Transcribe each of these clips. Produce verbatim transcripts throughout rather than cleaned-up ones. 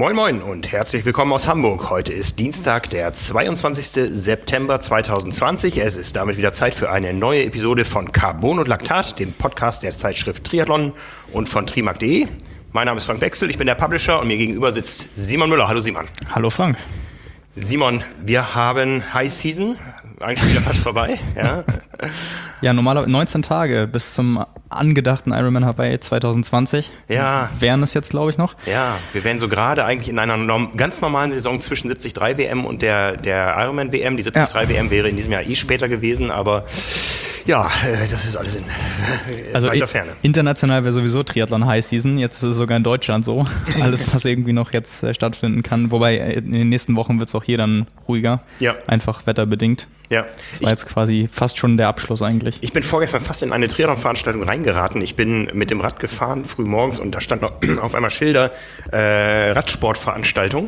Moin Moin und herzlich willkommen aus Hamburg. Heute ist Dienstag, der zweiundzwanzigster September zweitausendzwanzig. Es ist damit wieder Zeit für eine neue Episode von Carbon und Laktat, dem Podcast der Zeitschrift Triathlon und von trimark punkt de. Mein Name ist Frank Wechsel, ich bin der Publisher und mir gegenüber sitzt Simon Müller. Hallo Simon. Hallo Frank. Simon, wir haben High Season, eigentlich schon wieder fast vorbei. Ja, ja normalerweise neunzehn Tage bis zum angedachten Ironman Hawaii zwanzig zwanzig. Ja. Wären es jetzt, glaube ich, noch. Ja, wir wären so gerade eigentlich in einer norm- ganz normalen Saison zwischen siebzig Komma drei W M und der, der Ironman W M. Die siebzig Komma drei ja. W M wäre in diesem Jahr eh später gewesen, aber ja, das ist alles in äh, also weiter Ferne. International wäre sowieso Triathlon High Season. Jetzt ist es sogar in Deutschland so. Alles, was irgendwie noch jetzt äh, stattfinden kann. Wobei in den nächsten Wochen wird es auch hier dann ruhiger. Ja. Einfach wetterbedingt. Ja. Das war ich, jetzt quasi fast schon der Abschluss eigentlich. Ich bin vorgestern fast in eine Triathlon-Veranstaltung reingeraten. Ich bin mit dem Rad gefahren, früh morgens, und da stand noch auf einmal Schilder, äh, Radsportveranstaltung.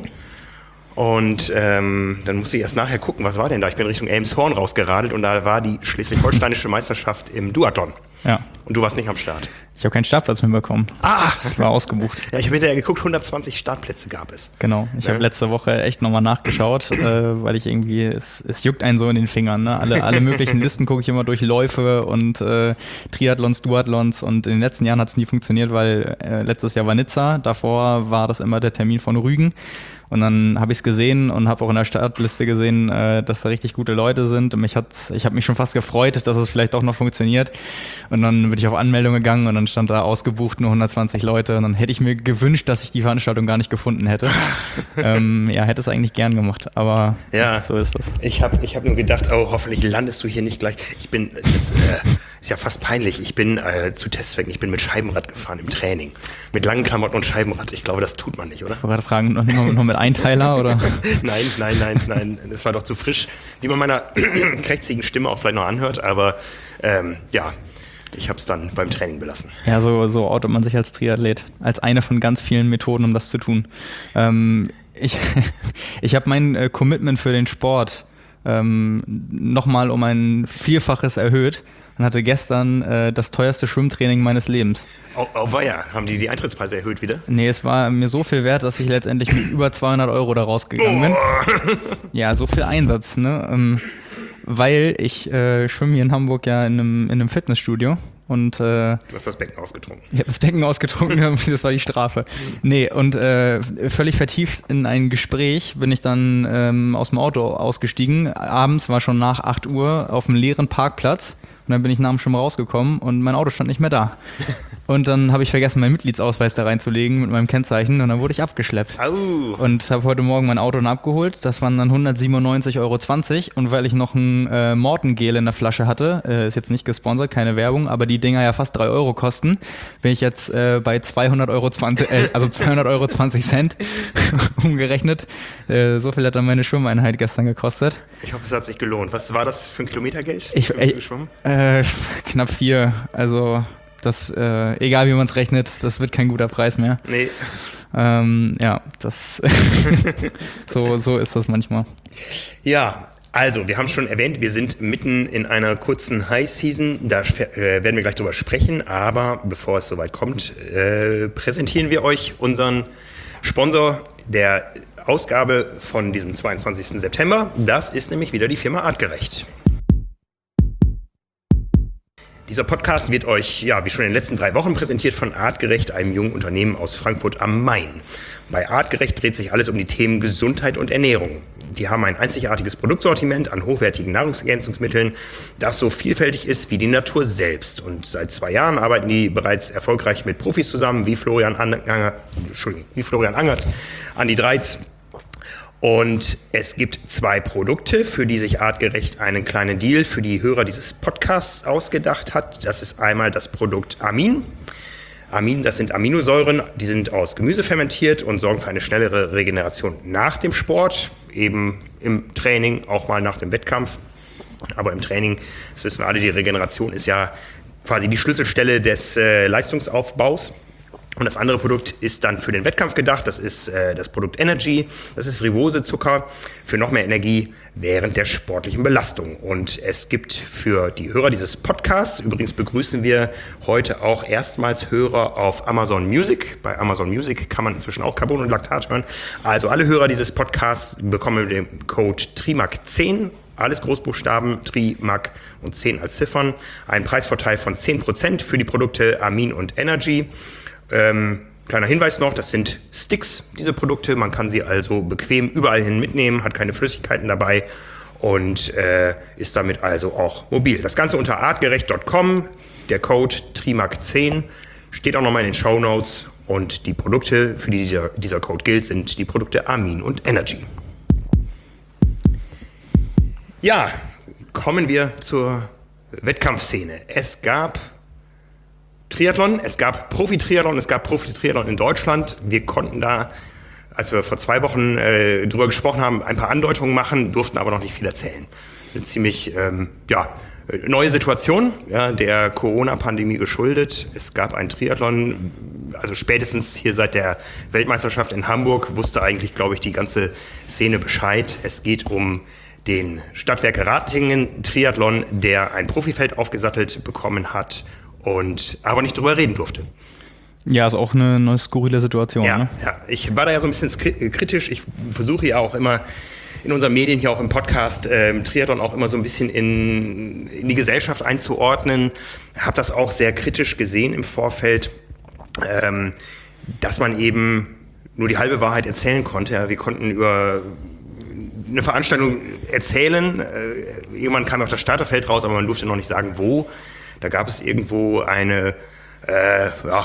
Und ähm, dann musste ich erst nachher gucken, was war denn da? Ich bin Richtung Elmshorn rausgeradelt und da war die schleswig-holsteinische Meisterschaft im Duathlon. Ja. Und du warst nicht am Start. Ich habe keinen Startplatz mehr bekommen. Ah! Das war ausgebucht. Ja, ich habe hinterher geguckt, hundertzwanzig Startplätze gab es. Genau. Ich ja. habe letzte Woche echt nochmal nachgeschaut, äh, weil ich irgendwie, es, es juckt einen so in den Fingern. Ne? Alle, alle möglichen Listen gucke ich immer durch, Läufe und äh, Triathlons, Duathlons, und in den letzten Jahren hat es nie funktioniert, weil äh, letztes Jahr war Nizza, davor war das immer der Termin von Rügen. Und dann habe ich es gesehen und habe auch in der Startliste gesehen, äh, dass da richtig gute Leute sind. Und mich hat's, ich habe mich schon fast gefreut, dass es vielleicht auch noch funktioniert. Und dann bin ich auf Anmeldung gegangen und dann stand da ausgebucht nur hundertzwanzig Leute. Und dann hätte ich mir gewünscht, dass ich die Veranstaltung gar nicht gefunden hätte. ähm, ja, hätte es eigentlich gern gemacht, aber ja, so ist es. Ich habe ich hab nur gedacht, oh, hoffentlich landest du hier nicht gleich. Ich bin, das äh, ist ja fast peinlich, ich bin äh, zu Testzwecken, ich bin mit Scheibenrad gefahren im Training. Mit langen Klamotten und Scheibenrad. Ich glaube, das tut man nicht, oder? Ich wollte gerade fragen, noch, noch mit Einteiler, oder? Nein, nein, nein, nein. Das war doch zu frisch, wie man meiner krächzigen Stimme auch vielleicht noch anhört. Aber ähm, ja, ich habe es dann beim Training belassen. Ja, so, so outet man sich als Triathlet. Als eine von ganz vielen Methoden, um das zu tun. Ähm, ich ich habe mein äh, Commitment für den Sport ähm, nochmal um ein Vielfaches erhöht. Und hatte gestern äh, das teuerste Schwimmtraining meines Lebens. Oh, oh war ja. Haben die die Eintrittspreise erhöht wieder? Nee, es war mir so viel wert, dass ich letztendlich mit über zweihundert Euro da rausgegangen bin. Oh. Ja, so viel Einsatz, ne? Ähm, weil ich äh, schwimme hier in Hamburg ja in einem, in einem Fitnessstudio. Und, äh, du hast das Becken ausgetrunken. Ich habe das Becken ausgetrunken, das war die Strafe. Nee, und äh, völlig vertieft in ein Gespräch bin ich dann ähm, aus dem Auto ausgestiegen. Abends war schon nach acht Uhr auf einem leeren Parkplatz. Und dann bin ich nach dem Schwimmen rausgekommen und mein Auto stand nicht mehr da. Und dann habe ich vergessen, meinen Mitgliedsausweis da reinzulegen mit meinem Kennzeichen, und dann wurde ich abgeschleppt. Au. Und habe heute Morgen mein Auto dann abgeholt. Das waren dann hundertsiebenundneunzig Euro zwanzig. Und weil ich noch ein äh, Mortengel in der Flasche hatte, äh, ist jetzt nicht gesponsert, keine Werbung, aber die Dinger ja fast drei Euro kosten, bin ich jetzt äh, bei zweihundert Euro zwanzig, äh, also zweihundert Euro zwanzig Cent umgerechnet. Äh, so viel hat dann meine Schwimmeinheit gestern gekostet. Ich hoffe, es hat sich gelohnt. Was war das für ein Kilometergeld? Ich, für äh, äh, knapp vier, also das, äh, egal wie man es rechnet, das wird kein guter Preis mehr. Nee. Ähm, ja, das so, so ist das manchmal. Ja, also wir haben es schon erwähnt, wir sind mitten in einer kurzen High Season, da äh, werden wir gleich drüber sprechen, aber bevor es soweit kommt, äh, präsentieren wir euch unseren Sponsor der Ausgabe von diesem zweiundzwanzigsten September. Das ist nämlich wieder die Firma Artgerecht. Dieser Podcast wird euch, ja, wie schon in den letzten drei Wochen präsentiert von Artgerecht, einem jungen Unternehmen aus Frankfurt am Main. Bei Artgerecht dreht sich alles um die Themen Gesundheit und Ernährung. Die haben ein einzigartiges Produktsortiment an hochwertigen Nahrungsergänzungsmitteln, das so vielfältig ist wie die Natur selbst. Und seit zwei Jahren arbeiten die bereits erfolgreich mit Profis zusammen, wie Florian Angert, Entschuldigung, wie Florian Angert, Andi Dreiz. Und es gibt zwei Produkte, für die sich Artgerecht einen kleinen Deal für die Hörer dieses Podcasts ausgedacht hat. Das ist einmal das Produkt Amin. Amin, das sind Aminosäuren, die sind aus Gemüse fermentiert und sorgen für eine schnellere Regeneration nach dem Sport, eben im Training, auch mal nach dem Wettkampf. Aber im Training, das wissen wir alle, die Regeneration ist ja quasi die Schlüsselstelle des äh, Leistungsaufbaus. Und das andere Produkt ist dann für den Wettkampf gedacht. Das ist äh, das Produkt Energy. Das ist Rivosezucker für noch mehr Energie während der sportlichen Belastung. Und es gibt für die Hörer dieses Podcasts, übrigens begrüßen wir heute auch erstmals Hörer auf Amazon Music. Bei Amazon Music kann man inzwischen auch Carbon und Laktat hören. Also alle Hörer dieses Podcasts bekommen mit dem Code T R I M A C zehn, alles Großbuchstaben, Tri, Mac und zehn als Ziffern, einen Preisvorteil von zehn Prozent für die Produkte Amin und Energy. Ähm, kleiner Hinweis noch, das sind Sticks, diese Produkte. Man kann sie also bequem überall hin mitnehmen, hat keine Flüssigkeiten dabei und äh, ist damit also auch mobil. Das Ganze unter artgerecht Punkt com, der Code T R I M A C zehn, steht auch nochmal in den Shownotes und die Produkte, für die dieser, dieser Code gilt, sind die Produkte Amin und Energy. Ja, kommen wir zur Wettkampfszene. Es gab Triathlon, es gab Profi-Triathlon, es gab Profi-Triathlon in Deutschland. Wir konnten da, als wir vor zwei Wochen äh, drüber gesprochen haben, ein paar Andeutungen machen, durften aber noch nicht viel erzählen. Eine ziemlich ähm, ja, neue Situation, ja, der Corona-Pandemie geschuldet. Es gab einen Triathlon, also spätestens hier seit der Weltmeisterschaft in Hamburg wusste eigentlich, glaube ich, die ganze Szene Bescheid. Es geht um den Stadtwerke Ratingen Triathlon, der ein Profifeld aufgesattelt bekommen hat und aber nicht drüber reden durfte. Ja, ist auch eine, eine skurrile Situation. Ja, ne? ja, ich war da ja so ein bisschen kritisch. Ich versuche ja auch immer in unseren Medien, hier auch im Podcast, äh, Triathlon auch immer so ein bisschen in, in die Gesellschaft einzuordnen. Habe das auch sehr kritisch gesehen im Vorfeld, ähm, dass man eben nur die halbe Wahrheit erzählen konnte. Ja, wir konnten über eine Veranstaltung erzählen. Äh, irgendwann kam auch das Starterfeld raus, aber man durfte noch nicht sagen, wo. Da gab es irgendwo eine äh, ja,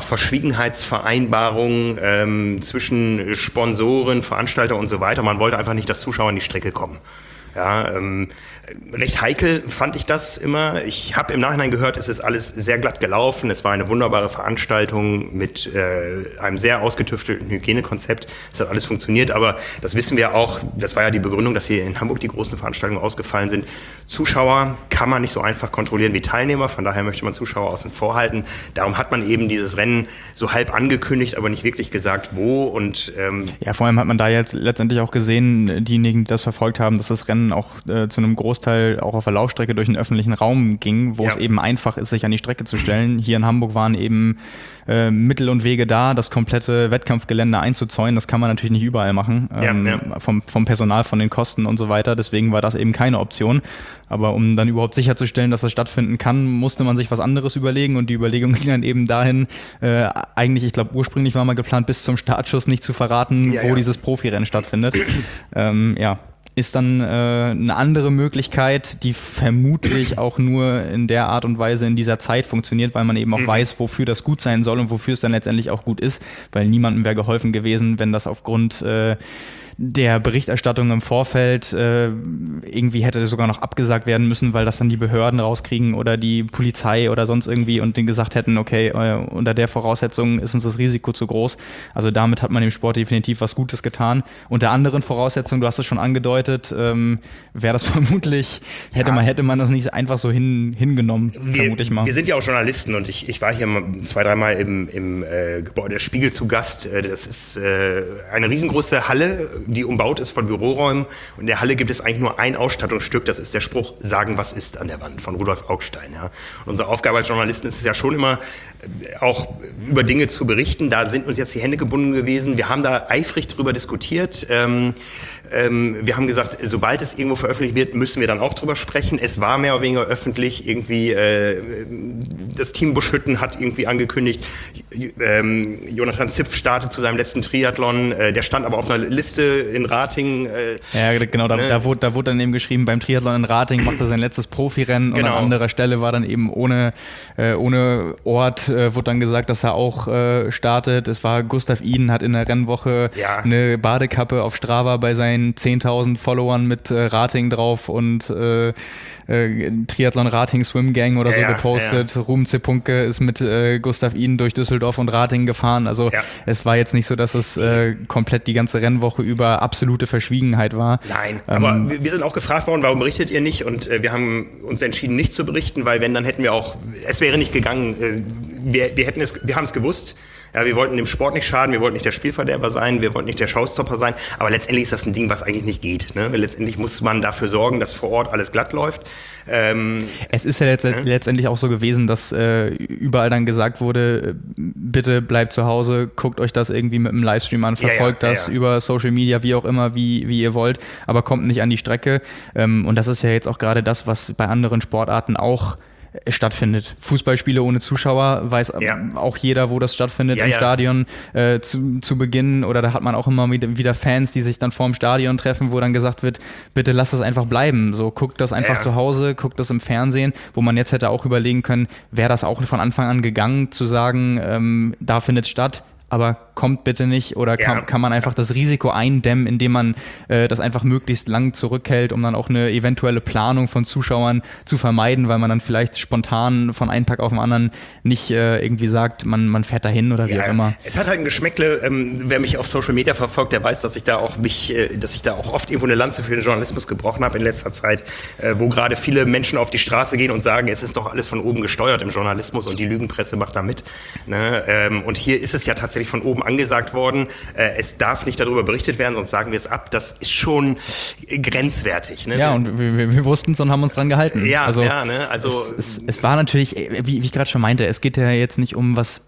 Verschwiegenheitsvereinbarung ähm, zwischen Sponsoren, Veranstalter und so weiter. Man wollte einfach nicht, dass Zuschauer an die Strecke kommen. Ja, ähm, recht heikel fand ich das immer. Ich habe im Nachhinein gehört, es ist alles sehr glatt gelaufen. Es war eine wunderbare Veranstaltung mit äh, einem sehr ausgetüftelten Hygienekonzept. Es hat alles funktioniert, aber das wissen wir auch. Das war ja die Begründung, dass hier in Hamburg die großen Veranstaltungen ausgefallen sind. Zuschauer kann man nicht so einfach kontrollieren wie Teilnehmer. Von daher möchte man Zuschauer außen vor halten. Darum hat man eben dieses Rennen so halb angekündigt, aber nicht wirklich gesagt, wo. Und ähm ja, vor allem hat man da jetzt letztendlich auch gesehen, diejenigen, die das verfolgt haben, dass das Rennen auch äh, zu einem Großteil auch auf der Laufstrecke durch den öffentlichen Raum ging, wo ja. es eben einfach ist, sich an die Strecke zu stellen. Hier in Hamburg waren eben äh, Mittel und Wege da, das komplette Wettkampfgelände einzuzäunen. Das kann man natürlich nicht überall machen, ähm, ja, ja. Vom, vom Personal, von den Kosten und so weiter. Deswegen war das eben keine Option. Aber um dann überhaupt sicherzustellen, dass das stattfinden kann, musste man sich was anderes überlegen. Und die Überlegung ging dann eben dahin, äh, eigentlich, ich glaube, ursprünglich war mal geplant, bis zum Startschuss nicht zu verraten, ja, wo ja. dieses Profirennen stattfindet. ähm, ja. Ist dann äh, eine andere Möglichkeit, die vermutlich auch nur in der Art und Weise in dieser Zeit funktioniert, weil man eben auch mhm. weiß, wofür das gut sein soll und wofür es dann letztendlich auch gut ist, weil niemandem wäre geholfen gewesen, wenn das aufgrund äh, der Berichterstattung im Vorfeld äh, irgendwie hätte sogar noch abgesagt werden müssen, weil das dann die Behörden rauskriegen oder die Polizei oder sonst irgendwie und denen gesagt hätten, okay, äh, unter der Voraussetzung ist uns das Risiko zu groß. Also damit hat man dem Sport definitiv was Gutes getan. Unter anderen Voraussetzungen, du hast es schon angedeutet, ähm, wäre das vermutlich, hätte, ja. man, hätte man das nicht einfach so hin, hingenommen, wir, vermute ich mal. Wir sind ja auch Journalisten und ich, ich war hier zwei, dreimal im, im äh, Gebäude der Spiegel zu Gast. Das ist äh, eine riesengroße Halle, die umbaut ist von Büroräumen. Und in der Halle gibt es eigentlich nur ein Ausstattungsstück, das ist der Spruch, sagen, was ist, an der Wand von Rudolf Augstein. Ja. Und unsere Aufgabe als Journalisten ist es ja schon immer, auch über Dinge zu berichten. Da sind uns jetzt die Hände gebunden gewesen. Wir haben da eifrig drüber diskutiert. Ähm, ähm, wir haben gesagt, sobald es irgendwo veröffentlicht wird, müssen wir dann auch drüber sprechen. Es war mehr oder weniger öffentlich. Irgendwie äh, das Team Buschhütten hat irgendwie angekündigt, ähm, Jonathan Zipf startet zu seinem letzten Triathlon. Äh, der stand aber auf einer Liste in Ratingen. Äh, ja, genau. Da, ne? da, wurde, da wurde dann eben geschrieben, beim Triathlon in Ratingen macht er sein letztes Profirennen. Genau. Und an anderer Stelle war dann eben ohne, äh, ohne Ort, äh, wurde dann gesagt, dass er auch äh, startet. Es war Gustav Iden, hat in der Rennwoche ja. eine Badekappe auf Strava bei seinen zehntausend Followern mit äh, Ratingen drauf und äh, äh, Triathlon Rating Swim Gang oder so ja, gepostet. Ja. Ruben Zepunke ist mit äh, Gustav Iden durch Düsseldorf und Ratingen gefahren. Also ja. es war jetzt nicht so, dass es äh, komplett die ganze Rennwoche über absolute Verschwiegenheit war. Nein, ähm, aber wir sind auch gefragt worden, warum berichtet ihr nicht? Und äh, wir haben uns entschieden, nicht zu berichten, weil wenn, dann hätten wir auch, es wäre nicht gegangen, äh, wir, wir hätten es, wir haben es gewusst. Ja, wir wollten dem Sport nicht schaden, wir wollten nicht der Spielverderber sein, wir wollten nicht der Showstopper sein, aber letztendlich ist das ein Ding, was eigentlich nicht geht. Ne? Letztendlich muss man dafür sorgen, dass vor Ort alles glatt läuft. Ähm, es ist ja letzt- ne? letztendlich auch so gewesen, dass äh, überall dann gesagt wurde, bitte bleibt zu Hause, guckt euch das irgendwie mit einem Livestream an, verfolgt ja, ja, das ja, ja. über Social Media, wie auch immer, wie, wie ihr wollt, aber kommt nicht an die Strecke. Ähm, und das ist ja jetzt auch gerade das, was bei anderen Sportarten auch stattfindet. Fußballspiele ohne Zuschauer, weiß ja. auch jeder, wo das stattfindet, ja, im ja. Stadion äh, zu, zu Beginn, oder da hat man auch immer wieder, wieder Fans, die sich dann vorm Stadion treffen, wo dann gesagt wird, bitte lasst es einfach bleiben, so guckt das einfach ja. zu Hause, guckt das im Fernsehen, wo man jetzt hätte auch überlegen können, wäre das auch von Anfang an gegangen, zu sagen, ähm, da findet es statt, aber kommt bitte nicht, oder kann, ja. kann man einfach das Risiko eindämmen, indem man äh, das einfach möglichst lang zurückhält, um dann auch eine eventuelle Planung von Zuschauern zu vermeiden, weil man dann vielleicht spontan von einem Tag auf den anderen nicht äh, irgendwie sagt, man, man fährt dahin oder wie ja, auch immer. Es hat halt ein Geschmäckle, ähm, wer mich auf Social Media verfolgt, der weiß, dass ich da auch mich, äh, dass ich da auch oft irgendwo eine Lanze für den Journalismus gebrochen habe in letzter Zeit, äh, wo gerade viele Menschen auf die Straße gehen und sagen, es ist doch alles von oben gesteuert im Journalismus und die Lügenpresse macht da mit. Ne? Ähm, und hier ist es ja tatsächlich von oben angesagt worden, äh, es darf nicht darüber berichtet werden, sonst sagen wir es ab. Das ist schon grenzwertig. Ne? Ja, und wir, wir, wir wussten es und haben uns dran gehalten. Ja, also, ja, ne? also es, es, es war natürlich, wie, wie ich gerade schon meinte, es geht ja jetzt nicht um was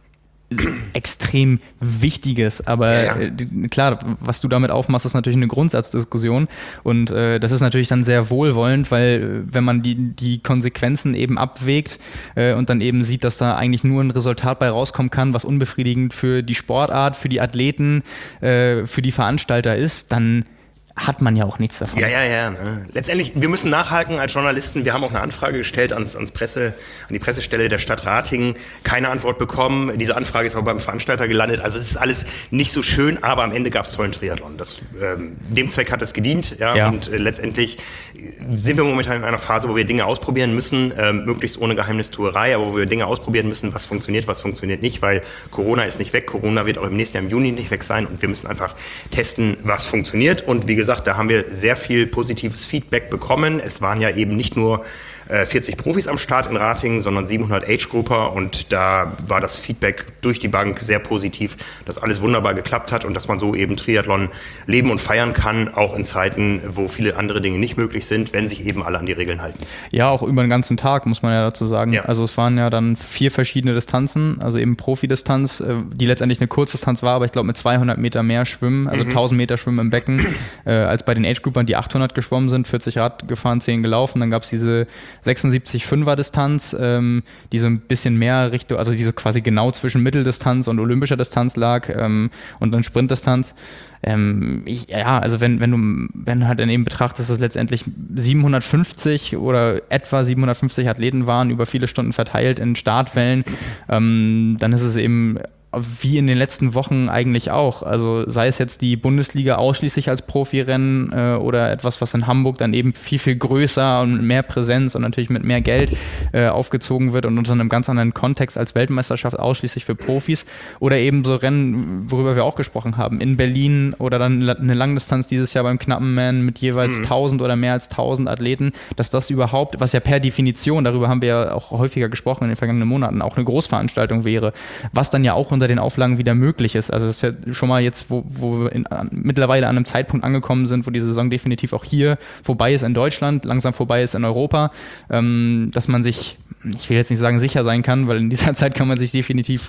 extrem Wichtiges, aber ja, ja. Äh, klar, was du damit aufmachst, ist natürlich eine Grundsatzdiskussion, und äh, das ist natürlich dann sehr wohlwollend, weil wenn man die, die Konsequenzen eben abwägt äh, und dann eben sieht, dass da eigentlich nur ein Resultat bei rauskommen kann, was unbefriedigend für die Sportart, für die Athleten, äh, für die Veranstalter ist, dann hat man ja auch nichts davon. Ja, ja, ja. Ne? Letztendlich, wir müssen nachhaken als Journalisten. Wir haben auch eine Anfrage gestellt ans, ans Presse, an die Pressestelle der Stadt Ratingen. Keine Antwort bekommen. Diese Anfrage ist auch beim Veranstalter gelandet. Also es ist alles nicht so schön, aber am Ende gab es tollen Triathlon. Das, ähm, dem Zweck hat es gedient. Ja? Ja. Und äh, letztendlich sind wir momentan in einer Phase, wo wir Dinge ausprobieren müssen, äh, möglichst ohne Geheimnistuerei, aber wo wir Dinge ausprobieren müssen, was funktioniert, was funktioniert nicht, weil Corona ist nicht weg. Corona wird auch im nächsten Jahr im Juni nicht weg sein, und wir müssen einfach testen, was funktioniert. Und wie gesagt, da haben wir sehr viel positives Feedback bekommen. Es waren ja eben nicht nur äh, vierzig Profis am Start in Ratingen, sondern siebenhundert Age-Grupper, und da war das Feedback durch die Bank sehr positiv, dass alles wunderbar geklappt hat und dass man so eben Triathlon leben und feiern kann, auch in Zeiten, wo viele andere Dinge nicht möglich sind, wenn sich eben alle an die Regeln halten. Ja, auch über den ganzen Tag, muss man ja dazu sagen. Ja. Also es waren ja dann vier verschiedene Distanzen, also eben Profidistanz, die letztendlich eine Kurzdistanz war, aber ich glaube mit zweihundert Meter mehr Schwimmen, also mhm. tausend Meter Schwimmen im Becken, äh, als bei den Age-Groupern, die achthundert geschwommen sind, vierzig Rad gefahren, zehn gelaufen. Dann gab es diese sechsundsiebzig Fünfer Distanz, ähm, die so ein bisschen mehr Richtung, also die so quasi genau zwischen Mitteldistanz und olympischer Distanz lag, ähm, und dann Sprintdistanz. Ähm, ich, ja, also wenn, wenn du, wenn du halt daneben betrachtest, dass es letztendlich siebenhundertfünfzig oder etwa siebenhundertfünfzig Athleten waren, über viele Stunden verteilt in Startwellen, ähm, dann ist es eben wie in den letzten Wochen eigentlich auch. Also sei es jetzt die Bundesliga ausschließlich als Profirennen äh, oder etwas, was in Hamburg dann eben viel, viel größer und mit mehr Präsenz und natürlich mit mehr Geld äh, aufgezogen wird und unter einem ganz anderen Kontext als Weltmeisterschaft ausschließlich für Profis, oder eben so Rennen, worüber wir auch gesprochen haben, in Berlin, oder dann eine Langdistanz dieses Jahr beim Knappenman mit jeweils mhm. tausend oder mehr als tausend Athleten, dass das überhaupt, was ja per Definition, darüber haben wir ja auch häufiger gesprochen in den vergangenen Monaten, auch eine Großveranstaltung wäre, was dann ja auch unter den Auflagen wieder möglich ist. Also das ist ja schon mal jetzt, wo, wo wir in, an, mittlerweile an einem Zeitpunkt angekommen sind, wo die Saison definitiv auch hier vorbei ist in Deutschland, langsam vorbei ist in Europa, ähm, dass man sich, ich will jetzt nicht sagen sicher sein kann, weil in dieser Zeit kann man sich definitiv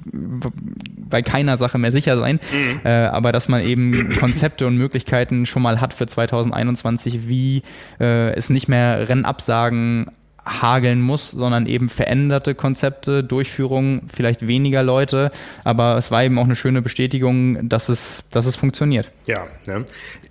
bei keiner Sache mehr sicher sein, mhm. äh, aber dass man eben Konzepte und Möglichkeiten schon mal hat für zweitausendeinundzwanzig, wie äh, es nicht mehr Rennabsagen hageln muss, sondern eben veränderte Konzepte, Durchführung, vielleicht weniger Leute, aber es war eben auch eine schöne Bestätigung, dass es, dass es funktioniert. Ja, ne?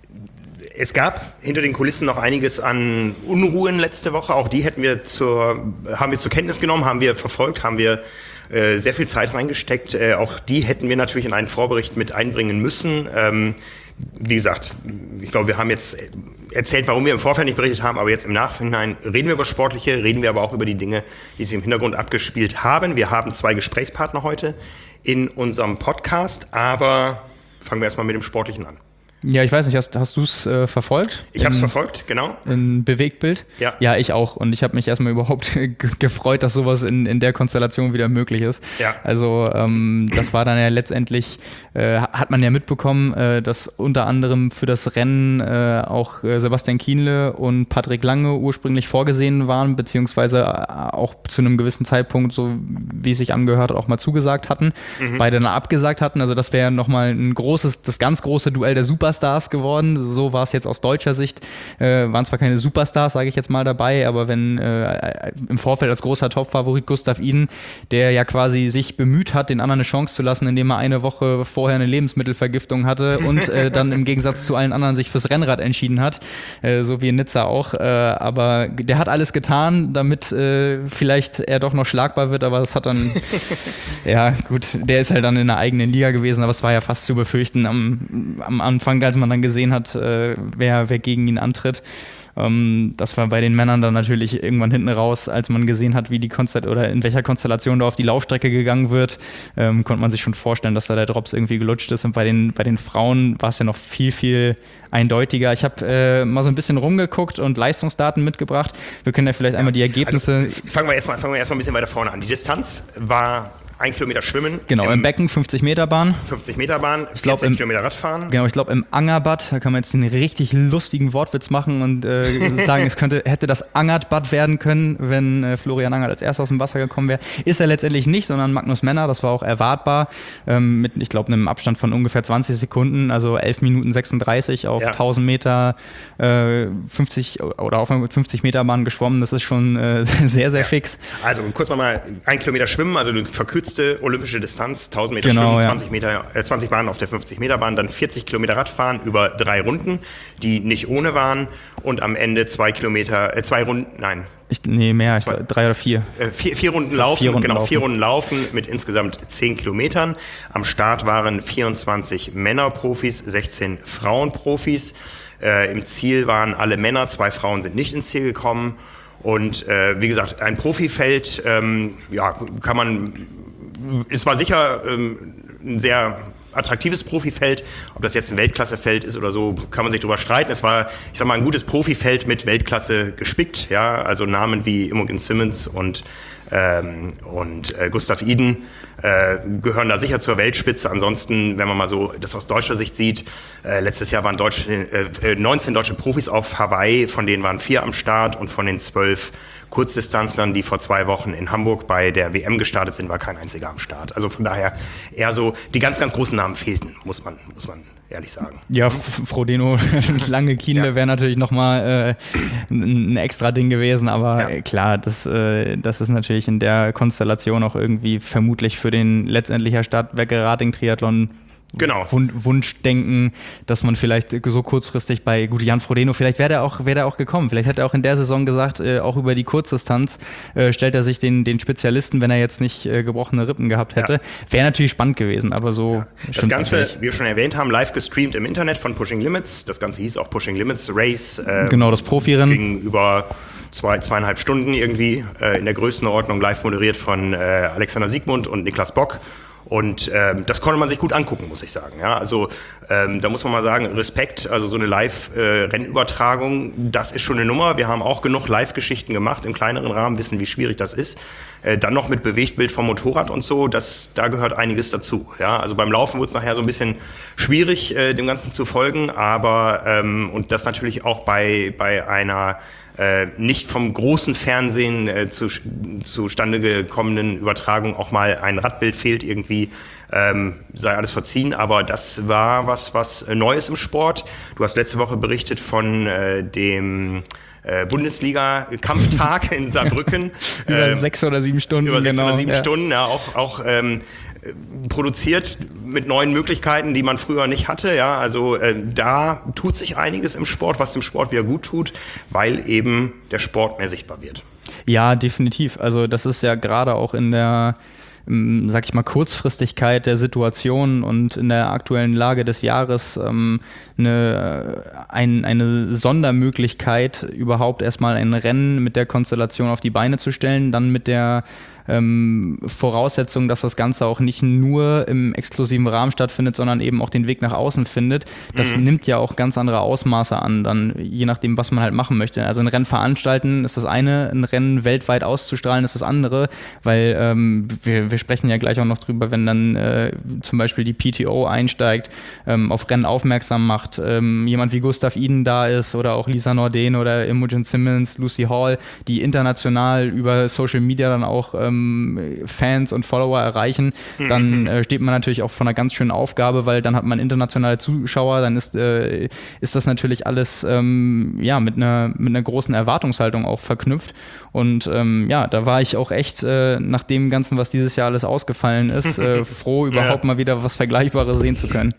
Es gab hinter den Kulissen noch einiges an Unruhen letzte Woche, auch die hätten wir zur, haben wir zur Kenntnis genommen, haben wir verfolgt, haben wir äh, sehr viel Zeit reingesteckt, äh, auch die hätten wir natürlich in einen Vorbericht mit einbringen müssen. Ähm, Wie gesagt, ich glaube, wir haben jetzt erzählt, warum wir im Vorfeld nicht berichtet haben, aber jetzt im Nachhinein reden wir über Sportliche, reden wir aber auch über die Dinge, die sich im Hintergrund abgespielt haben. Wir haben zwei Gesprächspartner heute in unserem Podcast, aber fangen wir erstmal mit dem Sportlichen an. Ja, ich weiß nicht, hast, hast du es äh, verfolgt? Ich habe es In- verfolgt, genau. In Bewegtbild? Ja. Ja, ich auch. Und ich habe mich erstmal überhaupt ge- gefreut, dass sowas in, in der Konstellation wieder möglich ist. Ja. Also ähm, das war dann ja letztendlich, äh, hat man ja mitbekommen, äh, dass unter anderem für das Rennen äh, auch äh, Sebastian Kienle und Patrick Lange ursprünglich vorgesehen waren, beziehungsweise äh, auch zu einem gewissen Zeitpunkt, so wie es sich angehört hat, auch mal zugesagt hatten. Mhm. Beide dann abgesagt hatten. Also das wäre nochmal ein großes, das ganz große Duell der Superstars geworden. So war es jetzt aus deutscher Sicht. Äh, waren zwar keine Superstars, sage ich jetzt mal, dabei, aber wenn äh, im Vorfeld als großer Topfavorit Gustav Iden, der ja quasi sich bemüht hat, den anderen eine Chance zu lassen, indem er eine Woche vorher eine Lebensmittelvergiftung hatte und äh, dann im Gegensatz zu allen anderen sich fürs Rennrad entschieden hat, äh, so wie in Nizza auch. Äh, aber der hat alles getan, damit äh, vielleicht er doch noch schlagbar wird, aber das hat dann, ja gut, der ist halt dann in der eigenen Liga gewesen, aber es war ja fast zu befürchten am, am Anfang, als man dann gesehen hat, äh, wer, wer gegen ihn antritt. Ähm, das war bei den Männern dann natürlich irgendwann hinten raus, als man gesehen hat, wie die Konstell- oder in welcher Konstellation da auf die Laufstrecke gegangen wird, ähm, konnte man sich schon vorstellen, dass da der Drops irgendwie gelutscht ist. Und bei den, bei den Frauen war es ja noch viel, viel eindeutiger. Ich habe äh, mal so ein bisschen rumgeguckt und Leistungsdaten mitgebracht. Wir können ja vielleicht einmal die Ergebnisse... Also, fangen wir erstmal fangen wir erstmal ein bisschen weiter vorne an. Die Distanz war ein Kilometer Schwimmen. Genau, im, im Becken fünfzig Meter Bahn. fünfzig Meter Bahn, Ich glaub, vierzig im- Kilometer Radfahren. Genau, ich glaube im Angerbad, da kann man jetzt einen richtig lustigen Wortwitz machen und äh, sagen, es könnte, hätte das Angertbad werden können, wenn äh, Florian Angert als erster aus dem Wasser gekommen wäre. Ist er letztendlich nicht, sondern Magnus Menner, das war auch erwartbar, ähm, mit, ich glaube, einem Abstand von ungefähr zwanzig Sekunden, also elf Minuten sechsunddreißig auf Ja. tausend Meter, äh, fünfzig oder auf fünfzig Meter Bahn geschwommen, das ist schon äh, sehr, sehr fix. Also kurz nochmal, ein Kilometer Schwimmen, also eine verkürzte olympische Distanz, tausend Meter Genau, Schwimmen, ja. zwanzig Meter, äh, zwanzig Bahnen auf der fünfzig Meter Bahn, dann vierzig Kilometer Radfahren über drei Runden, die nicht ohne waren und am Ende zwei Kilometer, äh, zwei Runden, nein, Ich, nee, mehr, ich, Zwei. drei oder vier. äh, vier, vier Runden laufen, Vier Runden genau, laufen. vier Runden laufen mit insgesamt zehn Kilometern. Am Start waren vierundzwanzig Männerprofis, sechzehn Frauenprofis. Äh, Im Ziel waren alle Männer, zwei Frauen sind nicht ins Ziel gekommen. Und äh, wie gesagt, ein Profifeld, ähm, ja, kann man, es war sicher ähm, ein sehr attraktives Profifeld. Ob das jetzt ein Weltklassefeld ist oder so, kann man sich drüber streiten. Es war, ich sag mal, ein gutes Profifeld mit Weltklasse gespickt, ja, also Namen wie Imogen Simmons und ähm, und äh, Gustav Iden äh, gehören da sicher zur Weltspitze. Ansonsten, wenn man mal so das aus deutscher Sicht sieht, äh, letztes Jahr waren deutsche, äh, neunzehn deutsche Profis auf Hawaii, von denen waren vier am Start und von den zwölf Kurzdistanzlern, die vor zwei Wochen in Hamburg bei der W M gestartet sind, war kein einziger am Start. Also von daher eher so, die ganz, ganz großen Namen fehlten, muss man, muss man ehrlich sagen. Ja, F- Frodeno, lange Kienle Ja. wäre natürlich nochmal äh, ein ein extra Ding gewesen, aber Ja. äh, klar, das, äh, das ist natürlich in der Konstellation auch irgendwie vermutlich für den letztendlicher Start Wecke-Rating-Triathlon Genau. Wun- Wunschdenken, dass man vielleicht so kurzfristig bei, gut, Jan Frodeno, vielleicht wäre der auch, wäre der auch gekommen. Vielleicht hätte er auch in der Saison gesagt, äh, auch über die Kurzdistanz äh, stellt er sich den, den Spezialisten, wenn er jetzt nicht äh, gebrochene Rippen gehabt hätte. Ja. Wäre natürlich spannend gewesen, aber so. Das stimmt's Ganze, natürlich. wie wir schon erwähnt haben, live gestreamt im Internet von Pushing Limits. Das Ganze hieß auch Pushing Limits Race. Äh, Genau, das Profirennen. Ging über zwei, zweieinhalb Stunden irgendwie äh, in der Größenordnung, live moderiert von äh, Alexander Siegmund und Niklas Bock. Und ähm, das konnte man sich gut angucken, muss ich sagen. Ja, also ähm, da muss man mal sagen, Respekt, also so eine Live-Rennübertragung, äh, das ist schon eine Nummer. Wir haben auch genug Live-Geschichten gemacht, im kleineren Rahmen, wissen, wie schwierig das ist. Äh, dann noch mit Bewegtbild vom Motorrad und so, das, da gehört einiges dazu. Ja, also beim Laufen wird es nachher so ein bisschen schwierig, äh, dem Ganzen zu folgen, aber ähm, und das natürlich auch bei, bei einer Äh, nicht vom großen Fernsehen äh, zu, zustande gekommenen Übertragung auch mal ein Radbild fehlt irgendwie, ähm, sei alles verziehen, aber das war was, was äh, Neues im Sport. Du hast letzte Woche berichtet von äh, dem äh, Bundesliga-Kampftag in Saarbrücken. Über Ähm, sechs oder sieben Stunden, über sechs genau. oder sieben ja. Stunden, ja, auch, auch ähm, produziert mit neuen Möglichkeiten, die man früher nicht hatte. Ja, also äh, da tut sich einiges im Sport, was dem Sport wieder gut tut, weil eben der Sport mehr sichtbar wird. Ja, definitiv. Also das ist ja gerade auch in der, ähm, sag ich mal, Kurzfristigkeit der Situation und in der aktuellen Lage des Jahres ähm, eine, ein, eine Sondermöglichkeit, überhaupt erstmal ein Rennen mit der Konstellation auf die Beine zu stellen, dann mit der ähm, Voraussetzung, dass das Ganze auch nicht nur im exklusiven Rahmen stattfindet, sondern eben auch den Weg nach außen findet. Das mhm. nimmt ja auch ganz andere Ausmaße an, dann je nachdem, was man halt machen möchte. Also ein Rennen veranstalten ist das eine, ein Rennen weltweit auszustrahlen ist das andere, weil ähm, wir, wir sprechen ja gleich auch noch drüber, wenn dann äh, zum Beispiel die P T O einsteigt, ähm, auf Rennen aufmerksam macht, ähm, jemand wie Gustav Iden da ist oder auch Lisa Norden oder Imogen Simmons, Lucy Hall, die international über Social Media dann auch ähm, Fans und Follower erreichen, dann äh, steht man natürlich auch vor einer ganz schönen Aufgabe, weil dann hat man internationale Zuschauer, dann ist, äh, ist das natürlich alles ähm, ja, mit einer, mit einer großen Erwartungshaltung auch verknüpft. Und ähm, ja, da war ich auch echt äh, nach dem Ganzen, was dieses Jahr alles ausgefallen ist, äh, froh, überhaupt ja. mal wieder was Vergleichbares sehen zu können.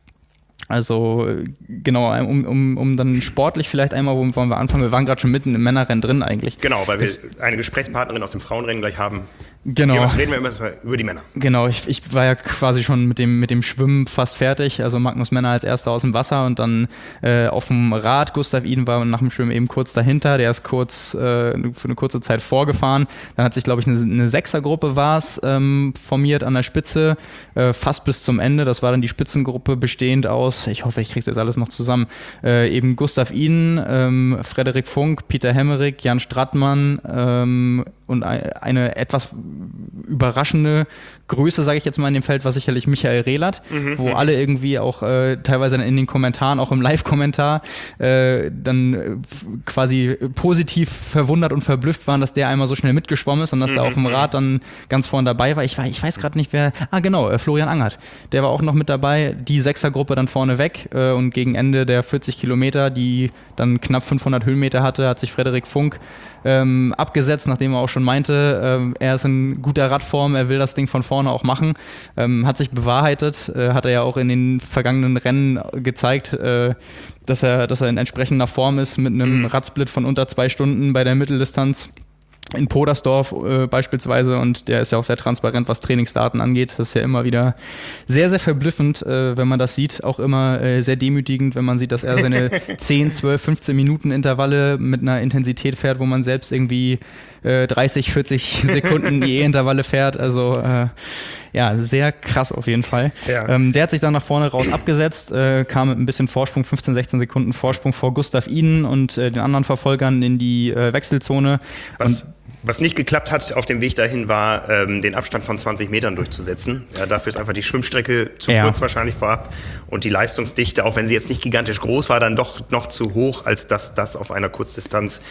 Also genau, um, um, um dann sportlich vielleicht einmal, wo wollen wir anfangen? Wir waren gerade schon mitten im Männerrennen drin eigentlich. Genau, weil wir das, eine Gesprächspartnerin aus dem Frauenrennen gleich haben. Genau. Hier reden wir immer über die Männer. Genau, ich, ich war ja quasi schon mit dem, mit dem Schwimmen fast fertig. Also Magnus Männer als erster aus dem Wasser und dann äh, auf dem Rad. Gustav Iden war nach dem Schwimmen eben kurz dahinter. Der ist kurz äh, für eine kurze Zeit vorgefahren. Dann hat sich, glaube ich, eine, eine Sechsergruppe war es ähm, formiert an der Spitze, äh, fast bis zum Ende. Das war dann die Spitzengruppe bestehend aus, ich hoffe, ich kriege es jetzt alles noch zusammen, äh, eben Gustav Iden, ähm, Frederik Funk, Peter Hemmerich, Jan Strattmann ähm, und eine etwas überraschende Größe, sage ich jetzt mal in dem Feld, war sicherlich Michael Rehlert, mhm. wo alle irgendwie auch äh, teilweise in den Kommentaren, auch im Live-Kommentar, äh, dann äh, quasi positiv verwundert und verblüfft waren, dass der einmal so schnell mitgeschwommen ist und dass mhm. er auf dem Rad dann ganz vorne dabei war. Ich, war, ich weiß gerade nicht, wer, ah genau, äh, Florian Angert, der war auch noch mit dabei, die Sechsergruppe dann vorne weg äh, und gegen Ende der vierzig Kilometer, die dann knapp fünfhundert Höhenmeter hatte, hat sich Frederik Funk ähm, abgesetzt, nachdem er auch schon meinte, äh, er ist in guter Radform, er will das Ding von vorne auch machen, ähm, hat sich bewahrheitet, äh, hat er ja auch in den vergangenen Rennen gezeigt, äh, dass er, dass er in entsprechender Form ist mit einem mhm. Radsplit von unter zwei Stunden bei der Mitteldistanz in Podersdorf äh, beispielsweise, und der ist ja auch sehr transparent, was Trainingsdaten angeht. Das ist ja immer wieder sehr, sehr verblüffend, äh, wenn man das sieht. Auch immer äh, sehr demütigend, wenn man sieht, dass er seine zehn, zwölf, fünfzehn Minuten Intervalle mit einer Intensität fährt, wo man selbst irgendwie äh, dreißig, vierzig Sekunden die E-Intervalle fährt. Also äh, ja, sehr krass auf jeden Fall. Ja. Ähm, der hat sich dann nach vorne raus abgesetzt, äh, kam mit ein bisschen Vorsprung, fünfzehn, sechzehn Sekunden Vorsprung vor Gustav Iden und äh, den anderen Verfolgern in die äh, Wechselzone. Was, und was nicht geklappt hat auf dem Weg dahin, war, ähm, den Abstand von zwanzig Metern durchzusetzen. Ja, dafür ist einfach die Schwimmstrecke zu ja. kurz wahrscheinlich vorab und die Leistungsdichte, auch wenn sie jetzt nicht gigantisch groß war, dann doch noch zu hoch, als dass das auf einer Kurzdistanz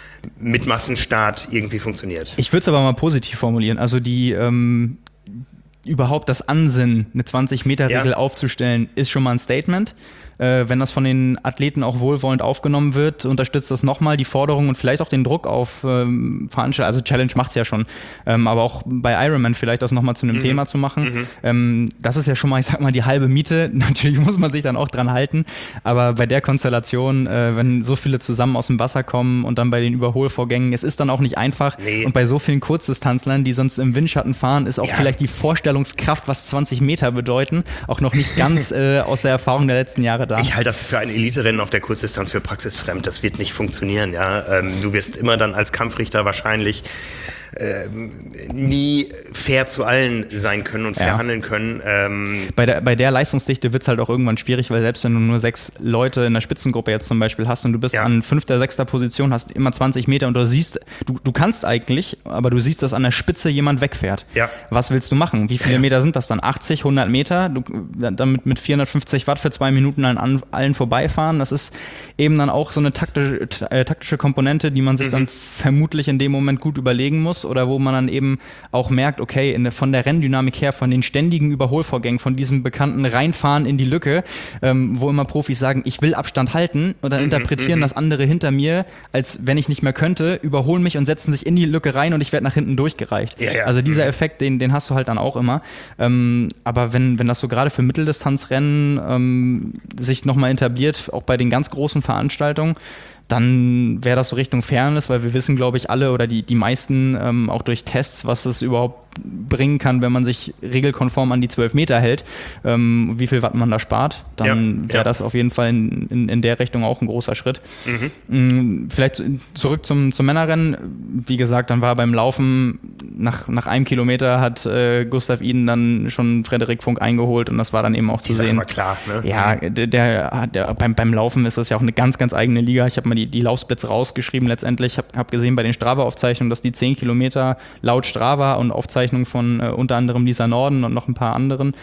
mit Massenstart irgendwie funktioniert. Ich würde es aber mal positiv formulieren. Also die ähm, überhaupt das Ansinnen, eine zwanzig-Meter-Regel ja. aufzustellen, ist schon mal ein Statement. Äh, wenn das von den Athleten auch wohlwollend aufgenommen wird, unterstützt das nochmal die Forderung und vielleicht auch den Druck auf ähm, Veranstalter. Also Challenge macht es ja schon, ähm, aber auch bei Ironman vielleicht das nochmal zu einem mhm. Thema zu machen. Mhm. Ähm, das ist ja schon mal, ich sag mal, die halbe Miete. Natürlich muss man sich dann auch dran halten, aber bei der Konstellation, äh, wenn so viele zusammen aus dem Wasser kommen und dann bei den Überholvorgängen, es ist dann auch nicht einfach. Nee. Und bei so vielen Kurzdistanzlern, die sonst im Windschatten fahren, ist auch ja. vielleicht die Vorstellungskraft, was zwanzig Meter bedeuten, auch noch nicht ganz äh, aus der Erfahrung der letzten Jahre da. Ich halte das für ein Elite-Rennen auf der Kurzdistanz für praxisfremd. Das wird nicht funktionieren. Ja? Ähm, du wirst immer dann als Kampfrichter wahrscheinlich ähm, nie fair zu allen sein können und fair ja. handeln können. Ähm bei, der, bei der Leistungsdichte wird es halt auch irgendwann schwierig, weil selbst wenn du nur sechs Leute in der Spitzengruppe jetzt zum Beispiel hast und du bist ja. an fünfter, sechster Position, hast immer zwanzig Meter und du siehst, du, du kannst eigentlich, aber du siehst, dass an der Spitze jemand wegfährt. Ja. Was willst du machen? Wie viele ja. Meter sind das dann? achtzig, hundert Meter? Du, damit mit vierhundertfünfzig Watt für zwei Minuten an, an allen vorbeifahren. Das ist eben dann auch so eine taktische, äh, taktische Komponente, die man sich mhm. dann vermutlich in dem Moment gut überlegen muss. Oder wo man dann eben auch merkt, okay, in, von der Renndynamik her, von den ständigen Überholvorgängen, von diesem bekannten Reinfahren in die Lücke, ähm, wo immer Profis sagen, ich will Abstand halten und dann interpretieren mhm. das andere hinter mir, als wenn ich nicht mehr könnte, überholen mich und setzen sich in die Lücke rein und ich werde nach hinten durchgereicht. Ja, ja. Also dieser Effekt, den, den hast du halt dann auch immer. Ähm, aber wenn, wenn das so gerade für Mitteldistanzrennen ähm, sich nochmal etabliert, auch bei den ganz großen Veranstaltungen, dann wäre das so Richtung Fairness, weil wir wissen, glaube ich, alle oder die, die meisten ähm, auch durch Tests, was es überhaupt bringen kann, wenn man sich regelkonform an die zwölf Meter hält, ähm, wie viel Watt man da spart, dann ja, wäre ja. das auf jeden Fall in, in, in der Richtung auch ein großer Schritt. Mhm. Vielleicht zurück zum, zum Männerrennen. Wie gesagt, dann war beim Laufen nach, nach einem Kilometer hat äh, Gustav Iden dann schon Frederik Funk eingeholt und das war dann eben auch zu die sehen. War klar, ne? Ja, der, der, der beim, beim Laufen ist das ja auch eine ganz, ganz eigene Liga. Ich habe mal die, die Laufsplits rausgeschrieben letztendlich. Ich habe hab gesehen bei den Strava-Aufzeichnungen, dass die zehn Kilometer laut Strava und Aufzeichnungen von äh, unter anderem Lisa Norden und noch ein paar anderen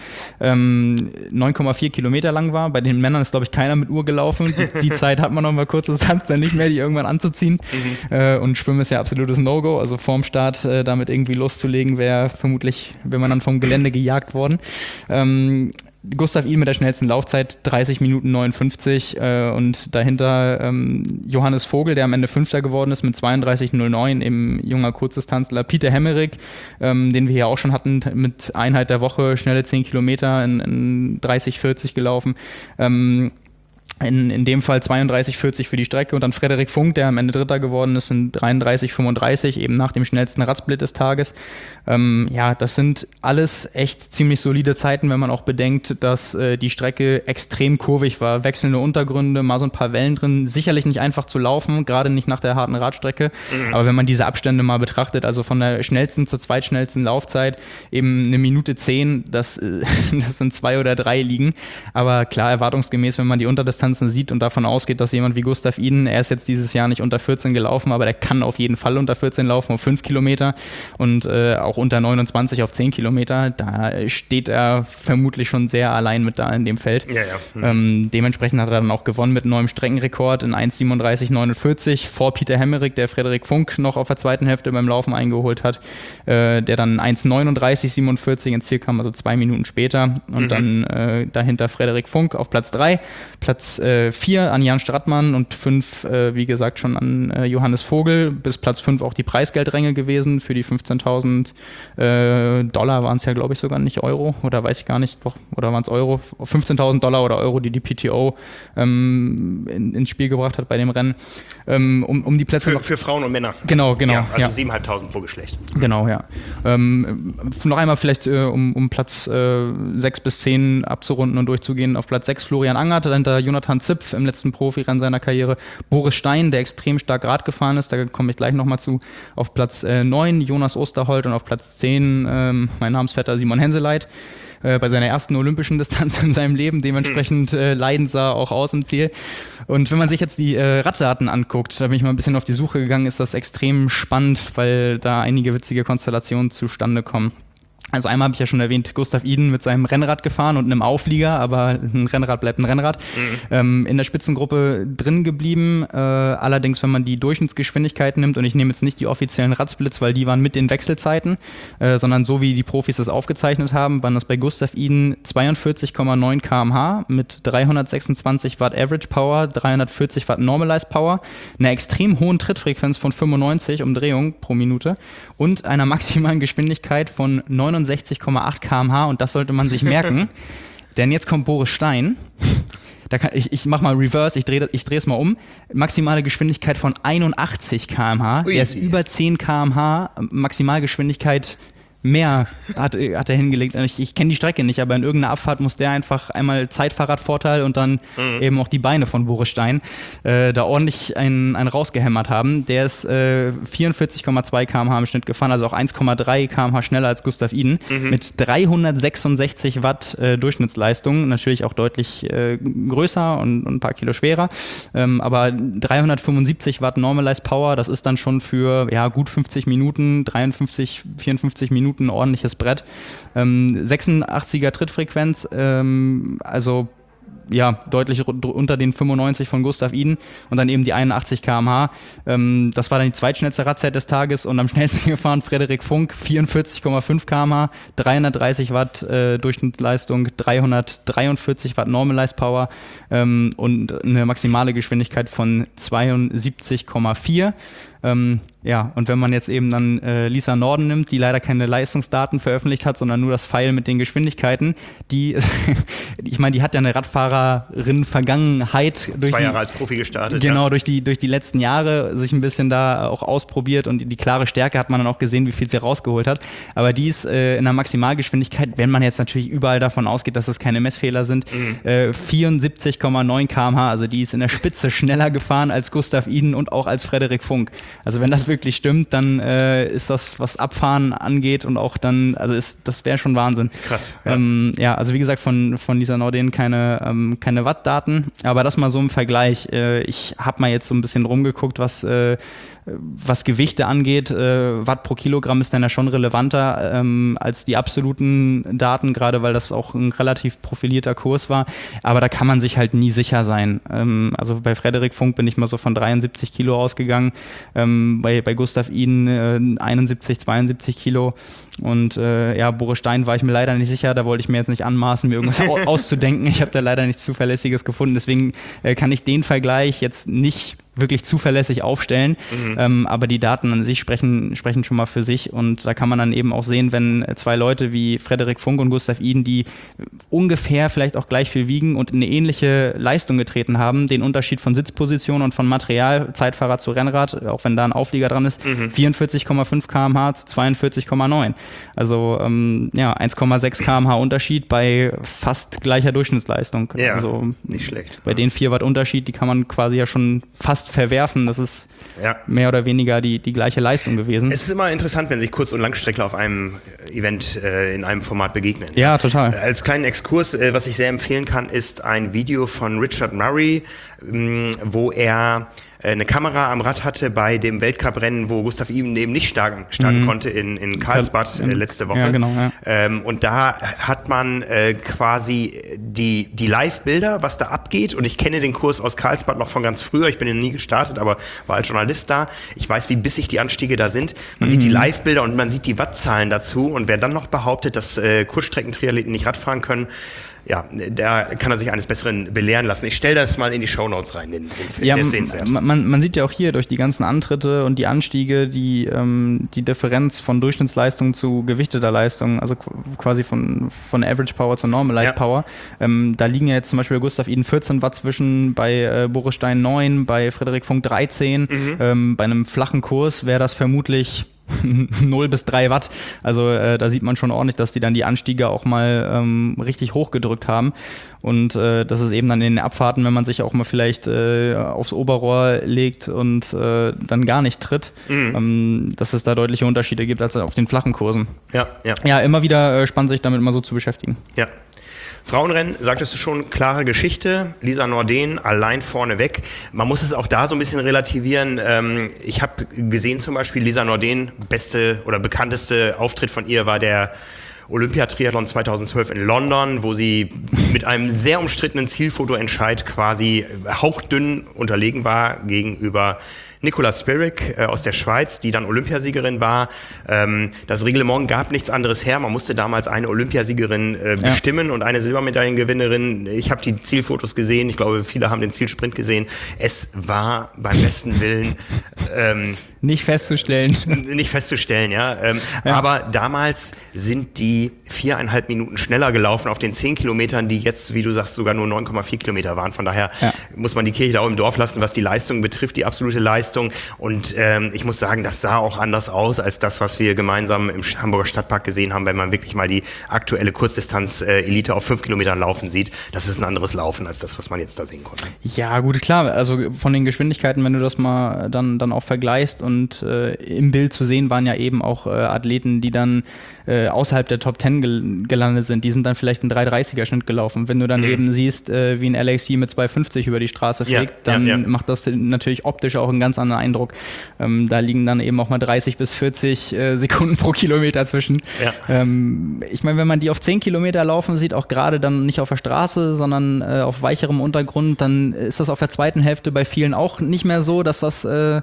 ähm, neun Komma vier Kilometer lang war. Bei den Männern ist, glaube ich, keiner mit Uhr gelaufen. Die, die Zeit hat man noch mal kurz, das Tanz dann nicht mehr, die irgendwann anzuziehen. Mhm. Äh, und Schwimmen ist ja absolutes No-Go. Also vorm Start äh, damit irgendwie loszulegen, wäre vermutlich, wäre man dann vom Gelände gejagt worden. Ähm, Gustav Iden mit der schnellsten Laufzeit, dreißig Minuten neunundfünfzig äh, und dahinter ähm, Johannes Vogel, der am Ende Fünfter geworden ist mit zweiunddreißig null neun, im junger Kurzdistanzler. Peter Hemmerich, ähm, den wir hier auch schon hatten, mit Einheit der Woche, schnelle zehn Kilometer in, in dreißig vierzig gelaufen. Ähm, In, in dem Fall zweiunddreißig vierzig für die Strecke und dann Frederik Funk, der am Ende Dritter geworden ist, in dreiunddreißig fünfunddreißig, eben nach dem schnellsten Radsplit des Tages. Ähm, ja, das sind alles echt ziemlich solide Zeiten, wenn man auch bedenkt, dass äh, die Strecke extrem kurvig war. Wechselnde Untergründe, mal so ein paar Wellen drin, sicherlich nicht einfach zu laufen, gerade nicht nach der harten Radstrecke. Mhm. Aber wenn man diese Abstände mal betrachtet, also von der schnellsten zur zweitschnellsten Laufzeit, eben eine Minute zehn, das, äh, das sind zwei oder drei Ligen. Aber klar, erwartungsgemäß, wenn man die Unterdistanz sieht und davon ausgeht, dass jemand wie Gustav Iden, er ist jetzt dieses Jahr nicht unter vierzehn gelaufen, aber der kann auf jeden Fall unter vierzehn laufen auf fünf Kilometer und äh, auch unter neunundzwanzig auf zehn Kilometer. Da steht er vermutlich schon sehr allein mit da in dem Feld. Ja, ja. Mhm. Ähm, dementsprechend hat er dann auch gewonnen mit einem neuen Streckenrekord in eins siebenunddreißig neunundvierzig vor Peter Hemmerich, der Frederik Funk noch auf der zweiten Hälfte beim Laufen eingeholt hat, äh, der dann eins neununddreißig siebenundvierzig ins Ziel kam, also zwei Minuten später und mhm. dann äh, dahinter Frederik Funk auf Platz drei, Platz vier an Jan Strattmann und fünf, äh, wie gesagt, schon an äh, Johannes Vogel. Bis Platz fünf auch die Preisgeldränge gewesen für die fünfzehntausend äh, Dollar waren es ja, glaube ich, sogar nicht Euro oder weiß ich gar nicht, doch, oder waren es Euro? fünfzehntausend Dollar oder Euro, die die P T O ähm, in, ins Spiel gebracht hat bei dem Rennen. Ähm, um, um die Plätze für, noch, für Frauen und Männer. Genau, genau. Ja, also ja. siebentausendfünfhundert pro Geschlecht. Genau, ja. Ähm, noch einmal vielleicht, äh, um, um Platz äh, sechs bis zehn abzurunden und durchzugehen. Auf Platz sechs Florian Angert, dahinter Jonathan Zipf im letzten Profirennen seiner Karriere. Boris Stein, der extrem stark Rad gefahren ist, da komme ich gleich nochmal zu. Auf Platz äh, neun Jonas Osterholt und auf Platz zehn ähm, mein Namensvetter Simon Henseleit. Äh, bei seiner ersten olympischen Distanz in seinem Leben, dementsprechend äh, leidend sah auch aus im Ziel. Und wenn man sich jetzt die äh, Raddaten anguckt, da bin ich mal ein bisschen auf die Suche gegangen, ist das extrem spannend, weil da einige witzige Konstellationen zustande kommen. Also einmal habe ich ja schon erwähnt, Gustav Iden mit seinem Rennrad gefahren und einem Auflieger, aber ein Rennrad bleibt ein Rennrad. Mhm. Ähm, in der Spitzengruppe drin geblieben, äh, allerdings wenn man die Durchschnittsgeschwindigkeit nimmt, und ich nehme jetzt nicht die offiziellen Radsplits, weil die waren mit den Wechselzeiten, äh, sondern so wie die Profis das aufgezeichnet haben, waren das bei Gustav Iden zweiundvierzig Komma neun Kilometer pro Stunde mit dreihundertsechsundzwanzig Watt Average Power, dreihundertvierzig Watt Normalized Power, einer extrem hohen Trittfrequenz von fünfundneunzig Umdrehungen pro Minute und einer maximalen Geschwindigkeit von neunundsechzig Komma acht Kilometer pro Stunde und das sollte man sich merken, denn jetzt kommt Boris Stein. Da kann, ich ich mache mal Reverse, ich drehe ich drehe es mal um. Maximale Geschwindigkeit von einundachtzig Kilometer pro Stunde, der ist über zehn Kilometer pro Stunde, Maximalgeschwindigkeit mehr hat, hat er hingelegt. Ich, ich kenne die Strecke nicht, aber in irgendeiner Abfahrt muss der einfach einmal Zeitfahrradvorteil und dann mhm. eben auch die Beine von Boris Stein äh, da ordentlich einen, einen rausgehämmert haben. Der ist äh, vierundvierzig Komma zwei Kilometer pro Stunde im Schnitt gefahren, also auch eins Komma drei Kilometer pro Stunde schneller als Gustav Iden mhm. mit dreihundertsechsundsechzig Watt äh, Durchschnittsleistung, natürlich auch deutlich äh, größer und, und ein paar Kilo schwerer, ähm, aber dreihundertfünfundsiebzig Watt Normalized Power, das ist dann schon für ja, gut fünfzig Minuten, dreiundfünfzig, vierundfünfzig Minuten ein ordentliches Brett. Ähm, sechsundachtziger Trittfrequenz, ähm, also ja, deutlich unter den fünfundneunzig von Gustav Iden und dann eben die einundachtzig Kilometer pro Stunde. Ähm, das war dann die zweitschnellste Radzeit des Tages und am schnellsten gefahren Frederik Funk, vierundvierzig Komma fünf Kilometer pro Stunde, dreihundertdreißig Watt äh, Durchschnittsleistung, dreihundertdreiundvierzig Watt Normalized Power ähm, und eine maximale Geschwindigkeit von zweiundsiebzig Komma vier. Ähm, ja, und wenn man jetzt eben dann äh, Lisa Norden nimmt, die leider keine Leistungsdaten veröffentlicht hat, sondern nur das Pfeil mit den Geschwindigkeiten, die, ich meine, die hat ja eine Radfahrer Fahrerinnen Vergangenheit durch Zwei die, Jahre als Profi gestartet. Genau, ja. durch die, durch die letzten Jahre sich ein bisschen da auch ausprobiert und die, die klare Stärke hat man dann auch gesehen, wie viel sie rausgeholt hat. Aber die ist äh, in der Maximalgeschwindigkeit, wenn man jetzt natürlich überall davon ausgeht, dass es keine Messfehler sind, mhm. äh, vierundsiebzig Komma neun Kilometer pro Stunde, also die ist in der Spitze schneller gefahren als Gustav Iden und auch als Frederik Funk. Also wenn das wirklich stimmt, dann äh, ist das, was Abfahren angeht und auch dann, also ist, das wäre schon Wahnsinn. Krass. Ja, ähm, ja also wie gesagt, von, von Lisa Nordin keine, ähm, keine Wattdaten, aber das mal so im Vergleich. Äh, ich habe mal jetzt so ein bisschen rumgeguckt, was äh, was Gewichte angeht, äh, Watt pro Kilogramm ist dann ja schon relevanter ähm, als die absoluten Daten, gerade weil das auch ein relativ profilierter Kurs war. Aber da kann man sich halt nie sicher sein. Ähm, also bei Frederik Funk bin ich mal so von dreiundsiebzig Kilo ausgegangen, ähm, bei, bei Gustav Iden äh, einundsiebzig, zweiundsiebzig Kilo. Und äh, ja, Boris Stein war ich mir leider nicht sicher, da wollte ich mir jetzt nicht anmaßen, mir irgendwas au- auszudenken. Ich habe da leider nichts Zuverlässiges gefunden, deswegen äh, kann ich den Vergleich jetzt nicht wirklich zuverlässig aufstellen, mhm. ähm, aber die Daten an sich sprechen, sprechen schon mal für sich und da kann man dann eben auch sehen, wenn zwei Leute wie Frederik Funk und Gustav Iden, die ungefähr vielleicht auch gleich viel wiegen und eine ähnliche Leistung getreten haben, den Unterschied von Sitzposition und von Material, Zeitfahrrad zu Rennrad, auch wenn da ein Auflieger dran ist, mhm. vierundvierzig Komma fünf Kilometer pro Stunde zu zweiundvierzig Komma neun. Also ähm, ja, eins Komma sechs Kilometer pro Stunde Unterschied bei fast gleicher Durchschnittsleistung. Ja, also nicht schlecht. Bei den vier Watt Unterschied, die kann man quasi ja schon fast verwerfen. Das ist ja. mehr oder weniger die, die gleiche Leistung gewesen. Es ist immer interessant, wenn sich Kurz- und Langstreckler auf einem Event äh, in einem Format begegnen. Ja, total. Als kleinen Exkurs, äh, was ich sehr empfehlen kann, ist ein Video von Richard Murray, mh, wo er eine Kamera am Rad hatte bei dem Weltcuprennen, wo Gustav Iden eben nicht starten, starten mhm. konnte in, in Karlsbad äh, letzte Woche. Ja, genau, ja. Ähm, und da hat man äh, quasi die, die Live-Bilder, was da abgeht. Und ich kenne den Kurs aus Karlsbad noch von ganz früher. Ich bin ja nie gestartet, aber war als Journalist da. Ich weiß, wie bissig die Anstiege da sind. Man mhm. sieht die Live-Bilder und man sieht die Wattzahlen dazu. Und wer dann noch behauptet, dass äh, Kurzstreckentriathleten nicht Radfahren können, ja, da kann er sich eines Besseren belehren lassen. Ich stelle das mal in die Shownotes rein, den, den Film. Ja, der ist sehenswert. Man, man sieht ja auch hier durch die ganzen Antritte und die Anstiege die, ähm, die Differenz von Durchschnittsleistung zu gewichteter Leistung, also quasi von, von Average Power zu Normalized ja. Power. Ähm, da liegen ja jetzt zum Beispiel bei Gustav Iden vierzehn Watt zwischen, bei äh, Boris Stein neun, bei Frederik Funk dreizehn. Mhm. Ähm, bei einem flachen Kurs wäre das vermutlich null bis drei Watt. Also äh, da sieht man schon ordentlich, dass die dann die Anstiege auch mal ähm, richtig hochgedrückt haben. Und äh, das ist eben dann in den Abfahrten, wenn man sich auch mal vielleicht äh, aufs Oberrohr legt und äh, dann gar nicht tritt, mhm. ähm, dass es da deutliche Unterschiede gibt als auf den flachen Kursen. Ja, ja. Ja, immer wieder äh, spannend, sich damit mal so zu beschäftigen. Ja. Frauenrennen, sagtest du schon, klare Geschichte. Lisa Nordin allein vorneweg. Man muss es auch da so ein bisschen relativieren. Ähm, ich habe gesehen zum Beispiel, Lisa Nordin, beste oder bekannteste Auftritt von ihr war der Olympiatriathlon zweitausendzwölf in London, wo sie mit einem sehr umstrittenen Zielfotoentscheid quasi hauchdünn unterlegen war gegenüber Nicola Spirik äh, aus der Schweiz, die dann Olympiasiegerin war. Ähm, das Reglement gab nichts anderes her. Man musste damals eine Olympiasiegerin äh, bestimmen ja. und eine Silbermedaillengewinnerin. Ich habe die Zielfotos gesehen. Ich glaube, viele haben den Zielsprint gesehen. Es war beim besten Willen ähm, nicht festzustellen. Nicht festzustellen, ja. Ähm, ja. Aber damals sind die viereinhalb Minuten schneller gelaufen auf den zehn Kilometern, die jetzt, wie du sagst, sogar nur neun Komma vier Kilometer waren. Von daher ja. muss man die Kirche da auch im Dorf lassen, was die Leistung betrifft, die absolute Leistung. Und ähm, ich muss sagen, das sah auch anders aus als das, was wir gemeinsam im Hamburger Stadtpark gesehen haben, wenn man wirklich mal die aktuelle Kurzdistanz-Elite auf fünf Kilometern laufen sieht. Das ist ein anderes Laufen als das, was man jetzt da sehen konnte. Ja, gut, klar. Also von den Geschwindigkeiten, wenn du das mal dann, dann auch vergleichst und äh, im Bild zu sehen waren ja eben auch äh, Athleten, die dann äh, außerhalb der Top Ten gel- gelandet sind. Die sind dann vielleicht einen drei dreißiger Schnitt gelaufen. Wenn du dann mhm. eben siehst, äh, wie ein L X C mit zwei fünfzig über die Straße fliegt, ja, dann ja, ja. macht das natürlich optisch auch einen ganz anderen Eindruck. Ähm, da liegen dann eben auch mal dreißig bis vierzig äh, Sekunden pro Kilometer zwischen. Ja. Ähm, ich meine, wenn man die auf zehn Kilometer laufen sieht, auch gerade dann nicht auf der Straße, sondern äh, auf weicherem Untergrund, dann ist das auf der zweiten Hälfte bei vielen auch nicht mehr so, dass das äh,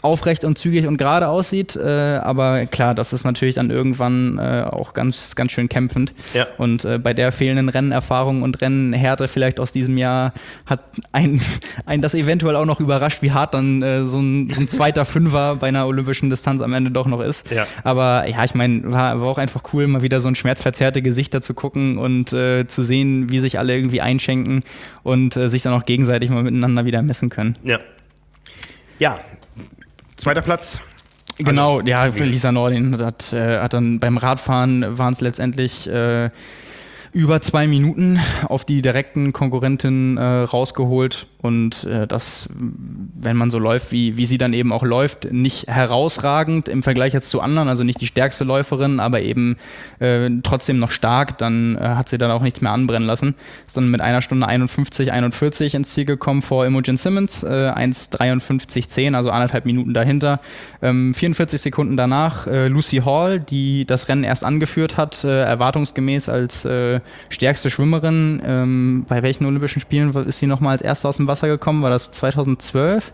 aufrecht und zügig und gerade aussieht. Äh, aber klar, das ist natürlich dann irgendwann äh, auch ganz, ganz schön kämpfend. Ja. Und äh, bei der fehlenden Rennerfahrung und Rennenhärte vielleicht aus diesem Jahr hat ein, ein das eventuell auch noch überrascht, wie hart dann äh, so, ein, so ein zweiter Fünfer bei einer olympischen Distanz am Ende doch noch ist. Ja. Aber ja, ich meine, war, war auch einfach cool, mal wieder so ein schmerzverzerrte Gesichter zu gucken und äh, zu sehen, wie sich alle irgendwie einschenken und äh, sich dann auch gegenseitig mal miteinander wieder messen können. Ja. Ja. Zweiter Platz. Genau, also, ja, für Lisa Nordin hat, äh, hat dann beim Radfahren waren es letztendlich äh, über zwei Minuten auf die direkten Konkurrenten äh, rausgeholt und äh, das, wenn man so läuft, wie, wie sie dann eben auch läuft, nicht herausragend im Vergleich jetzt zu anderen, also nicht die stärkste Läuferin, aber eben äh, trotzdem noch stark, dann äh, hat sie dann auch nichts mehr anbrennen lassen. Ist dann mit einer Stunde einundfünfzig einundvierzig ins Ziel gekommen vor Imogen Simmons, äh, eins dreiundfünfzig zehn, also anderthalb Minuten dahinter. Ähm, vierundvierzig Sekunden danach äh, Lucy Hall, die das Rennen erst angeführt hat, äh, erwartungsgemäß als äh, stärkste Schwimmerin. Ähm, bei welchen Olympischen Spielen ist sie nochmal als Erste aus dem Wasser gekommen? War das zweitausendzwölf?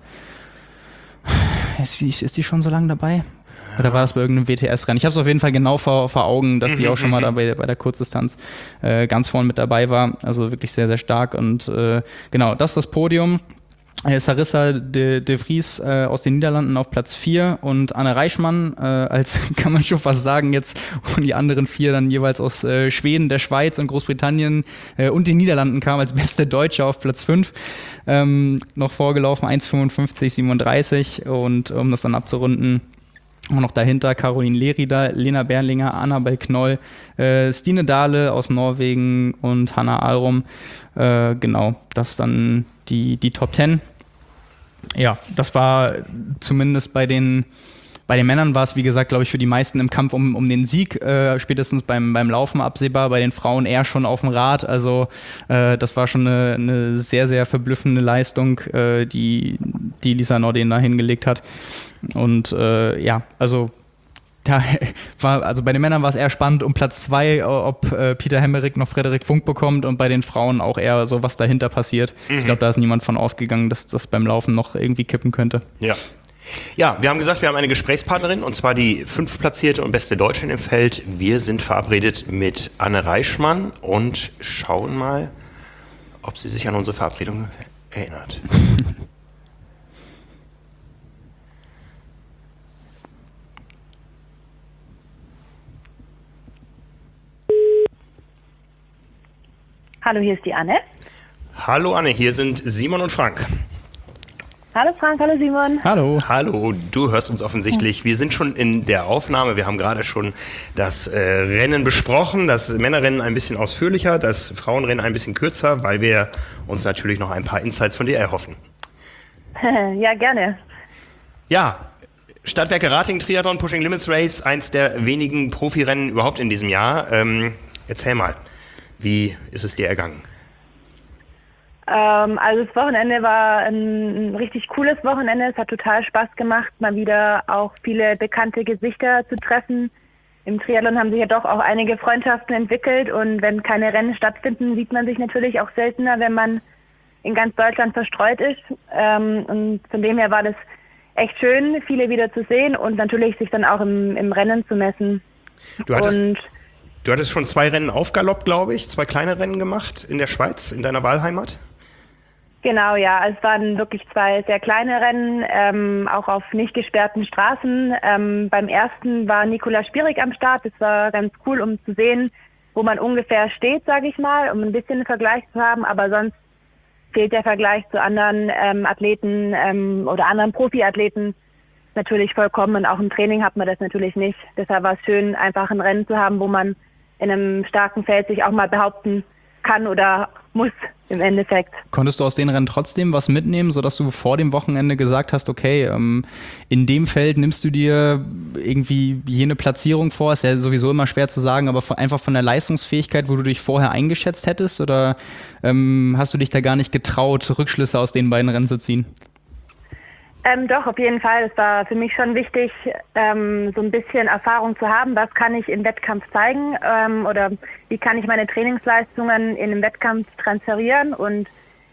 Ist die, ist die schon so lange dabei? Oder war das bei irgendeinem W T S-Rennen? Ich habe es auf jeden Fall genau vor, vor Augen, dass die auch schon mal dabei bei der Kurzdistanz äh, ganz vorne mit dabei war. Also wirklich sehr, sehr stark. Und äh, genau, das ist das Podium. Sarissa de, de Vries äh, aus den Niederlanden auf Platz vier und Anne Reichmann äh, als, kann man schon fast sagen jetzt, und die anderen vier dann jeweils aus äh, Schweden, der Schweiz und Großbritannien äh, und den Niederlanden kam als beste Deutsche auf Platz fünf. Ähm, noch vorgelaufen, eins fünfundfünfzig siebenunddreißig und um das dann abzurunden, und noch dahinter Caroline Lerida, Lena Bernlinger, Annabel Knoll, äh, Stine Dahle aus Norwegen und Hanna Alrum. Äh, genau, das dann die, die Top Ten. Ja, das war zumindest bei den, bei den Männern war es, wie gesagt, glaube ich, für die meisten im Kampf um, um den Sieg, äh, spätestens beim, beim Laufen absehbar, bei den Frauen eher schon auf dem Rad. Also äh, das war schon eine, eine sehr, sehr verblüffende Leistung, äh, die, die Lisa Nordin da hingelegt hat. Und äh, ja, also da war, also bei den Männern war es eher spannend um Platz zwei, ob äh, Peter Hemmerich noch Frederik Funk bekommt, und bei den Frauen auch eher so, was dahinter passiert. Mhm. Ich glaube, da ist niemand von ausgegangen, dass das beim Laufen noch irgendwie kippen könnte. Ja. Ja, wir haben gesagt, wir haben eine Gesprächspartnerin, und zwar die fünftplatzierte und beste Deutschin im Feld. Wir sind verabredet mit Anne Reichmann und schauen mal, ob sie sich an unsere Verabredung erinnert. Hallo, hier ist die Anne. Hallo Anne, hier sind Simon und Frank. Hallo Frank, hallo Simon. Hallo. Hallo, du hörst uns offensichtlich. Wir sind schon in der Aufnahme. Wir haben gerade schon das äh, Rennen besprochen, das Männerrennen ein bisschen ausführlicher, das Frauenrennen ein bisschen kürzer, weil wir uns natürlich noch ein paar Insights von dir erhoffen. Ja, gerne. Ja, Stadtwerke Rating Triathlon Pushing Limits Race, eins der wenigen Profirennen überhaupt in diesem Jahr. Ähm, erzähl mal, wie ist es dir ergangen? Ähm, also das Wochenende war ein, ein richtig cooles Wochenende. Es hat total Spaß gemacht, mal wieder auch viele bekannte Gesichter zu treffen. Im Triathlon haben sich ja doch auch einige Freundschaften entwickelt, und wenn keine Rennen stattfinden, sieht man sich natürlich auch seltener, wenn man in ganz Deutschland verstreut ist. Ähm, und von dem her war das echt schön, viele wieder zu sehen und natürlich sich dann auch im, im Rennen zu messen. Du hattest, und du hattest schon zwei Rennen aufgaloppt, glaube ich, zwei kleine Rennen gemacht in der Schweiz, in deiner Wahlheimat? Genau, ja. Es waren wirklich zwei sehr kleine Rennen, ähm, auch auf nicht gesperrten Straßen. Ähm, beim ersten war Nicola Spierig am Start. Das war ganz cool, um zu sehen, wo man ungefähr steht, sage ich mal, um ein bisschen einen Vergleich zu haben. Aber sonst fehlt der Vergleich zu anderen ähm, Athleten ähm, oder anderen Profiathleten natürlich vollkommen. Und auch im Training hat man das natürlich nicht. Deshalb war es schön, einfach ein Rennen zu haben, wo man in einem starken Feld sich auch mal behaupten kann oder muss im Endeffekt. Konntest du aus den Rennen trotzdem was mitnehmen, sodass du vor dem Wochenende gesagt hast, okay, ähm, in dem Feld nimmst du dir irgendwie jene Platzierung vor? Ist ja sowieso immer schwer zu sagen, aber von, einfach von der Leistungsfähigkeit, wo du dich vorher eingeschätzt hättest, oder ähm, hast du dich da gar nicht getraut, Rückschlüsse aus den beiden Rennen zu ziehen? Ähm, doch, auf jeden Fall. Es war für mich schon wichtig, ähm, so ein bisschen Erfahrung zu haben. Was kann ich im Wettkampf zeigen ähm, oder wie kann ich meine Trainingsleistungen in einem Wettkampf transferieren? Und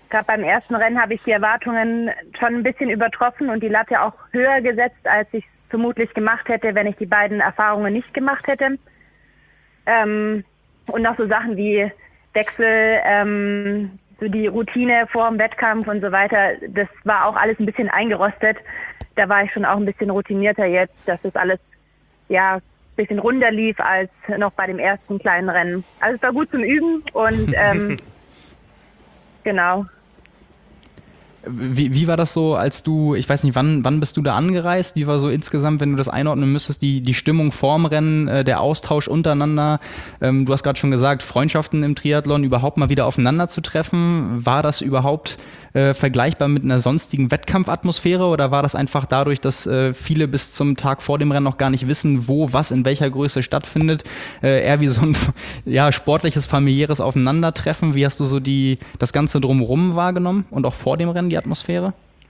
gerade beim ersten Rennen habe ich die Erwartungen schon ein bisschen übertroffen und die Latte auch höher gesetzt, als ich vermutlich gemacht hätte, wenn ich die beiden Erfahrungen nicht gemacht hätte. Ähm, und noch so Sachen wie Wechsel, ähm, so die Routine vor dem Wettkampf und so weiter, das war auch alles ein bisschen eingerostet. Da war ich schon auch ein bisschen routinierter jetzt, dass das alles ja ein bisschen runder lief als noch bei dem ersten kleinen Rennen. Also es war gut zum Üben und ähm, genau. Wie, wie war das so, als du, ich weiß nicht, wann, wann bist du da angereist? Wie war so insgesamt, wenn du das einordnen müsstest, die, die Stimmung vorm Rennen, äh, der Austausch untereinander? Ähm, du hast gerade schon gesagt, Freundschaften im Triathlon überhaupt mal wieder aufeinander zu treffen. War das überhaupt äh, vergleichbar mit einer sonstigen Wettkampfatmosphäre oder war das einfach dadurch, dass äh, viele bis zum Tag vor dem Rennen noch gar nicht wissen, wo, was, in welcher Größe stattfindet? Äh, eher wie so ein ja, sportliches, familiäres Aufeinandertreffen. Wie hast du so die, das Ganze drumherum wahrgenommen und auch vor dem Rennen? Die Atmosphäre?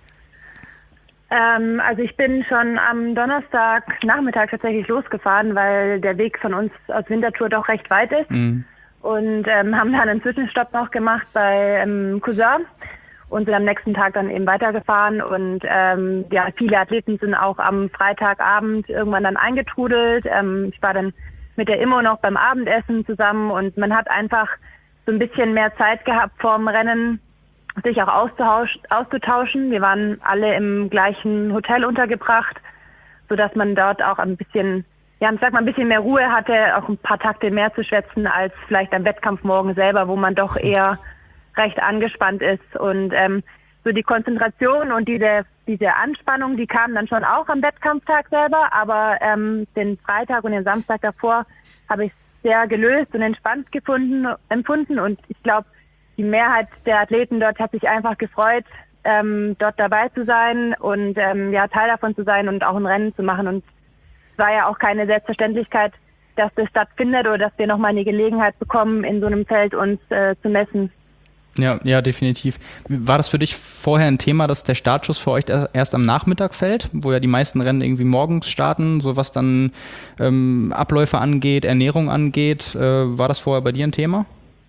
Ähm, also ich bin schon am Donnerstagnachmittag tatsächlich losgefahren, weil der Weg von uns aus Winterthur doch recht weit ist. Mhm. Und ähm, haben dann einen Zwischenstopp noch gemacht bei ähm, Cousin und sind am nächsten Tag dann eben weitergefahren. Und ähm, ja, viele Athleten sind auch am Freitagabend irgendwann dann eingetrudelt. Ähm, ich war dann mit der Immo noch beim Abendessen zusammen und man hat einfach so ein bisschen mehr Zeit gehabt vorm Rennen, sich auch auszutauschen. Wir waren alle im gleichen Hotel untergebracht, sodass man dort auch ein bisschen, ja, ich sag mal, ein bisschen mehr Ruhe hatte, auch ein paar Takte mehr zu schwätzen als vielleicht am Wettkampfmorgen selber, wo man doch eher recht angespannt ist. Und ähm, so die Konzentration und diese, diese Anspannung, die kam dann schon auch am Wettkampftag selber, aber ähm, den Freitag und den Samstag davor habe ich sehr gelöst und entspannt gefunden, empfunden und ich glaube, die Mehrheit der Athleten dort hat sich einfach gefreut, ähm, dort dabei zu sein und ähm, ja Teil davon zu sein und auch ein Rennen zu machen. Und es war ja auch keine Selbstverständlichkeit, dass das stattfindet oder dass wir nochmal eine Gelegenheit bekommen, in so einem Feld uns äh, zu messen. Ja, ja, definitiv. War das für dich vorher ein Thema, dass der Startschuss für euch erst am Nachmittag fällt, wo ja die meisten Rennen irgendwie morgens starten, so was dann ähm, Abläufe angeht, Ernährung angeht? Äh, war das vorher bei dir ein Thema?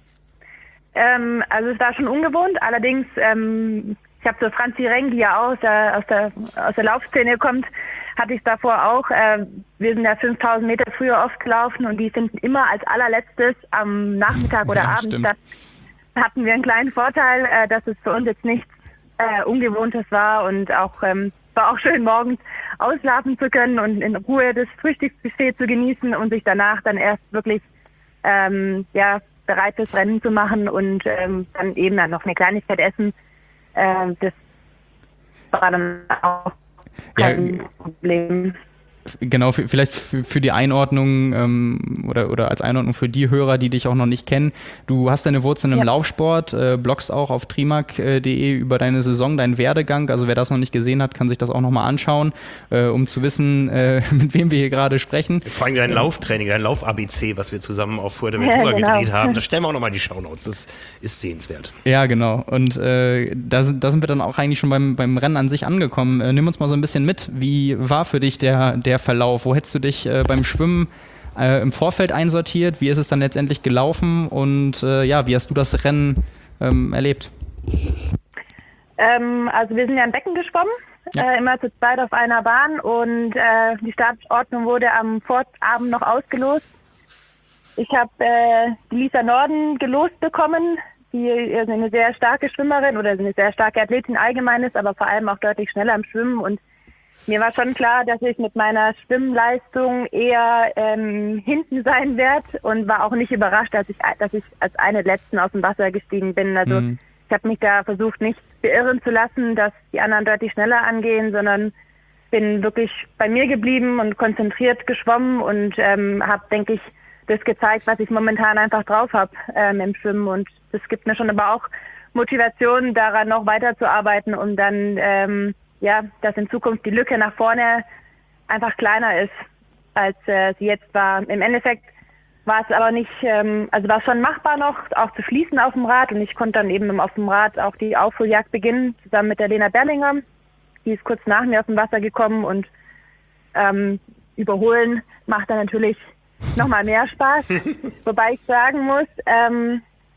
Ähm, also es war schon ungewohnt, allerdings, ähm, ich habe so Franzi Reng, die ja auch aus der, aus der, aus der Laufszene kommt, hatte ich davor auch. Äh, wir sind ja fünftausend Meter früher oft gelaufen und die finden immer als allerletztes am Nachmittag oder ja, Abend stimmt. statt. Hatten wir einen kleinen Vorteil, äh, dass es für uns jetzt nichts äh, Ungewohntes war und auch ähm, war auch schön morgens ausschlafen zu können und in Ruhe das Frühstücksbuffet zu genießen und sich danach dann erst wirklich ähm, ja bereit fürs Rennen zu machen und ähm, dann eben dann noch eine Kleinigkeit essen. Ähm, das war dann auch kein ja, Problem. Genau, vielleicht für die Einordnung ähm, oder, oder als Einordnung für die Hörer, die dich auch noch nicht kennen. Du hast deine Wurzeln im ja. Laufsport, äh, bloggst auch auf trimark punkt de über deine Saison, deinen Werdegang. Also wer das noch nicht gesehen hat, kann sich das auch nochmal anschauen, äh, um zu wissen, äh, mit wem wir hier gerade sprechen. Vor allem dein Lauftraining, dein Lauf-A B C, was wir zusammen auf Fuerteventura ja, genau. gedreht haben. Da stellen wir auch nochmal die Shownotes. Das ist sehenswert. Ja, genau. Und äh, da, sind, da sind wir dann auch eigentlich schon beim, beim Rennen an sich angekommen. Äh, nimm uns mal so ein bisschen mit. Wie war für dich der, der Verlauf? Wo hättest du dich äh, beim Schwimmen äh, im Vorfeld einsortiert? Wie ist es dann letztendlich gelaufen? Und äh, ja, wie hast du das Rennen ähm, erlebt? Ähm, also wir sind ja im Becken geschwommen, ja. äh, immer zu zweit auf einer Bahn und äh, die Startordnung wurde am Vorabend noch ausgelost. Ich habe äh, die Lisa Norden gelost bekommen, die eine sehr starke Schwimmerin oder eine sehr starke Athletin allgemein ist, aber vor allem auch deutlich schneller im Schwimmen und mir war schon klar, dass ich mit meiner Schwimmleistung eher ähm, hinten sein werde und war auch nicht überrascht, dass ich, dass ich als eine der Letzten aus dem Wasser gestiegen bin. Also mhm. ich habe mich da versucht, nicht beirren zu lassen, dass die anderen deutlich schneller angehen, sondern bin wirklich bei mir geblieben und konzentriert geschwommen und ähm, habe, denke ich, das gezeigt, was ich momentan einfach drauf habe ähm, im Schwimmen. Und das gibt mir schon aber auch Motivation, daran noch weiterzuarbeiten, um dann ähm, ja, dass in Zukunft die Lücke nach vorne einfach kleiner ist, als äh, sie jetzt war. Im Endeffekt war es aber nicht, ähm, also war es schon machbar noch, auch zu schließen auf dem Rad und ich konnte dann eben auf dem Rad auch die Aufholjagd beginnen, zusammen mit der Lena Berlinger. Die ist kurz nach mir aus dem Wasser gekommen und ähm, überholen macht dann natürlich nochmal mehr Spaß. Wobei ich sagen muss, ähm, dass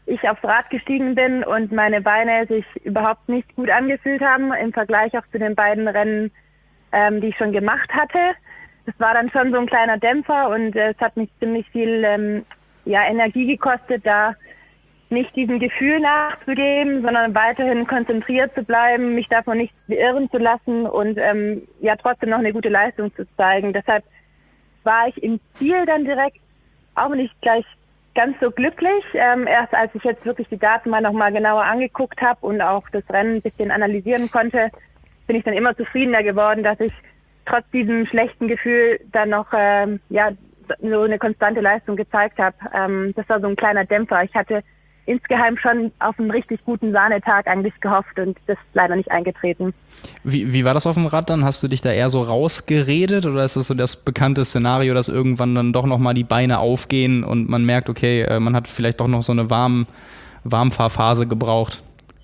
ich aufs Rad gestiegen bin und meine Beine sich überhaupt nicht gut angefühlt haben im Vergleich auch zu den beiden Rennen, ähm, die ich schon gemacht hatte. Das war dann schon so ein kleiner Dämpfer und äh, es hat mich ziemlich viel ähm, ja, Energie gekostet, da nicht diesem Gefühl nachzugeben, sondern weiterhin konzentriert zu bleiben, mich davon nicht beirren zu lassen und ähm, ja trotzdem noch eine gute Leistung zu zeigen. Deshalb war ich im Ziel dann direkt auch nicht gleich ganz so glücklich. Ähm, erst als ich jetzt wirklich die Daten mal nochmal genauer angeguckt habe und auch das Rennen ein bisschen analysieren konnte, bin ich dann immer zufriedener geworden, dass ich trotz diesem schlechten Gefühl dann noch ähm, ja so eine konstante Leistung gezeigt habe. Ähm, das war so ein kleiner Dämpfer. Ich hatte insgeheim schon auf einen richtig guten Sahnetag eigentlich gehofft und das ist leider nicht eingetreten. Wie, wie war das auf dem Rad dann? Hast du dich da eher so rausgeredet oder ist das so das bekannte Szenario, dass irgendwann dann doch nochmal die Beine aufgehen und man merkt, okay, man hat vielleicht doch noch so eine Warm, Warmfahrphase gebraucht?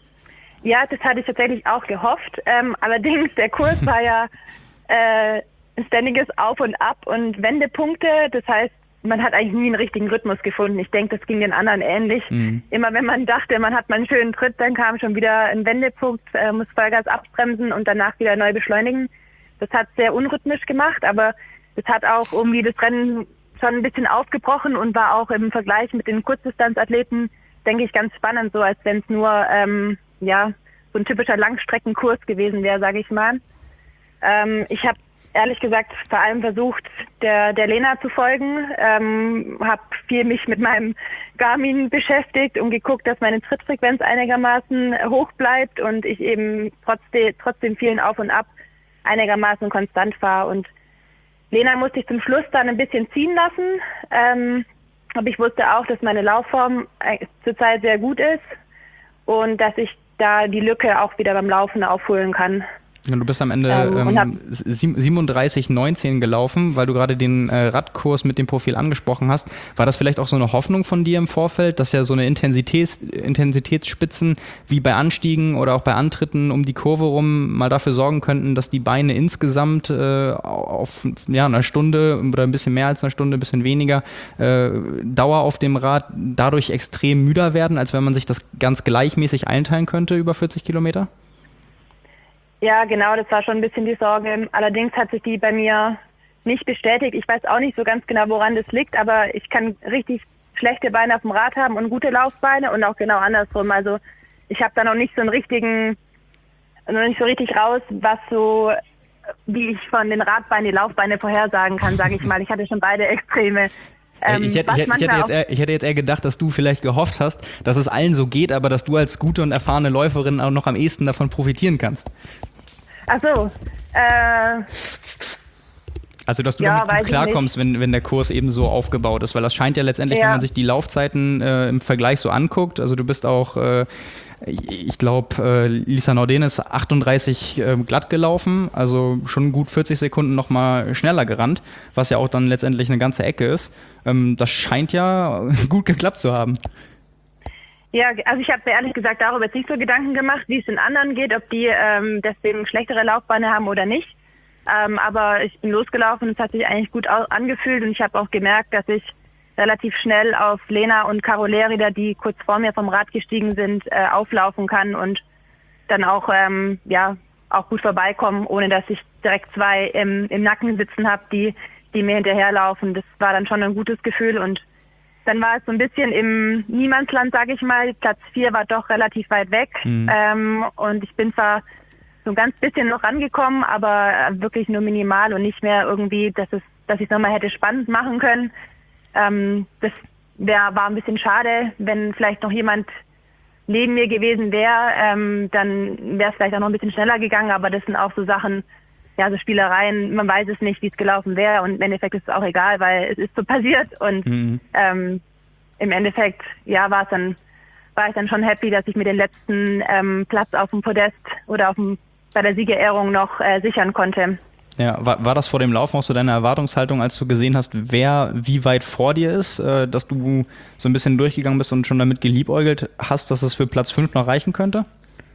Ja, das hatte ich tatsächlich auch gehofft. Ähm, allerdings, der Kurs war ja äh, ein ständiges Auf und Ab und Wendepunkte. Das heißt, man hat eigentlich nie einen richtigen Rhythmus gefunden. Ich denke, das ging den anderen ähnlich. Mhm. Immer wenn man dachte, man hat mal einen schönen Tritt, dann kam schon wieder ein Wendepunkt, äh, muss Vollgas abbremsen und danach wieder neu beschleunigen. Das hat sehr unrhythmisch gemacht, aber es hat auch irgendwie das Rennen schon ein bisschen aufgebrochen und war auch im Vergleich mit den Kurzdistanzathleten, denke ich, ganz spannend, so als wenn es nur ähm, ja so ein typischer Langstreckenkurs gewesen wäre, sage ich mal. Ähm, ich habe ehrlich gesagt vor allem versucht, der, der Lena zu folgen, ähm, habe viel mich mit meinem Garmin beschäftigt und geguckt, dass meine Trittfrequenz einigermaßen hoch bleibt und ich eben trotzdem, trotzdem vielen Auf und Ab einigermaßen konstant fahre. Und Lena musste ich zum Schluss dann ein bisschen ziehen lassen, ähm, aber ich wusste auch, dass meine Laufform zurzeit sehr gut ist und dass ich da die Lücke auch wieder beim Laufen aufholen kann. Du bist am Ende ähm, ähm, siebenunddreißig neunzehn gelaufen, weil du gerade den äh, Radkurs mit dem Profil angesprochen hast. War das vielleicht auch so eine Hoffnung von dir im Vorfeld, dass ja so eine Intensitäts, Intensitätsspitzen wie bei Anstiegen oder auch bei Antritten um die Kurve rum mal dafür sorgen könnten, dass die Beine insgesamt äh, auf ja, eine Stunde oder ein bisschen mehr als eine Stunde, ein bisschen weniger äh, Dauer auf dem Rad dadurch extrem müder werden, als wenn man sich das ganz gleichmäßig einteilen könnte über vierzig Kilometer? Ja, genau, das war schon ein bisschen die Sorge. Allerdings hat sich die bei mir nicht bestätigt. Ich weiß auch nicht so ganz genau, woran das liegt, aber ich kann richtig schlechte Beine auf dem Rad haben und gute Laufbeine und auch genau andersrum. Also ich habe da noch nicht so einen richtigen, noch nicht so richtig raus, was so, wie ich von den Radbeinen die Laufbeine vorhersagen kann, sage ich mal. Ich hatte schon beide Extreme. Ähm, ich, hätte, ich, ich, hätte jetzt eher, ich hätte jetzt eher gedacht, dass du vielleicht gehofft hast, dass es allen so geht, aber dass du als gute und erfahrene Läuferin auch noch am ehesten davon profitieren kannst. Ach so, äh... Also, dass du ja, damit gut klarkommst, wenn, wenn der Kurs eben so aufgebaut ist, weil das scheint ja letztendlich, ja. wenn man sich die Laufzeiten äh, im Vergleich so anguckt, also du bist auch, äh, ich, ich glaube, äh, Lisa Norden ist achtunddreißig äh, glatt gelaufen, also schon gut vierzig Sekunden nochmal schneller gerannt, was ja auch dann letztendlich eine ganze Ecke ist. Ähm, das scheint ja gut geklappt zu haben. Ja, also ich habe mir ehrlich gesagt darüber jetzt nicht so Gedanken gemacht, wie es den anderen geht, ob die ähm, deswegen schlechtere Laufbeine haben oder nicht. Ähm, aber ich bin losgelaufen, es hat sich eigentlich gut angefühlt und ich habe auch gemerkt, dass ich relativ schnell auf Lena und Caro Lerida, die kurz vor mir vom Rad gestiegen sind, äh, auflaufen kann und dann auch ähm, ja auch gut vorbeikommen, ohne dass ich direkt zwei im, im Nacken sitzen habe, die die mir hinterherlaufen. Das war dann schon ein gutes Gefühl und dann war es so ein bisschen im Niemandsland, sage ich mal. Platz vier war doch relativ weit weg. Mhm. Ähm, und ich bin zwar so ein ganz bisschen noch rangekommen, aber wirklich nur minimal und nicht mehr irgendwie, dass es, dass ich es nochmal hätte spannend machen können. Ähm, das wär, war ein bisschen schade, wenn vielleicht noch jemand neben mir gewesen wäre, ähm, dann wäre es vielleicht auch noch ein bisschen schneller gegangen, aber das sind auch so Sachen, ja, so Spielereien, man weiß es nicht, wie es gelaufen wäre und im Endeffekt ist es auch egal, weil es ist so passiert und mhm. ähm, im Endeffekt, ja, war es dann, war ich dann schon happy, dass ich mir den letzten ähm, Platz auf dem Podest oder auf dem, bei der Siegerehrung noch äh, sichern konnte. Ja, war, war das vor dem Laufen auch so deine Erwartungshaltung, als du gesehen hast, wer wie weit vor dir ist, äh, dass du so ein bisschen durchgegangen bist und schon damit geliebäugelt hast, dass es für Platz fünf noch reichen könnte?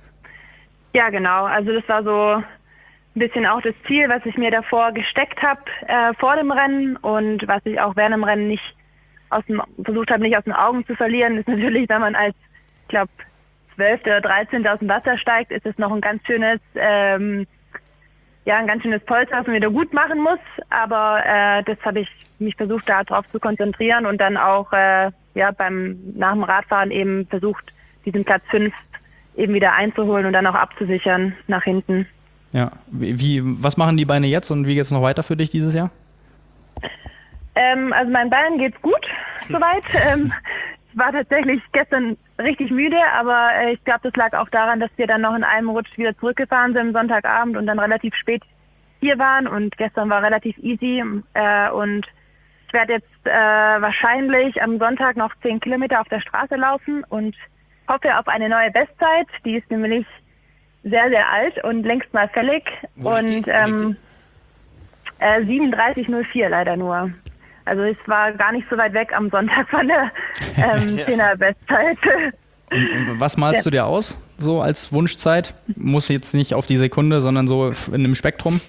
Ja, genau, also das war so ein bisschen auch das Ziel, was ich mir davor gesteckt habe äh, vor dem Rennen und was sich auch während dem Rennen nicht aus dem, versucht habe, nicht aus den Augen zu verlieren, ist natürlich, wenn man als, ich glaube, zwölfte oder dreizehnte aus dem Wasser steigt, ist es noch ein ganz schönes, ähm, ja, ein ganz schönes Polster, was man wieder gut machen muss. Aber äh, das habe ich mich versucht, da drauf zu konzentrieren und dann auch äh, ja beim nach dem Radfahren eben versucht, diesen Platz fünf eben wieder einzuholen und dann auch abzusichern nach hinten. Ja, wie, wie was machen die Beine jetzt und wie geht's noch weiter für dich dieses Jahr? Ähm, also meinen Beinen geht's gut soweit. Ähm, ich war tatsächlich gestern richtig müde, aber äh, ich glaube, das lag auch daran, dass wir dann noch in einem Rutsch wieder zurückgefahren sind Sonntagabend und dann relativ spät hier waren und gestern war relativ easy äh, und ich werde jetzt äh, wahrscheinlich am Sonntag noch zehn Kilometer auf der Straße laufen und hoffe auf eine neue Bestzeit. Die ist nämlich sehr, sehr alt und längst mal fällig. Wo und liegt die? ähm, äh, siebenunddreißig null vier leider nur. Also es war gar nicht so weit weg am Sonntag von der ähm, Ja. zehner-Bestzeit. Und, und was malst Ja. du dir aus, so als Wunschzeit? Muss jetzt nicht auf die Sekunde, sondern so in einem Spektrum?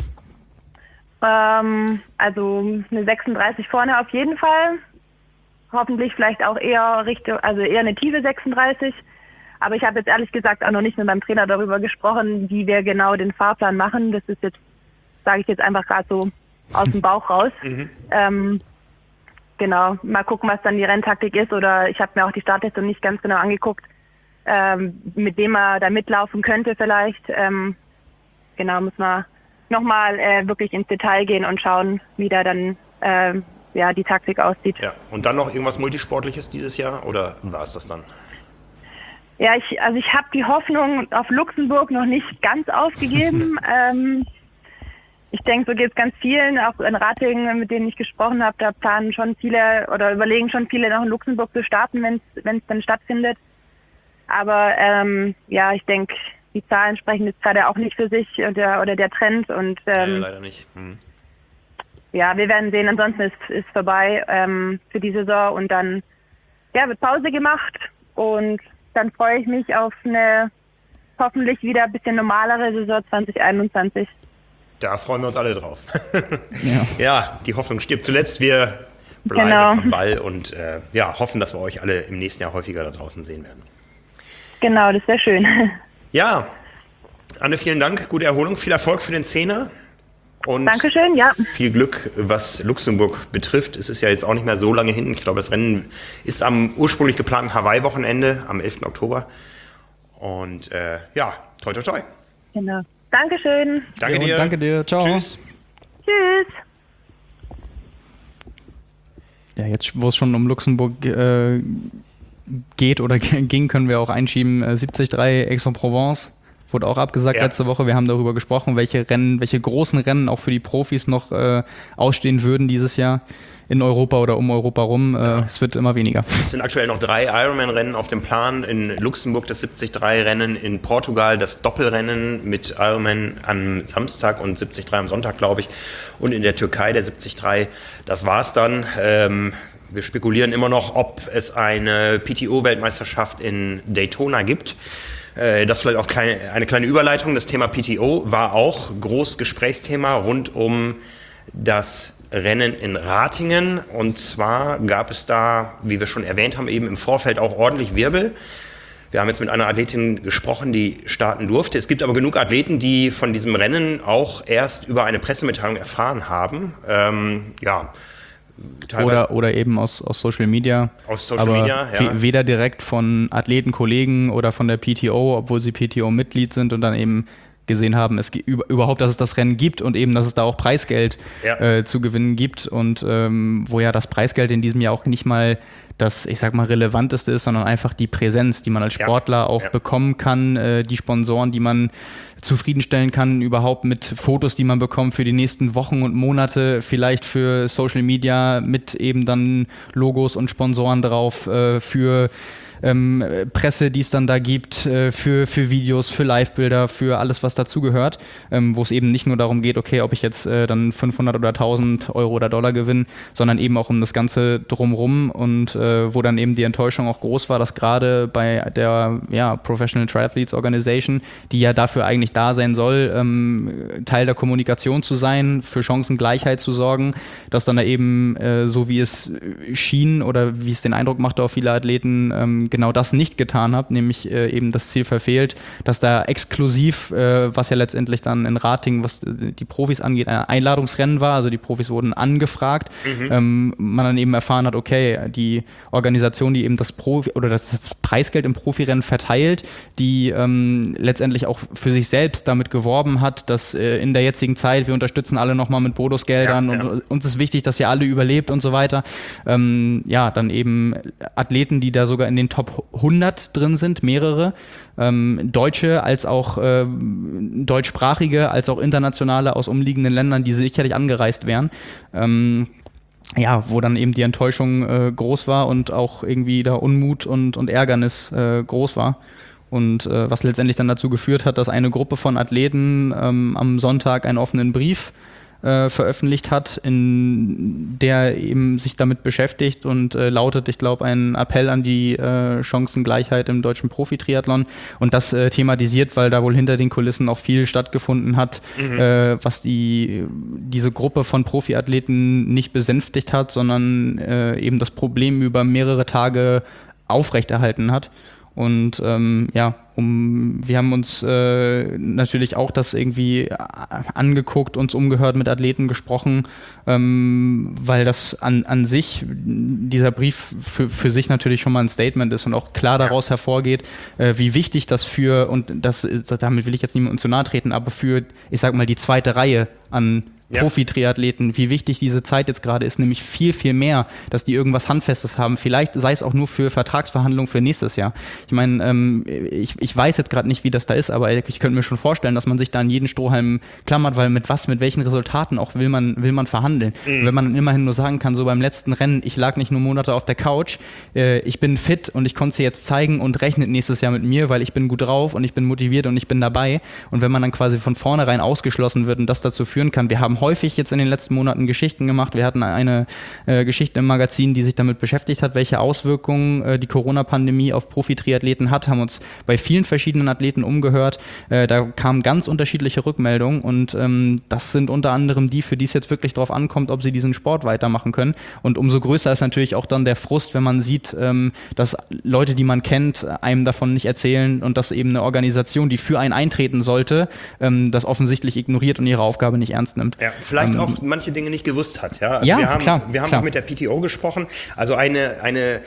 Ähm, also eine sechsunddreißig vorne auf jeden Fall. Hoffentlich vielleicht auch eher Richtung, also eher eine tiefe sechsunddreißig. Aber ich habe jetzt ehrlich gesagt auch noch nicht mit meinem Trainer darüber gesprochen, wie wir genau den Fahrplan machen. Das ist jetzt, sage ich jetzt einfach gerade so aus dem Bauch raus. Mhm. Ähm, genau, mal gucken, was dann die Renntaktik ist. Oder ich habe mir auch die Startliste nicht ganz genau angeguckt, ähm, mit dem er da mitlaufen könnte vielleicht. Ähm, genau, muss man nochmal äh, wirklich ins Detail gehen und schauen, wie da dann äh, ja, die Taktik aussieht. Ja. Und dann noch irgendwas Multisportliches dieses Jahr oder war es das dann? Ja, ich, also ich habe die Hoffnung auf Luxemburg noch nicht ganz aufgegeben. ähm, ich denke, so geht es ganz vielen, auch in Ratingen, mit denen ich gesprochen habe, da planen schon viele oder überlegen schon viele noch in Luxemburg zu starten, wenn es dann stattfindet. Aber ähm, ja, ich denke, die Zahlen sprechen jetzt gerade auch nicht für sich oder, oder der Trend und ähm, nee, leider nicht. Hm. ja, wir werden sehen. Ansonsten ist ist vorbei ähm, für die Saison und dann ja, wird Pause gemacht und dann freue ich mich auf eine hoffentlich wieder ein bisschen normalere Saison zwanzig einundzwanzig. Da freuen wir uns alle drauf. Ja. Ja, die Hoffnung stirbt zuletzt. Wir bleiben Genau. am Ball und äh, ja, hoffen, dass wir euch alle im nächsten Jahr häufiger da draußen sehen werden. Genau, das wäre schön. Ja, Anne, vielen Dank. Gute Erholung. Viel Erfolg für den Zehner. Und Dankeschön, ja. viel Glück, was Luxemburg betrifft. Es ist ja jetzt auch nicht mehr so lange hinten. Ich glaube, das Rennen ist am ursprünglich geplanten Hawaii-Wochenende am elften Oktober. Und äh, ja, toi, toi, toi. Genau. Dankeschön. Danke Jo, dir. danke dir. Ciao. Tschüss. Tschüss. Ja, jetzt, wo es schon um Luxemburg äh, geht oder ging, können wir auch einschieben. Äh, siebzig drei Aix-en-Provence wurde auch abgesagt Ja. letzte Woche. Wir haben darüber gesprochen, welche Rennen, welche großen Rennen auch für die Profis noch äh, ausstehen würden dieses Jahr in Europa oder um Europa rum. Äh, es wird immer weniger. Es sind aktuell noch drei Ironman-Rennen auf dem Plan. In Luxemburg das siebzig drei Rennen, in Portugal das Doppelrennen mit Ironman am Samstag und siebzig drei am Sonntag, glaube ich. Und in der Türkei der siebzig drei. Das war's dann. Ähm, wir spekulieren immer noch, ob es eine P T O-Weltmeisterschaft in Daytona gibt. Äh, das vielleicht auch kleine, eine kleine Überleitung. Das Thema P T O war auch groß Gesprächsthema rund um das Rennen in Ratingen. Und zwar gab es da, wie wir schon erwähnt haben, eben im Vorfeld auch ordentlich Wirbel. Wir haben jetzt mit einer Athletin gesprochen, die starten durfte. Es gibt aber genug Athleten, die von diesem Rennen auch erst über eine Pressemitteilung erfahren haben. Ähm, ja, teilweise Oder, oder eben aus, aus Social Media. aus Social aber Media. Ja. we- weder direkt von Athleten, Kollegen oder von der P T O, obwohl sie P T O-Mitglied sind und dann eben gesehen haben, es gibt überhaupt, dass es das Rennen gibt und eben, dass es da auch Preisgeld Ja. äh, zu gewinnen gibt und ähm, wo ja das Preisgeld in diesem Jahr auch nicht mal das, ich sag mal, relevanteste ist, sondern einfach die Präsenz, die man als Ja. Sportler auch Ja. bekommen kann, äh, die Sponsoren, die man zufriedenstellen kann, überhaupt mit Fotos, die man bekommt für die nächsten Wochen und Monate, vielleicht für Social Media mit eben dann Logos und Sponsoren drauf, äh, für ähm, Presse, die es dann da gibt, äh, für, für Videos, für Live-Bilder, für alles, was dazugehört, ähm, wo es eben nicht nur darum geht, okay, ob ich jetzt äh, dann fünfhundert oder tausend Euro oder Dollar gewinne, sondern eben auch um das Ganze drumrum und äh, wo dann eben die Enttäuschung auch groß war, dass gerade bei der ja, Professional Triathletes Organization, die ja dafür eigentlich da sein soll, ähm, Teil der Kommunikation zu sein, für Chancengleichheit zu sorgen, dass dann da eben, äh, so wie es schien oder wie es den Eindruck machte auf viele Athleten, ähm, genau das nicht getan hat, nämlich äh, eben das Ziel verfehlt, dass da exklusiv, äh, was ja letztendlich dann in Rating, was die Profis angeht, ein Einladungsrennen war, also die Profis wurden angefragt, mhm. ähm, man dann eben erfahren hat, okay, die Organisation, die eben das Profi oder das, das Preisgeld im Profirennen verteilt, die ähm, letztendlich auch für sich selbst damit geworben hat, dass äh, in der jetzigen Zeit, wir unterstützen alle nochmal mit Bonusgeldern, ja, ja. und uns ist wichtig, dass ihr alle überlebt und so weiter. Ähm, ja, dann eben Athleten, die da sogar in den Top hundert drin sind, mehrere, ähm, Deutsche als auch äh, deutschsprachige, als auch internationale aus umliegenden Ländern, die sicherlich angereist wären. Ähm, ja, wo dann eben die Enttäuschung äh, groß war und auch irgendwie da Unmut und, und Ärgernis äh, groß war. Und äh, was letztendlich dann dazu geführt hat, dass eine Gruppe von Athleten ähm, am Sonntag einen offenen Brief äh, veröffentlicht hat, in der eben sich damit beschäftigt und äh, lautet, ich glaube, ein Appell an die äh, Chancengleichheit im deutschen Profi-Triathlon und das äh, thematisiert, weil da wohl hinter den Kulissen auch viel stattgefunden hat, mhm. äh, was die diese Gruppe von Profiathleten nicht besänftigt hat, sondern äh, eben das Problem über mehrere Tage aufrechterhalten hat. Und ähm, ja, um, wir haben uns äh, natürlich auch das irgendwie angeguckt, uns umgehört, mit Athleten gesprochen, ähm, weil das an, an sich, dieser Brief für, für sich natürlich schon mal ein Statement ist und auch klar daraus hervorgeht, äh, wie wichtig das für, und das damit will ich jetzt niemandem zu nahe treten, aber für, ich sag mal, die zweite Reihe an Ja. Profi-Triathleten, wie wichtig diese Zeit jetzt gerade ist, nämlich viel, viel mehr, dass die irgendwas Handfestes haben. Vielleicht sei es auch nur für Vertragsverhandlungen für nächstes Jahr. Ich meine, ähm, ich, ich weiß jetzt gerade nicht, wie das da ist, aber ich könnte mir schon vorstellen, dass man sich da an jeden Strohhalm klammert, weil mit was, mit welchen Resultaten auch will man, will man verhandeln. Mhm. Wenn man dann immerhin nur sagen kann, so beim letzten Rennen, ich lag nicht nur Monate auf der Couch, äh, ich bin fit und ich konnte es dir jetzt zeigen und rechnet nächstes Jahr mit mir, weil ich bin gut drauf und ich bin motiviert und ich bin dabei. Und wenn man dann quasi von vornherein ausgeschlossen wird und das dazu führen kann, wir haben häufig jetzt in den letzten Monaten Geschichten gemacht. Wir hatten eine äh, Geschichte im Magazin, die sich damit beschäftigt hat, welche Auswirkungen äh, die Corona-Pandemie auf Profi-Triathleten hat, haben uns bei vielen verschiedenen Athleten umgehört. Äh, da kamen ganz unterschiedliche Rückmeldungen und ähm, das sind unter anderem die, für die es jetzt wirklich drauf ankommt, ob sie diesen Sport weitermachen können. Und umso größer ist natürlich auch dann der Frust, wenn man sieht, ähm, dass Leute, die man kennt, einem davon nicht erzählen und dass eben eine Organisation, die für einen eintreten sollte, ähm, das offensichtlich ignoriert und ihre Aufgabe nicht ernst nimmt. Ja, vielleicht ähm, auch manche Dinge nicht gewusst hat. Ja, also ja wir haben, klar. Wir haben klar. auch mit der P T O gesprochen. Also eine, eine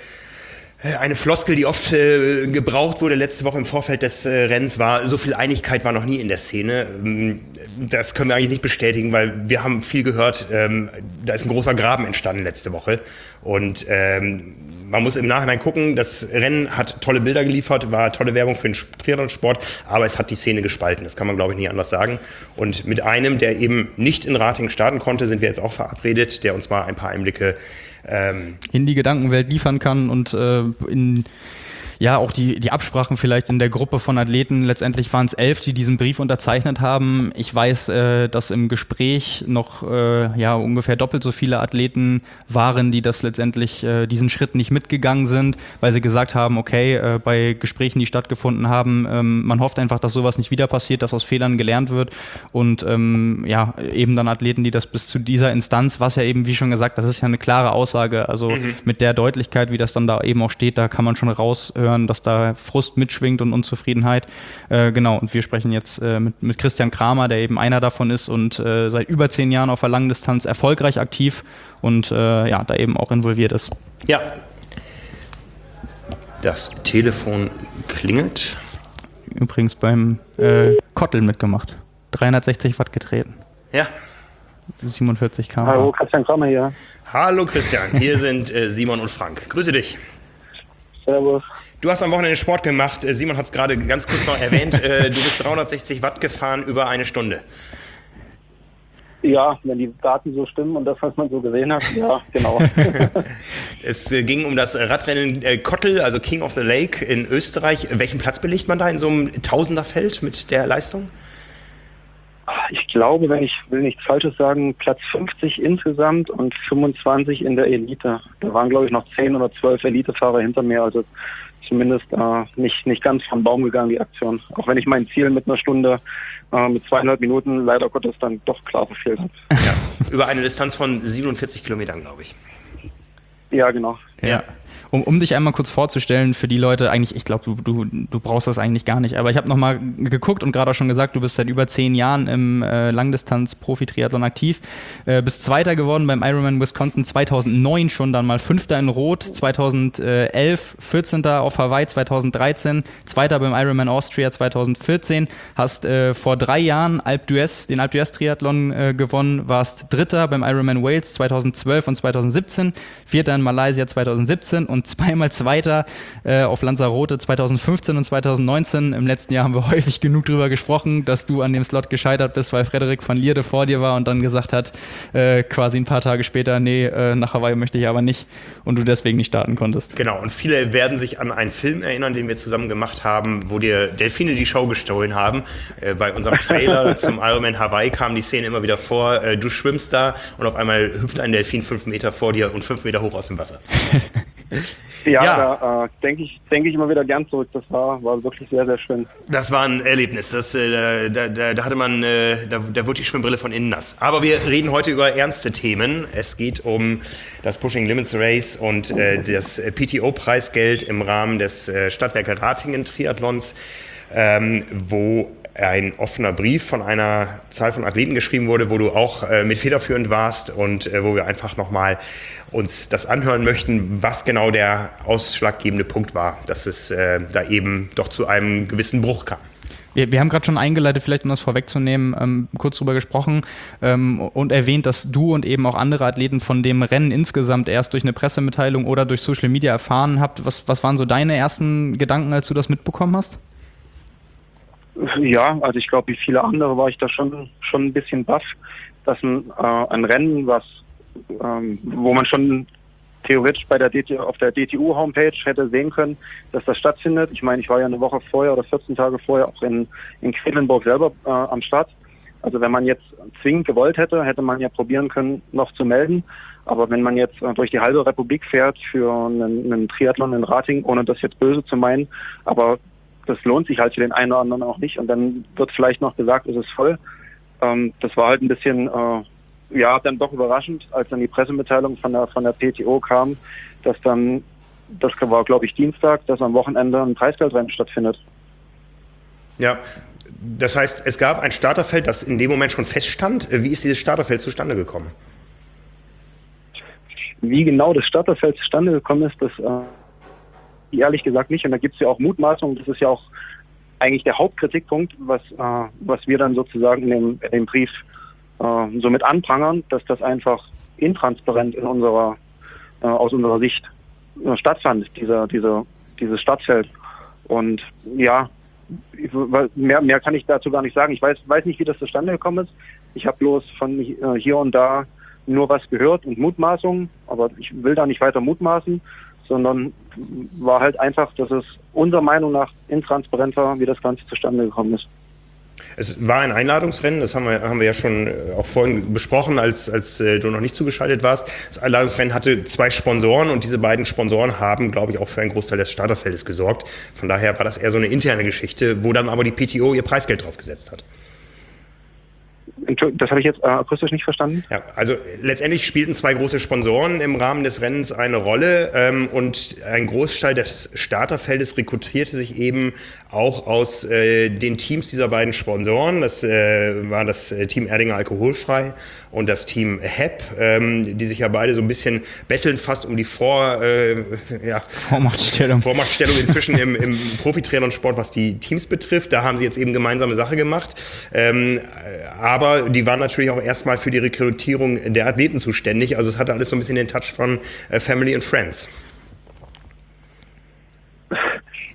Eine Floskel, die oft äh, gebraucht wurde letzte Woche im Vorfeld des äh, Rennens, war, so viel Einigkeit war noch nie in der Szene. Ähm, das können wir eigentlich nicht bestätigen, weil wir haben viel gehört, ähm, da ist ein großer Graben entstanden letzte Woche. Und ähm, man muss im Nachhinein gucken, das Rennen hat tolle Bilder geliefert, war tolle Werbung für den Triathlon-Sport, aber es hat die Szene gespalten. Das kann man, glaube ich, nie anders sagen. Und mit einem, der eben nicht in Rating starten konnte, sind wir jetzt auch verabredet, der uns mal ein paar Einblicke Ähm, in die Gedankenwelt liefern kann und äh, in ja auch die, die Absprachen vielleicht in der Gruppe von Athleten. Letztendlich waren es elf, die diesen Brief unterzeichnet haben. Ich weiß, äh, dass im Gespräch noch äh, ja ungefähr doppelt so viele Athleten waren, die das letztendlich äh, diesen Schritt nicht mitgegangen sind, weil sie gesagt haben, okay, äh, bei Gesprächen, die stattgefunden haben, ähm, man hofft einfach, dass sowas nicht wieder passiert, dass aus Fehlern gelernt wird und ähm, ja eben dann Athleten, die das bis zu dieser Instanz, was ja eben, wie schon gesagt, das ist ja eine klare Aussage, also mhm. mit der Deutlichkeit, wie das dann da eben auch steht, da kann man schon raushören, dass da Frust mitschwingt und Unzufriedenheit. Äh, genau, und wir sprechen jetzt äh, mit, mit Christian Kramer, der eben einer davon ist und äh, seit über zehn Jahren auf der Langdistanz erfolgreich aktiv und äh, ja, da eben auch involviert ist. Ja. Das Telefon klingelt. Übrigens beim äh, Kottel mitgemacht. dreihundertsechzig Watt getreten. Ja. siebenundvierzig Kilometer. Hallo, Christian Kramer hier. Hallo Christian, hier sind äh, Simon und Frank. Grüße dich. Servus. Du hast am Wochenende Sport gemacht. Simon hat es gerade ganz kurz noch erwähnt. Du bist dreihundertsechzig Watt gefahren über eine Stunde. Ja, wenn die Daten so stimmen und das, was man so gesehen hat, ja, genau. Es äh, ging um das Radrennen äh, Kottel, also King of the Lake in Österreich. Welchen Platz belegt man da in so einem Tausenderfeld mit der Leistung? Ich glaube, wenn ich will nichts Falsches sagen, Platz fünfzig insgesamt und fünfundzwanzig in der Elite. Da waren, glaube ich, noch zehn oder zwölf Elitefahrer hinter mir, also zumindest äh, nicht, nicht ganz vom Baum gegangen, die Aktion. Auch wenn ich mein Ziel mit einer Stunde, äh, mit zweieinhalb Minuten leider Gottes dann doch klar verfehlt habe. Ja, über eine Distanz von siebenundvierzig Kilometern, glaube ich. Ja, genau. Ja. Um, um dich einmal kurz vorzustellen für die Leute, eigentlich, ich glaube, du, du, du brauchst das eigentlich gar nicht, aber ich habe nochmal geguckt und gerade auch schon gesagt, du bist seit über zehn Jahren im äh, Langdistanz-Profi-Triathlon aktiv, äh, bist Zweiter geworden beim Ironman Wisconsin zweitausendneun schon, dann mal Fünfter in Rot, zweitausendelf vierzehnter auf Hawaii, zweitausenddreizehn Zweiter beim Ironman Austria zweitausendvierzehn, hast äh, vor drei Jahren Alpe d'Huez, den Alpe d'Huez Triathlon äh, gewonnen, warst Dritter beim Ironman Wales zweitausendzwölf und zweitausendsiebzehn, Vierter in Malaysia zweitausendsiebzehn und zweimal Zweiter äh, auf Lanzarote zweitausendfünfzehn und zweitausendneunzehn. Im letzten Jahr haben wir häufig genug drüber gesprochen, dass du an dem Slot gescheitert bist, weil Frederik van Lierde vor dir war und dann gesagt hat, äh, quasi ein paar Tage später, nee, äh, nach Hawaii möchte ich aber nicht und du deswegen nicht starten konntest. Genau, und viele werden sich an einen Film erinnern, den wir zusammen gemacht haben, wo dir Delfine die Show gestohlen haben. Äh, bei unserem Trailer zum Ironman Hawaii kam die Szene immer wieder vor, äh, du schwimmst da und auf einmal hüpft ein Delfin fünf Meter vor dir und fünf Meter hoch aus dem Wasser. Ja, Ja. da äh, denke ich, denke ich immer wieder gern zurück. Das war, war wirklich sehr, sehr schön. Das war ein Erlebnis. Das, äh, da, da, da hatte man, äh, da, da wurde die Schwimmbrille von innen nass. Aber wir reden heute über ernste Themen. Es geht um das Pushing Limits Race und äh, das P T O-Preisgeld im Rahmen des äh, Stadtwerke Ratingen Triathlons, ähm, wo ein offener Brief von einer Zahl von Athleten geschrieben wurde, wo du auch äh, mit federführend warst und äh, wo wir einfach nochmal uns das anhören möchten, was genau der ausschlaggebende Punkt war, dass es äh, da eben doch zu einem gewissen Bruch kam. Wir, wir haben gerade schon eingeleitet, vielleicht um das vorwegzunehmen, ähm, kurz drüber gesprochen ähm, und erwähnt, dass du und eben auch andere Athleten von dem Rennen insgesamt erst durch eine Pressemitteilung oder durch Social Media erfahren habt. Was, was waren so deine ersten Gedanken, als du das mitbekommen hast? Ja, also ich glaube, wie viele andere war ich da schon schon ein bisschen baff, dass ein, äh, ein Rennen, was ähm, wo man schon theoretisch bei der D T, auf der D T U-Homepage hätte sehen können, dass das stattfindet. Ich meine, ich war ja eine Woche vorher oder vierzehn Tage vorher auch in, in Quedlinburg selber äh, am Start. Also wenn man jetzt zwingend gewollt hätte, hätte man ja probieren können, noch zu melden. Aber wenn man jetzt äh, durch die halbe Republik fährt für einen, einen Triathlon in Ratingen, ohne das jetzt böse zu meinen, aber das lohnt sich halt für den einen oder anderen auch nicht. Und dann wird vielleicht noch gesagt, es ist voll. Ähm, das war halt ein bisschen, äh, ja, dann doch überraschend, als dann die Pressemitteilung von der von der P T O kam, dass dann, das war glaube ich Dienstag, dass am Wochenende ein Preisgeldrennen stattfindet. Ja, das heißt, es gab ein Starterfeld, das in dem Moment schon feststand. Wie ist dieses Starterfeld zustande gekommen? Wie genau das Starterfeld zustande gekommen ist, das äh, ehrlich gesagt nicht. Und da gibt es ja auch Mutmaßungen. Das ist ja auch eigentlich der Hauptkritikpunkt, was äh, was wir dann sozusagen in dem, in dem Brief äh, so mit anprangern, dass das einfach intransparent in unserer äh, aus unserer Sicht äh, stattfand, dieser dieser dieses Startfeld. Und ja, ich, mehr mehr kann ich dazu gar nicht sagen. Ich weiß weiß nicht, wie das zustande gekommen ist. Ich habe bloß von äh, hier und da nur was gehört und Mutmaßungen, aber ich will da nicht weiter mutmaßen, sondern war halt einfach, dass es unserer Meinung nach intransparent war, wie das Ganze zustande gekommen ist. Es war ein Einladungsrennen, das haben wir, haben wir ja schon auch vorhin besprochen, als, als äh, du noch nicht zugeschaltet warst. Das Einladungsrennen hatte zwei Sponsoren und diese beiden Sponsoren haben, glaube ich, auch für einen Großteil des Starterfeldes gesorgt. Von daher war das eher so eine interne Geschichte, wo dann aber die P T O ihr Preisgeld draufgesetzt hat. Das habe ich jetzt äh, akustisch nicht verstanden. Ja, also letztendlich spielten zwei große Sponsoren im Rahmen des Rennens eine Rolle ähm, und ein Großteil des Starterfeldes rekrutierte sich eben auch aus äh, den Teams dieser beiden Sponsoren. Das äh, war das äh, Team Erdinger Alkoholfrei und das Team H E P, ähm, die sich ja beide so ein bisschen betteln fast um die Vor, äh, ja, Vormachtstellung. Vormachtstellung inzwischen im, im Profitriathlon-Sport, was die Teams betrifft. Da haben sie jetzt eben gemeinsame Sache gemacht. Ähm, aber die waren natürlich auch erstmal für die Rekrutierung der Athleten zuständig. Also es hatte alles so ein bisschen den Touch von äh, Family and Friends.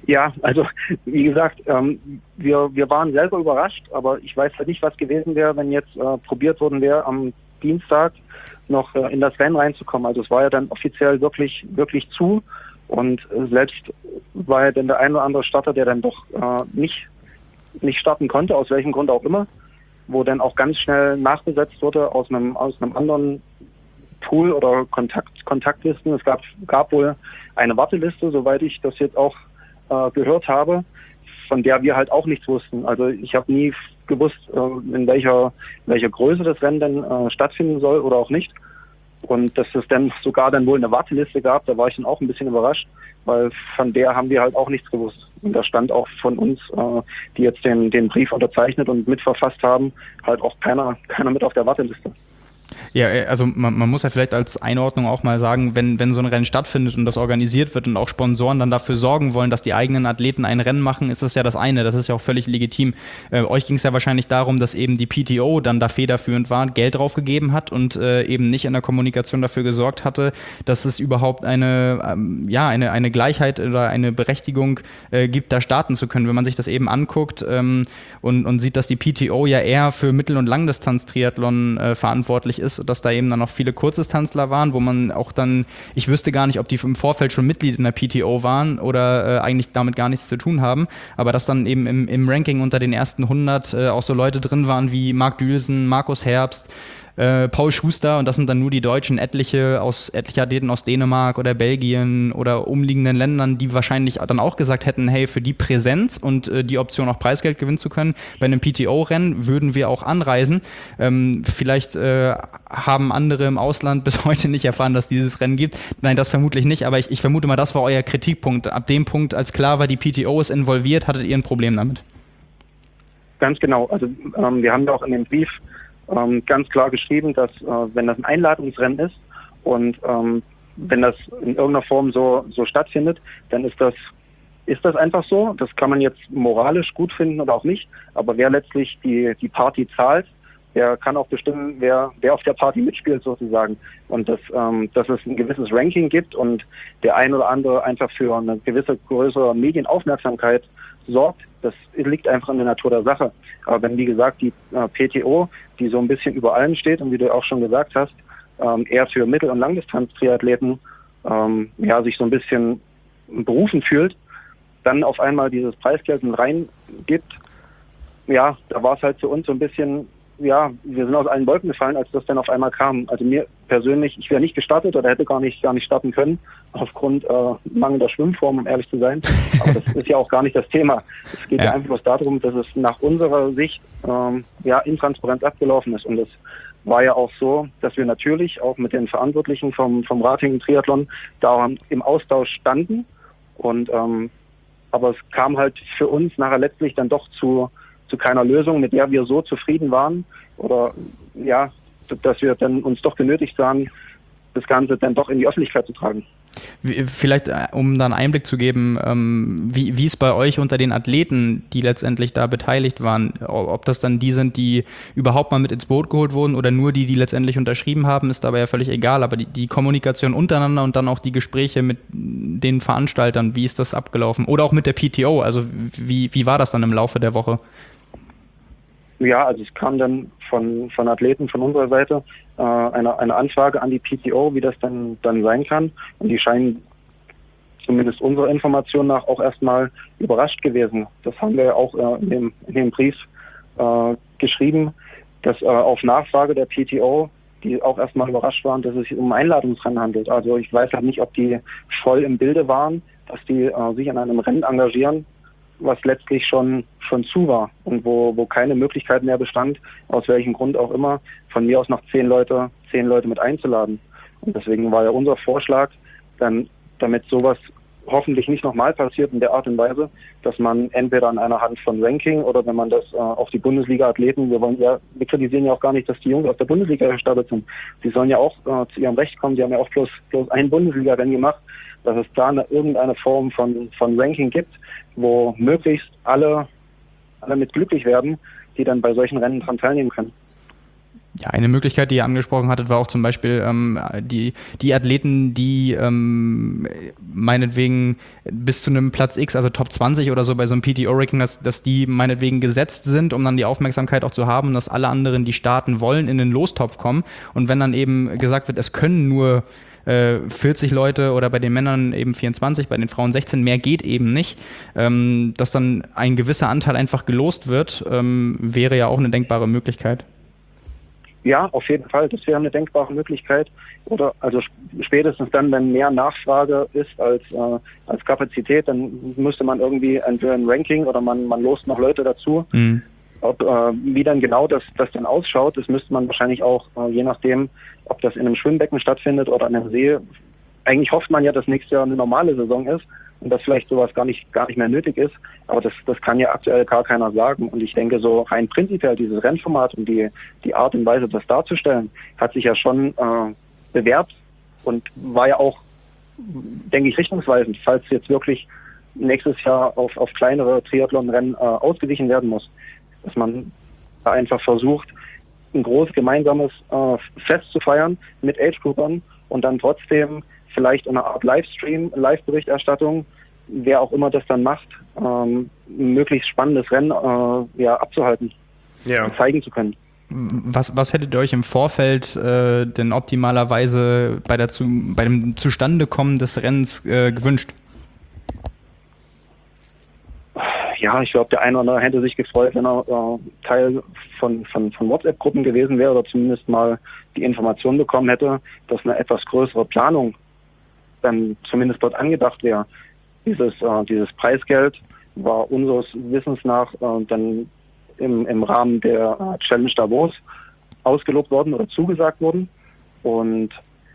Ja, also wie gesagt, ähm, wir, wir waren selber überrascht, aber ich weiß halt nicht, was gewesen wäre, wenn jetzt äh, probiert worden wäre, am Dienstag noch äh, in das Rennen reinzukommen. Also es war ja dann offiziell wirklich, wirklich zu und äh, selbst war ja dann der ein oder andere Starter, der dann doch äh, nicht, nicht starten konnte, aus welchem Grund auch immer, wo dann auch ganz schnell nachbesetzt wurde aus einem, aus einem anderen Pool oder Kontakt, Kontaktlisten. Es gab, gab wohl eine Warteliste, soweit ich das jetzt auch äh, gehört habe, von der wir halt auch nichts wussten. Also ich habe nie gewusst, äh, in welcher, welcher Größe das Rennen denn äh, stattfinden soll oder auch nicht. Und dass es dann sogar dann wohl eine Warteliste gab, da war ich dann auch ein bisschen überrascht, weil von der haben wir halt auch nichts gewusst. Und da stand auch von uns, äh, die jetzt den, den Brief unterzeichnet und mitverfasst haben, halt auch keiner, keiner mit auf der Warteliste. Ja, also man, man muss ja vielleicht als Einordnung auch mal sagen, wenn, wenn so ein Rennen stattfindet und das organisiert wird und auch Sponsoren dann dafür sorgen wollen, dass die eigenen Athleten ein Rennen machen, ist das ja das eine, das ist ja auch völlig legitim. Äh, euch ging es ja wahrscheinlich darum, dass eben die P T O dann da federführend war, Geld draufgegeben hat und äh, eben nicht in der Kommunikation dafür gesorgt hatte, dass es überhaupt eine, ähm, ja, eine, eine Gleichheit oder eine Berechtigung äh, gibt, da starten zu können. Wenn man sich das eben anguckt ähm, und, und sieht, dass die P T O ja eher für Mittel- und Langdistanz-Triathlon äh, verantwortlich ist, dass da eben dann noch viele Kurzdistanzler waren, wo man auch dann, ich wüsste gar nicht, ob die im Vorfeld schon Mitglied in der P T O waren oder äh, eigentlich damit gar nichts zu tun haben, aber dass dann eben im, im Ranking unter den ersten hundert äh, auch so Leute drin waren wie Marc Dülsen, Markus Herbst, Äh, Paul Schuster, und das sind dann nur die Deutschen, etliche aus etliche Athleten aus Dänemark oder Belgien oder umliegenden Ländern, die wahrscheinlich dann auch gesagt hätten, hey, für die Präsenz und äh, die Option auch Preisgeld gewinnen zu können, bei einem P T O-Rennen würden wir auch anreisen. Ähm, vielleicht äh, haben andere im Ausland bis heute nicht erfahren, dass dieses Rennen gibt. Nein, das vermutlich nicht, aber ich, ich vermute mal, das war euer Kritikpunkt. Ab dem Punkt, als klar war, die P T O ist involviert, hattet ihr ein Problem damit? Ganz genau. Also ähm, wir haben ja auch in dem Brief Ähm, ganz klar geschrieben, dass äh, wenn das ein Einladungsrennen ist und ähm, wenn das in irgendeiner Form so so stattfindet, dann ist das ist das einfach so. Das kann man jetzt moralisch gut finden oder auch nicht. Aber wer letztlich die die Party zahlt, der kann auch bestimmen, wer wer auf der Party mitspielt sozusagen. Und dass ähm, dass es ein gewisses Ranking gibt und der ein oder andere einfach für eine gewisse größere Medienaufmerksamkeit sorgt, das liegt einfach in der Natur der Sache. Aber wenn, wie gesagt, die äh, P T O, die so ein bisschen über allem steht und wie du auch schon gesagt hast, ähm, eher für Mittel- und Langdistanz-Triathleten ähm, ja, sich so ein bisschen berufen fühlt, dann auf einmal dieses Preisgeld reingibt, ja, da war es halt für uns so ein bisschen, ja, wir sind aus allen Wolken gefallen, als das dann auf einmal kam. Also mir persönlich, ich wäre nicht gestartet oder hätte gar nicht gar nicht starten können, aufgrund äh, mangelnder Schwimmform, um ehrlich zu sein. Aber das ist ja auch gar nicht das Thema. Es geht ja, ja einfach bloß darum, dass es nach unserer Sicht ähm, ja intransparent abgelaufen ist. Und es war ja auch so, dass wir natürlich auch mit den Verantwortlichen vom vom Ratingen Triathlon da im Austausch standen. Und ähm, aber es kam halt für uns nachher letztlich dann doch zu zu keiner Lösung, mit der wir so zufrieden waren oder ja, dass wir dann uns doch genötigt sahen, das Ganze dann doch in die Öffentlichkeit zu tragen. Vielleicht, um da einen Einblick zu geben, wie, wie es bei euch unter den Athleten, die letztendlich da beteiligt waren, ob das dann die sind, die überhaupt mal mit ins Boot geholt wurden oder nur die, die letztendlich unterschrieben haben, ist dabei ja völlig egal. Aber die, die Kommunikation untereinander und dann auch die Gespräche mit den Veranstaltern, wie ist das abgelaufen? Oder auch mit der P T O, also wie, wie war das dann im Laufe der Woche? Ja, also es kam dann von, von Athleten von unserer Seite äh, eine, eine Anfrage an die P T O, wie das dann, dann sein kann. Und die scheinen zumindest unserer Information nach auch erstmal überrascht gewesen. Das haben wir auch äh, in, dem, in dem Brief äh, geschrieben, dass äh, auf Nachfrage der P T O, die auch erstmal überrascht waren, dass es sich um ein Einladungsrennen handelt. Also ich weiß halt nicht, ob die voll im Bilde waren, dass die äh, sich an einem Rennen engagieren, was letztlich schon schon zu war und wo wo keine Möglichkeit mehr bestand, aus welchem Grund auch immer, von mir aus noch zehn Leute zehn Leute mit einzuladen. Und deswegen war ja unser Vorschlag, dann damit sowas hoffentlich nicht nochmal passiert in der Art und Weise, dass man entweder an einer Hand von Ranking oder wenn man das äh, auf die Bundesliga-Athleten, wir wollen ja, wir kritisieren ja auch gar nicht, dass die Jungs aus der Bundesliga gestartet sind. Sie sollen ja auch äh, zu ihrem Recht kommen, sie haben ja auch bloß, bloß ein Bundesliga-Rennen gemacht, dass es da eine, irgendeine Form von, von Ranking gibt, wo möglichst alle, alle mit glücklich werden, die dann bei solchen Rennen dran teilnehmen können. Ja, eine Möglichkeit, die ihr angesprochen hattet, war auch zum Beispiel ähm, die, die Athleten, die ähm, meinetwegen bis zu einem Platz X, also Top zwanzig oder so bei so einem P T O-Ranking, dass, dass die meinetwegen gesetzt sind, um dann die Aufmerksamkeit auch zu haben, dass alle anderen, die starten wollen, in den Lostopf kommen. Und wenn dann eben gesagt wird, es können nur äh, vierzig Leute oder bei den Männern eben vierundzwanzig, bei den Frauen sechzehn, mehr geht eben nicht, ähm, dass dann ein gewisser Anteil einfach gelost wird, ähm, wäre ja auch eine denkbare Möglichkeit. Ja, auf jeden Fall. Das wäre eine denkbare Möglichkeit. Oder also spätestens dann, wenn mehr Nachfrage ist als äh, als Kapazität, dann müsste man irgendwie entweder ein Ranking oder man man lost noch Leute dazu. Mhm. Ob, äh, wie dann genau das das dann ausschaut, das müsste man wahrscheinlich auch, äh, je nachdem, ob das in einem Schwimmbecken stattfindet oder an einem See. Eigentlich hofft man ja, dass nächstes Jahr eine normale Saison ist und dass vielleicht sowas gar nicht gar nicht mehr nötig ist. Aber das das kann ja aktuell gar keiner sagen. Und ich denke, so rein prinzipiell dieses Rennformat und die die Art und Weise, das darzustellen, hat sich ja schon äh, bewährt und war ja auch, denke ich, richtungsweisend, falls jetzt wirklich nächstes Jahr auf auf kleinere Triathlon-Rennen äh, ausgewichen werden muss. Dass man da einfach versucht, ein großes gemeinsames äh, Fest zu feiern mit Age-Groupern und dann trotzdem vielleicht eine Art Livestream, Live-Berichterstattung, wer auch immer das dann macht, ähm, ein möglichst spannendes Rennen äh, ja, abzuhalten ja. und zeigen zu können. Was, was hättet ihr euch im Vorfeld äh, denn optimalerweise bei, der zu, bei dem Zustandekommen des Rennens äh, gewünscht? Ja, ich glaube, der eine oder andere hätte sich gefreut, wenn er äh, Teil von, von, von WhatsApp-Gruppen gewesen wäre oder zumindest mal die Information bekommen hätte, dass eine etwas größere Planung dann zumindest dort angedacht wäre. Dieses, äh, dieses Preisgeld war unseres Wissens nach äh, dann im, im Rahmen der äh, Challenge Davos ausgelobt worden oder zugesagt worden. Und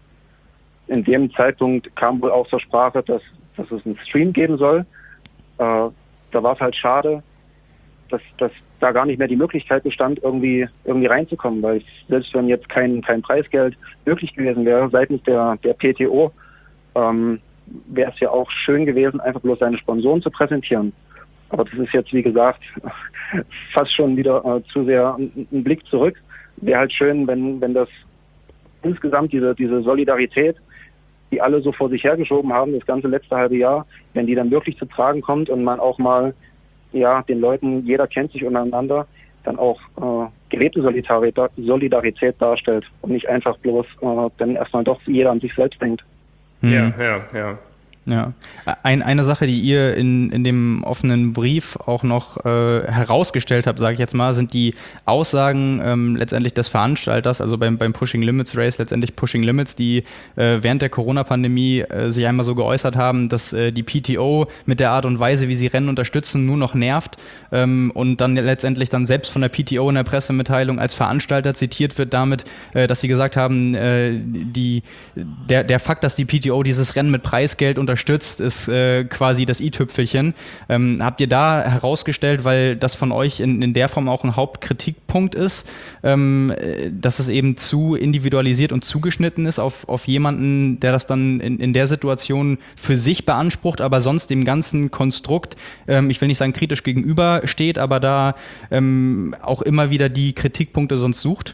in dem Zeitpunkt kam wohl auch zur Sprache, dass, dass es einen Stream geben soll. Äh, da war es halt schade, dass, dass da gar nicht mehr die Möglichkeit bestand, irgendwie irgendwie reinzukommen, weil selbst wenn jetzt kein kein Preisgeld möglich gewesen wäre seitens der der P T O, ähm, wäre es ja auch schön gewesen, einfach bloß seine Sponsoren zu präsentieren. Aber das ist jetzt, wie gesagt, fast schon wieder äh, zu sehr ein, ein Blick zurück. Wäre halt schön, wenn wenn das insgesamt diese diese Solidarität, die alle so vor sich hergeschoben haben, das ganze letzte halbe Jahr, wenn die dann wirklich zu tragen kommt und man auch mal, ja, den Leuten, jeder kennt sich untereinander, dann auch äh, gelebte Solidarität, Solidarität darstellt und nicht einfach bloß äh, dann erstmal doch jeder an sich selbst denkt. Mhm. Ja, ja, ja. Ja, Ein, eine Sache, die ihr in, in dem offenen Brief auch noch äh, herausgestellt habt, sage ich jetzt mal, sind die Aussagen ähm, letztendlich des Veranstalters, also beim, beim Pushing Limits Race, letztendlich Pushing Limits, die äh, während der Corona-Pandemie äh, sich einmal so geäußert haben, dass äh, die P T O mit der Art und Weise, wie sie Rennen unterstützen, nur noch nervt ähm, und dann letztendlich dann selbst von der P T O in der Pressemitteilung als Veranstalter zitiert wird damit, äh, dass sie gesagt haben, äh, die, der, der Fakt, dass die P T O dieses Rennen mit Preisgeld unterstützt, unterstützt, ist äh, quasi das i-Tüpfelchen. Ähm, habt ihr da herausgestellt, weil das von euch in, in der Form auch ein Hauptkritikpunkt ist, ähm, dass es eben zu individualisiert und zugeschnitten ist auf, auf jemanden, der das dann in, in der Situation für sich beansprucht, aber sonst dem ganzen Konstrukt, ähm, ich will nicht sagen kritisch gegenübersteht, aber da ähm, auch immer wieder die Kritikpunkte sonst sucht?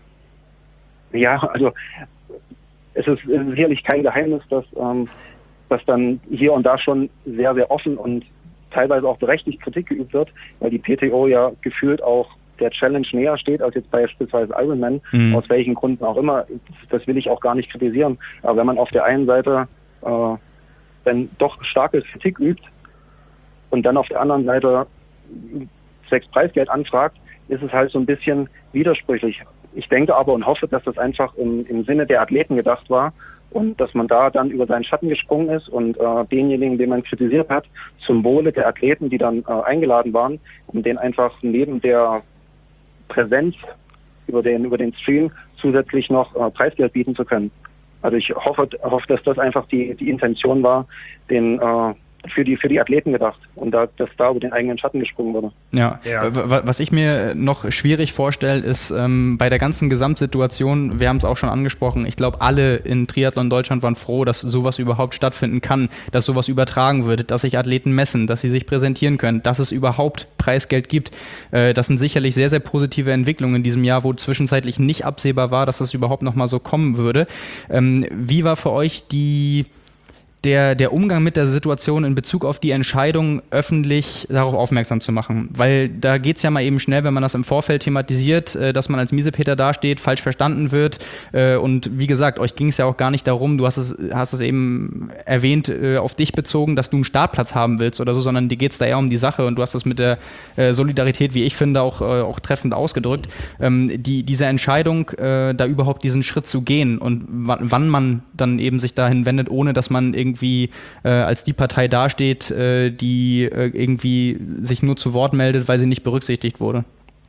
Ja, also es ist sicherlich kein Geheimnis, dass ähm, dass dann hier und da schon sehr, sehr offen und teilweise auch berechtigt Kritik geübt wird, weil die P T O ja gefühlt auch der Challenge näher steht als jetzt beispielsweise Ironman, mhm. aus welchen Gründen auch immer. Das will ich auch gar nicht kritisieren. Aber wenn man auf der einen Seite äh, dann doch starke Kritik übt und dann auf der anderen Seite zwecks Preisgeld anfragt, ist es halt so ein bisschen widersprüchlich. Ich denke aber und hoffe, dass das einfach im, im Sinne der Athleten gedacht war, und dass man da dann über seinen Schatten gesprungen ist und äh, denjenigen, den man kritisiert hat, zum Wohle der Athleten, die dann äh, eingeladen waren, um denen einfach neben der Präsenz über den über den Stream zusätzlich noch äh, Preisgeld bieten zu können. Also ich hoffe, hoffe, dass das einfach die die Intention war, den äh, für die für die Athleten gedacht und da, dass da über den eigenen Schatten gesprungen wurde. Ja, ja. Was ich mir noch schwierig vorstelle, ist ähm, bei der ganzen Gesamtsituation, wir haben es auch schon angesprochen, ich glaube, alle in Triathlon Deutschland waren froh, dass sowas überhaupt stattfinden kann, dass sowas übertragen wird, dass sich Athleten messen, dass sie sich präsentieren können, dass es überhaupt Preisgeld gibt. Äh, das sind sicherlich sehr, sehr positive Entwicklungen in diesem Jahr, wo zwischenzeitlich nicht absehbar war, dass das überhaupt nochmal so kommen würde. Ähm, wie war für euch die Der, der Umgang mit der Situation in Bezug auf die Entscheidung, öffentlich darauf aufmerksam zu machen? Weil da geht es ja mal eben schnell, wenn man das im Vorfeld thematisiert, äh, dass man als Miesepeter dasteht, falsch verstanden wird. Äh, und wie gesagt, euch ging es ja auch gar nicht darum, du hast es, hast es eben erwähnt, äh, auf dich bezogen, dass du einen Startplatz haben willst oder so, sondern dir geht es da eher um die Sache und du hast das mit der äh, Solidarität, wie ich finde, auch, äh, auch treffend ausgedrückt. Ähm, die, diese Entscheidung, äh, da überhaupt diesen Schritt zu gehen und w- wann man dann eben sich dahin wendet, ohne dass man irgendwie irgendwie äh, als die Partei dasteht, äh, die äh, irgendwie sich nur zu Wort meldet, weil sie nicht berücksichtigt wurde.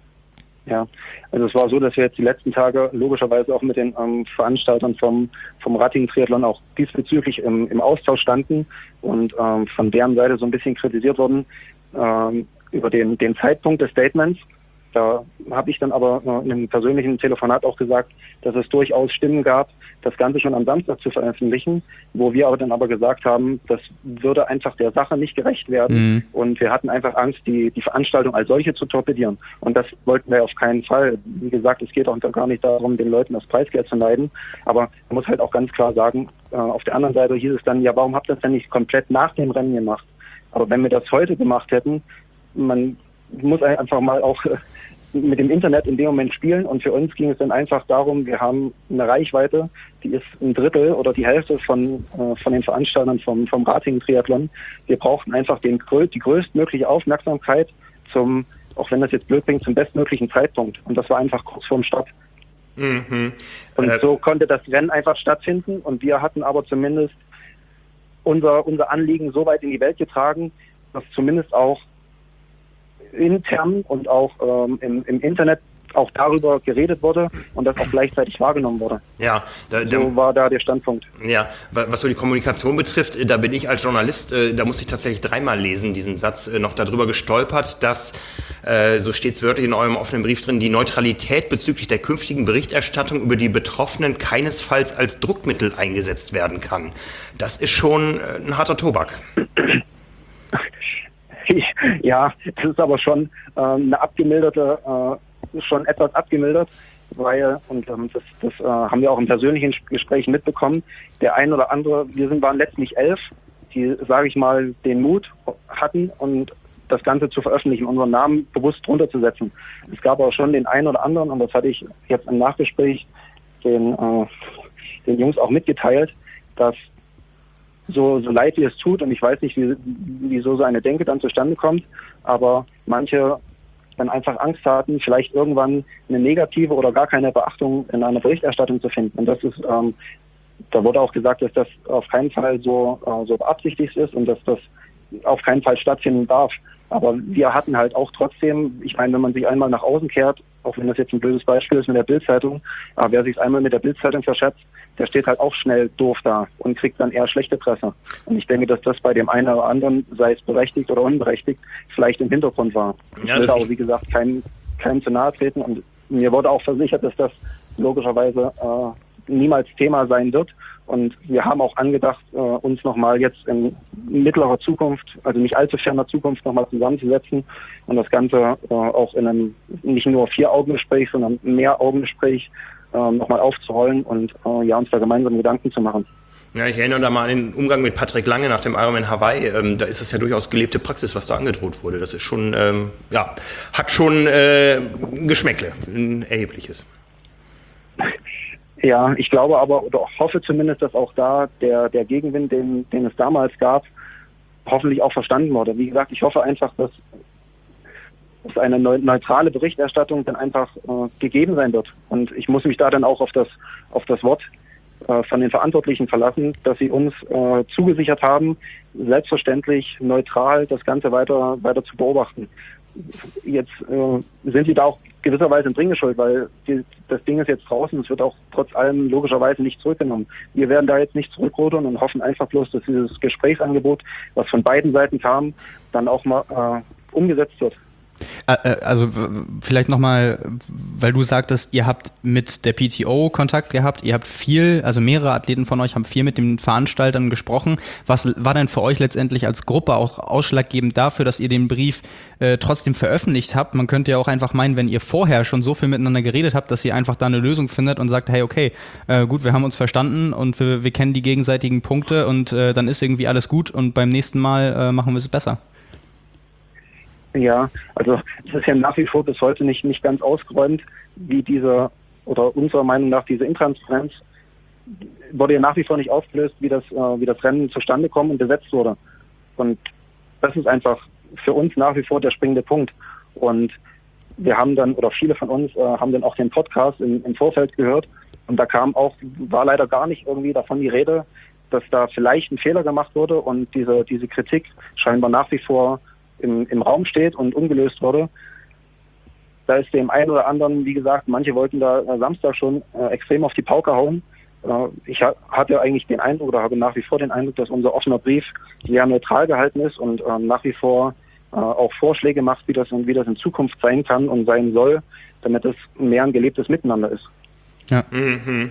Ja, also es war so, dass wir jetzt die letzten Tage logischerweise auch mit den ähm, Veranstaltern vom, vom Ratingen-Triathlon auch diesbezüglich im, im Austausch standen und ähm, von deren Seite so ein bisschen kritisiert wurden ähm, über den, den Zeitpunkt des Statements. Da habe ich dann aber äh, in einem persönlichen Telefonat auch gesagt, dass es durchaus Stimmen gab, das Ganze schon am Samstag zu veröffentlichen, wo wir aber dann aber gesagt haben, das würde einfach der Sache nicht gerecht werden. Mhm. Und wir hatten einfach Angst, die, die Veranstaltung als solche zu torpedieren. Und das wollten wir auf keinen Fall. Wie gesagt, es geht auch gar nicht darum, den Leuten das Preisgeld zu neiden. Aber man muss halt auch ganz klar sagen, äh, auf der anderen Seite hieß es dann, ja, warum habt ihr das denn nicht komplett nach dem Rennen gemacht? Aber wenn wir das heute gemacht hätten, man muss einfach mal auch äh, mit dem Internet in dem Moment spielen und für uns ging es dann einfach darum, wir haben eine Reichweite, die ist ein Drittel oder die Hälfte von äh, von den Veranstaltern vom vom Ratingen-Triathlon. Wir brauchten einfach den die größtmögliche Aufmerksamkeit zum, auch wenn das jetzt blöd klingt, zum bestmöglichen Zeitpunkt und das war einfach kurz vorm Start. Mhm. Und äh, so konnte das Rennen einfach stattfinden und wir hatten aber zumindest unser unser Anliegen so weit in die Welt getragen, dass zumindest auch intern und auch ähm, im, im Internet auch darüber geredet wurde und das auch gleichzeitig wahrgenommen wurde. Ja, da, da, so war da der Standpunkt. Ja, was so die Kommunikation betrifft, da bin ich als Journalist, äh, da musste ich tatsächlich dreimal lesen, diesen Satz, äh, noch darüber gestolpert, dass, äh, so steht es wörtlich in eurem offenen Brief drin, die Neutralität bezüglich der künftigen Berichterstattung über die Betroffenen keinesfalls als Druckmittel eingesetzt werden kann. Das ist schon äh, ein harter Tobak. Ja, das ist aber schon äh, eine abgemilderte, äh, schon etwas abgemildert, weil, und ähm, das, das äh, haben wir auch in persönlichen Gesprächen mitbekommen, der ein oder andere, wir sind, waren letztlich elf, die, sage ich mal, den Mut hatten und das Ganze zu veröffentlichen, unseren Namen bewusst drunter zu setzen. Es gab auch schon den einen oder anderen, und das hatte ich jetzt im Nachgespräch den, äh, den Jungs auch mitgeteilt, dass So, so leid wie es tut, und ich weiß nicht, wie, wieso so eine Denke dann zustande kommt, aber manche dann einfach Angst hatten, vielleicht irgendwann eine negative oder gar keine Beachtung in einer Berichterstattung zu finden. Und das ist, ähm, da wurde auch gesagt, dass das auf keinen Fall so, äh, so beabsichtigt ist und dass das auf keinen Fall stattfinden darf. Aber wir hatten halt auch trotzdem, ich meine, wenn man sich einmal nach außen kehrt, auch wenn das jetzt ein blödes Beispiel ist mit der Bild-Zeitung, aber wer sich einmal mit der Bild-Zeitung verschätzt, der steht halt auch schnell doof da und kriegt dann eher schlechte Presse. Und ich denke, dass das bei dem einen oder anderen, sei es berechtigt oder unberechtigt, vielleicht im Hintergrund war. Ich ja, will auch, wie gesagt, keinem keinem zu nahe treten und mir wurde auch versichert, dass das logischerweise äh, niemals Thema sein wird. Und wir haben auch angedacht, äh, uns nochmal jetzt in mittlerer Zukunft, also nicht allzu ferner Zukunft, nochmal zusammenzusetzen und das Ganze äh, auch in einem nicht nur Vier-Augen-Gespräch, sondern Mehr-Augen-Gespräch äh, nochmal aufzurollen und äh, ja, uns da gemeinsam Gedanken zu machen. Ja, ich erinnere da mal an den Umgang mit Patrick Lange nach dem Ironman Hawaii. Ähm, da ist das ja durchaus gelebte Praxis, was da angedroht wurde. Das ist schon, ähm, ja, hat schon äh, Geschmäckle, ein erhebliches. Ja, ich glaube aber, oder hoffe zumindest, dass auch da der, der Gegenwind, den, den es damals gab, hoffentlich auch verstanden wurde. Wie gesagt, ich hoffe einfach, dass, dass eine neutrale Berichterstattung dann einfach äh, gegeben sein wird. Und ich muss mich da dann auch auf das, auf das Wort äh, von den Verantwortlichen verlassen, dass sie uns äh, zugesichert haben, selbstverständlich neutral das Ganze weiter, weiter zu beobachten. Jetzt äh, sind sie da auch gewisserweise in Bringeschuld, weil die, das Ding ist jetzt draußen, es wird auch trotz allem logischerweise nicht zurückgenommen. Wir werden da jetzt nicht zurückrudern und hoffen einfach bloß, dass dieses Gesprächsangebot, was von beiden Seiten kam, dann auch mal äh, umgesetzt wird. Also vielleicht nochmal, weil du sagtest, ihr habt mit der P T O Kontakt gehabt, ihr habt viel, also mehrere Athleten von euch haben viel mit den Veranstaltern gesprochen. Was war denn für euch letztendlich als Gruppe auch ausschlaggebend dafür, dass ihr den Brief äh, trotzdem veröffentlicht habt? Man könnte ja auch einfach meinen, wenn ihr vorher schon so viel miteinander geredet habt, dass ihr einfach da eine Lösung findet und sagt, hey, okay, äh, gut, wir haben uns verstanden und wir, wir kennen die gegenseitigen Punkte und äh, dann ist irgendwie alles gut und beim nächsten Mal äh, machen wir es besser. Ja, also es ist ja nach wie vor bis heute nicht, nicht ganz ausgeräumt, wie diese, oder unserer Meinung nach diese Intransparenz wurde ja nach wie vor nicht aufgelöst, wie das, äh, wie das Rennen zustande kommt und besetzt wurde. Und das ist einfach für uns nach wie vor der springende Punkt. Und wir haben dann, oder viele von uns äh, haben dann auch den Podcast im, im Vorfeld gehört und da kam auch, war leider gar nicht irgendwie davon die Rede, dass da vielleicht ein Fehler gemacht wurde und diese, diese Kritik scheinbar nach wie vor Im, im Raum steht und ungelöst wurde. Da ist dem einen oder anderen, wie gesagt, manche wollten da äh, Samstag schon äh, extrem auf die Pauke hauen. Äh, ich ha- hatte eigentlich den Eindruck oder habe nach wie vor den Eindruck, dass unser offener Brief sehr neutral gehalten ist und äh, nach wie vor äh, auch Vorschläge macht, wie das, wie das in Zukunft sein kann und sein soll, damit es mehr ein gelebtes Miteinander ist. Ja. Mhm.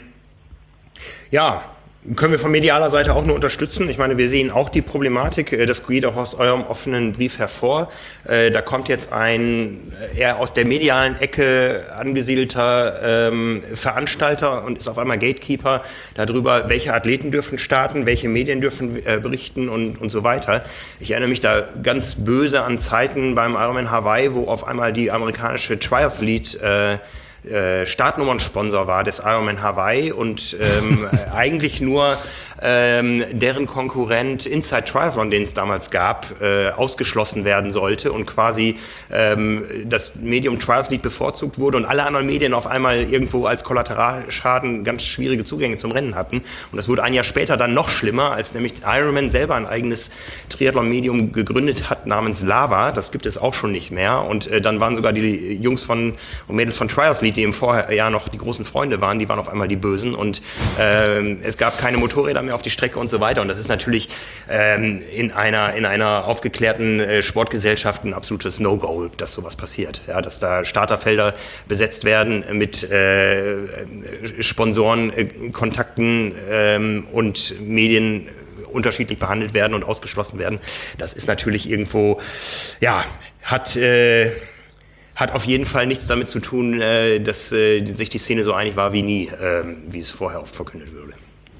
Ja, können wir von medialer Seite auch nur unterstützen. Ich meine, wir sehen auch die Problematik, das geht auch aus eurem offenen Brief hervor. Da kommt jetzt ein eher aus der medialen Ecke angesiedelter ähm, Veranstalter und ist auf einmal Gatekeeper darüber, welche Athleten dürfen starten, welche Medien dürfen äh, berichten und, und so weiter. Ich erinnere mich da ganz böse an Zeiten beim Ironman Hawaii, wo auf einmal die amerikanische Triathlete äh, Startnummernsponsor war des Ironman Hawaii und ähm, eigentlich nur ähm, deren Konkurrent Inside Triathlon, den es damals gab, äh, ausgeschlossen werden sollte und quasi ähm, das Medium Triathlete bevorzugt wurde und alle anderen Medien auf einmal irgendwo als Kollateralschaden ganz schwierige Zugänge zum Rennen hatten. Und das wurde ein Jahr später dann noch schlimmer, als nämlich Ironman selber ein eigenes Triathlon-Medium gegründet hat namens Lava. Das gibt es auch schon nicht mehr. Und äh, dann waren sogar die Jungs von und Mädels von Triathlete, die im Vorjahr noch die großen Freunde waren, die waren auf einmal die Bösen und äh, es gab keine Motorräder mehr auf die Strecke und so weiter. Und das ist natürlich ähm, in einer in einer aufgeklärten äh, Sportgesellschaft ein absolutes No-Go, dass sowas passiert. Ja, dass da Starterfelder besetzt werden mit äh, Sponsoren, äh, Kontakten ähm, und Medien unterschiedlich behandelt werden und ausgeschlossen werden. Das ist natürlich irgendwo, ja, hat äh, Hat auf jeden Fall nichts damit zu tun, äh, dass äh, sich die Szene so einig war wie nie, äh, wie es vorher oft verkündet würde.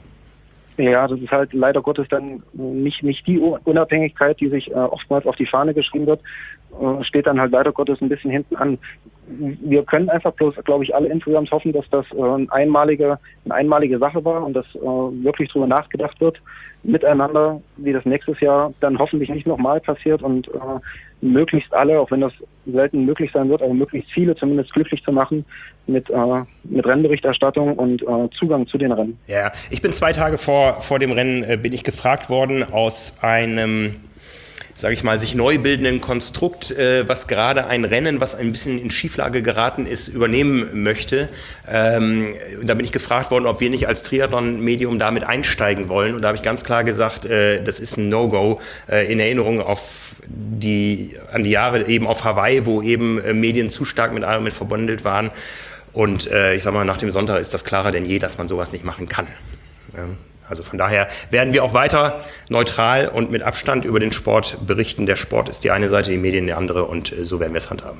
Ja, das ist halt leider Gottes dann nicht, nicht die Unabhängigkeit, die sich äh, oftmals auf die Fahne geschrieben wird, äh, steht dann halt leider Gottes ein bisschen hinten an. Wir können einfach bloß, glaube ich, alle insgesamt hoffen, dass das äh, eine, einmalige, eine einmalige Sache war und dass äh, wirklich drüber nachgedacht wird, miteinander, wie das nächstes Jahr dann hoffentlich nicht nochmal passiert und äh, möglichst alle, auch wenn das selten möglich sein wird, aber möglichst viele zumindest glücklich zu machen mit, äh, mit Rennberichterstattung und äh, Zugang zu den Rennen. Ja, ich bin zwei Tage vor, vor dem Rennen, äh, bin ich gefragt worden aus einem, sage ich mal, sich neu bildenden Konstrukt, äh, was gerade ein Rennen, was ein bisschen in Schieflage geraten ist, übernehmen möchte. Ähm, da bin ich gefragt worden, ob wir nicht als Triathlon-Medium damit einsteigen wollen. Und da habe ich ganz klar gesagt, äh, das ist ein No-Go äh, in Erinnerung auf die, an die Jahre eben auf Hawaii, wo eben äh, Medien zu stark mit Ironman verbandelt waren. Und äh, ich sag mal, nach dem Sonntag ist das klarer denn je, dass man sowas nicht machen kann. Ja. Also von daher werden wir auch weiter neutral und mit Abstand über den Sport berichten. Der Sport ist die eine Seite, die Medien die andere und so werden wir es handhaben.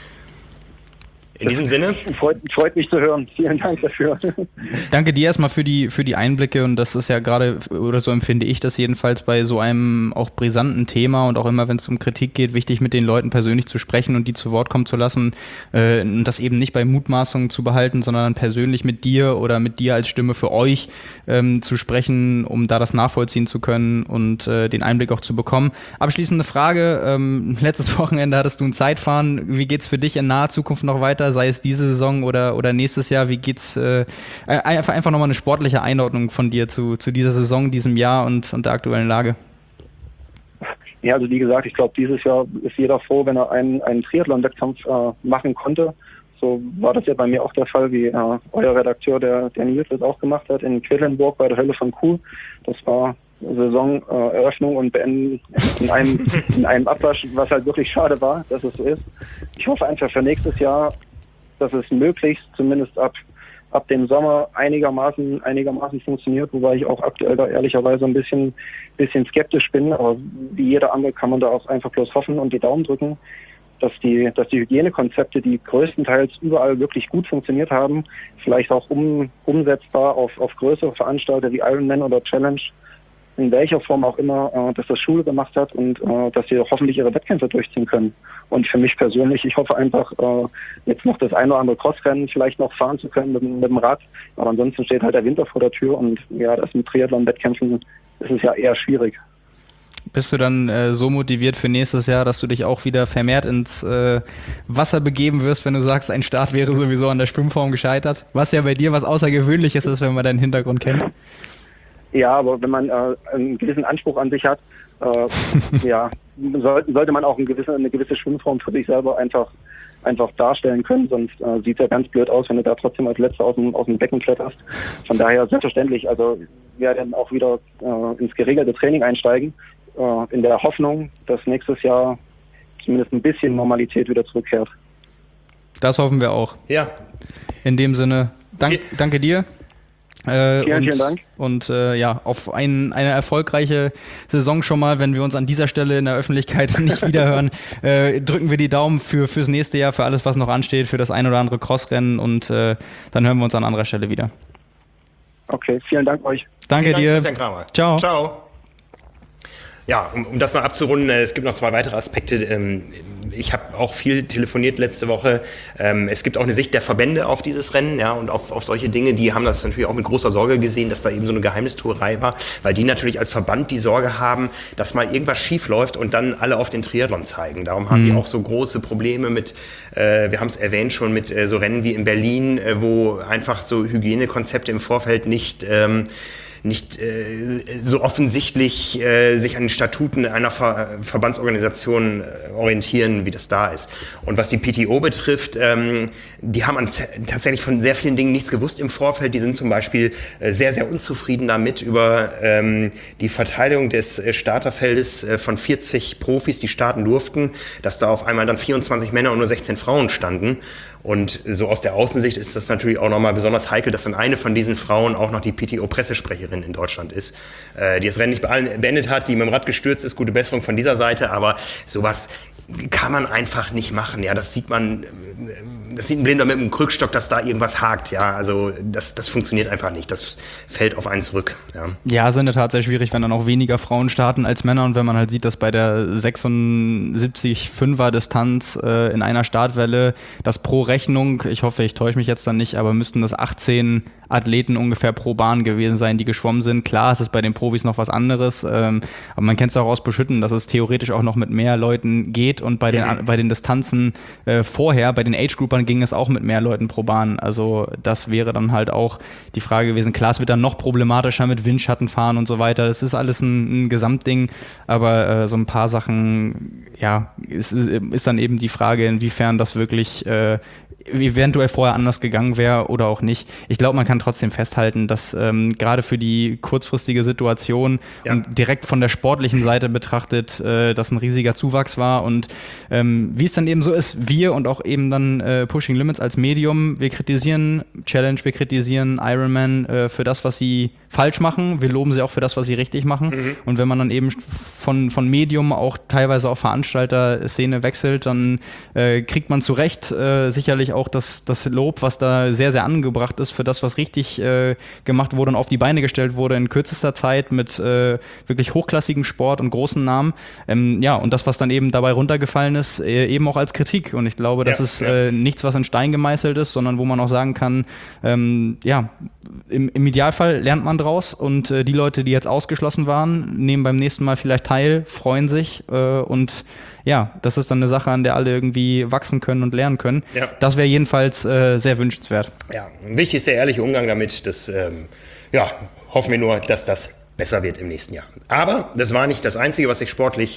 In diesem Sinne. Freut, freut mich zu hören. Vielen Dank dafür. Danke dir erstmal für die, für die Einblicke und das ist ja gerade, oder so empfinde ich das jedenfalls bei so einem auch brisanten Thema und auch immer, wenn es um Kritik geht, wichtig mit den Leuten persönlich zu sprechen und die zu Wort kommen zu lassen äh, und das eben nicht bei Mutmaßungen zu behalten, sondern persönlich mit dir oder mit dir als Stimme für euch ähm, zu sprechen, um da das nachvollziehen zu können und äh, den Einblick auch zu bekommen. Abschließende Frage, ähm, letztes Wochenende hattest du ein Zeitfahren, wie geht's für dich in naher Zukunft noch weiter? Sei es diese Saison oder, oder nächstes Jahr, wie geht's? Äh, einfach einfach nochmal eine sportliche Einordnung von dir zu, zu dieser Saison, diesem Jahr und, und der aktuellen Lage. Ja, also wie gesagt, ich glaube, dieses Jahr ist jeder froh, wenn er einen, einen Triathlon-Wettkampf äh, machen konnte. So war das ja bei mir auch der Fall, wie äh, euer Redakteur, der, der Nils, das auch gemacht hat, in Quedlinburg bei der Hölle von Kuh. Das war Saisoneröffnung äh, und Beenden in einem, in einem Abwasch, was halt wirklich schade war, dass es so ist. Ich hoffe einfach für nächstes Jahr, dass es möglichst zumindest ab ab dem Sommer einigermaßen einigermaßen funktioniert, wobei ich auch aktuell da ehrlicherweise ein bisschen bisschen skeptisch bin, aber wie jeder andere kann man da auch einfach bloß hoffen und die Daumen drücken, dass die dass die Hygienekonzepte, die größtenteils überall wirklich gut funktioniert haben, vielleicht auch um, umsetzbar auf auf größere Veranstalter wie Ironman oder Challenge, in welcher Form auch immer, äh, dass das Schule gemacht hat und äh, dass sie hoffentlich ihre Wettkämpfe durchziehen können. Und für mich persönlich, ich hoffe einfach, äh, jetzt noch das ein oder andere Crossrennen vielleicht noch fahren zu können mit, mit dem Rad. Aber ansonsten steht halt der Winter vor der Tür und ja, das mit Triathlon-Wettkämpfen ist es ja eher schwierig. Bist du dann äh, so motiviert für nächstes Jahr, dass du dich auch wieder vermehrt ins äh, Wasser begeben wirst, wenn du sagst, ein Start wäre sowieso an der Schwimmform gescheitert? Was ja bei dir was Außergewöhnliches ist, wenn man deinen Hintergrund kennt. Ja, aber wenn man äh, einen gewissen Anspruch an sich hat, äh, ja, soll, sollte man auch eine gewisse, eine gewisse Schwimmform für sich selber einfach einfach darstellen können, sonst äh, sieht es ja ganz blöd aus, wenn du da trotzdem als Letzter aus dem, aus dem Becken kletterst. Von daher selbstverständlich, also wir werden auch wieder äh, ins geregelte Training einsteigen, äh, in der Hoffnung, dass nächstes Jahr zumindest ein bisschen Normalität wieder zurückkehrt. Das hoffen wir auch. Ja. In dem Sinne, dank, danke dir. Äh, vielen, und, vielen Dank. Und äh, ja, auf ein, eine erfolgreiche Saison schon mal, wenn wir uns an dieser Stelle in der Öffentlichkeit nicht wiederhören, äh, drücken wir die Daumen für fürs nächste Jahr, für alles, was noch ansteht, für das ein oder andere Crossrennen und äh, dann hören wir uns an anderer Stelle wieder. Okay, vielen Dank euch. Danke Vielen dir. Dank, Christian Kramer. Ciao. Ciao. Ja, um, um das noch abzurunden, es gibt noch zwei weitere Aspekte. Ich habe auch viel telefoniert letzte Woche. Es gibt auch eine Sicht der Verbände auf dieses Rennen, ja, und auf, auf solche Dinge. Die haben das natürlich auch mit großer Sorge gesehen, dass da eben so eine Geheimnistuerei war, weil die natürlich als Verband die Sorge haben, dass mal irgendwas schief läuft und dann alle auf den Triathlon zeigen. Darum haben mhm. die auch so große Probleme mit, äh, wir haben es erwähnt schon, mit äh, so Rennen wie in Berlin, äh, wo einfach so Hygienekonzepte im Vorfeld nicht ähm, nicht äh, so offensichtlich äh, sich an den Statuten einer Ver- Verbandsorganisation äh, orientieren, wie das da ist. Und was die P T O betrifft, ähm, die haben an z- tatsächlich von sehr vielen Dingen nichts gewusst im Vorfeld. Die sind zum Beispiel äh, sehr, sehr unzufrieden damit über ähm, die Verteilung des äh, Starterfeldes äh, von vierzig Profis, die starten durften, dass da auf einmal dann vierundzwanzig Männer und nur sechzehn Frauen standen. Und so aus der Außensicht ist das natürlich auch nochmal besonders heikel, dass dann eine von diesen Frauen auch noch die P T O-Pressesprecherin in Deutschland ist, äh, die das Rennen nicht beendet hat, die mit dem Rad gestürzt ist. Gute Besserung von dieser Seite, aber sowas kann man einfach nicht machen. Ja, das sieht man, das sieht ein Blinder mit einem Krückstock, dass da irgendwas hakt. Ja, also das, das funktioniert einfach nicht. Das fällt auf einen zurück. Ja, ja, ist in der Tat sehr schwierig, wenn dann auch weniger Frauen starten als Männer und wenn man halt sieht, dass bei der sechsundsiebzig Fünfer Distanz äh, in einer Startwelle das pro Rechnung, ich hoffe, ich täusche mich jetzt dann nicht, aber müssten das achtzehn Athleten ungefähr pro Bahn gewesen sein, die geschwommen sind. Klar, es ist bei den Profis noch was anderes, ähm, aber man kennt es auch aus Beschütten, dass es theoretisch auch noch mit mehr Leuten geht und bei den, mhm. bei den Distanzen äh, vorher, bei den Age-Groupern ging es auch mit mehr Leuten pro Bahn. Also das wäre dann halt auch die Frage gewesen. Klar, es wird dann noch problematischer mit Windschattenfahren und so weiter. Das ist alles ein, ein Gesamtding, aber äh, so ein paar Sachen, ja, ist, ist dann eben die Frage, inwiefern das wirklich äh, eventuell vorher anders gegangen wäre oder auch nicht. Ich glaube, man kann trotzdem festhalten, dass ähm, gerade für die kurzfristige Situation ja. und direkt von der sportlichen Seite betrachtet, äh, das ein riesiger Zuwachs war und ähm, wie es dann eben so ist, wir und auch eben dann äh, Pushing Limits als Medium, wir kritisieren Challenge, wir kritisieren Ironman äh, für das, was sie falsch machen, wir loben sie auch für das, was sie richtig machen mhm. und wenn man dann eben von, von Medium auch teilweise auf Veranstalter-Szene wechselt, dann äh, kriegt man zu Recht äh, sicherlich auch das, das Lob, was da sehr, sehr angebracht ist für das, was richtig äh, gemacht wurde und auf die Beine gestellt wurde in kürzester Zeit mit äh, wirklich hochklassigem Sport und großen Namen. Ähm, ja, und das, was dann eben dabei runtergefallen ist, äh, eben auch als Kritik. Und ich glaube, das ja, ist ja. Äh, nichts, was in Stein gemeißelt ist, sondern wo man auch sagen kann, ähm, ja, im, im Idealfall lernt man draus und äh, die Leute, die jetzt ausgeschlossen waren, nehmen beim nächsten Mal vielleicht teil, freuen sich äh, und ja, das ist dann eine Sache, an der alle irgendwie wachsen können und lernen können. Ja. Das wäre jedenfalls äh, sehr wünschenswert. Ja, wichtig ist der ehrliche Umgang damit. Das, ähm, ja, hoffen wir nur, dass das besser wird im nächsten Jahr. Aber das war nicht das Einzige, was sich sportlich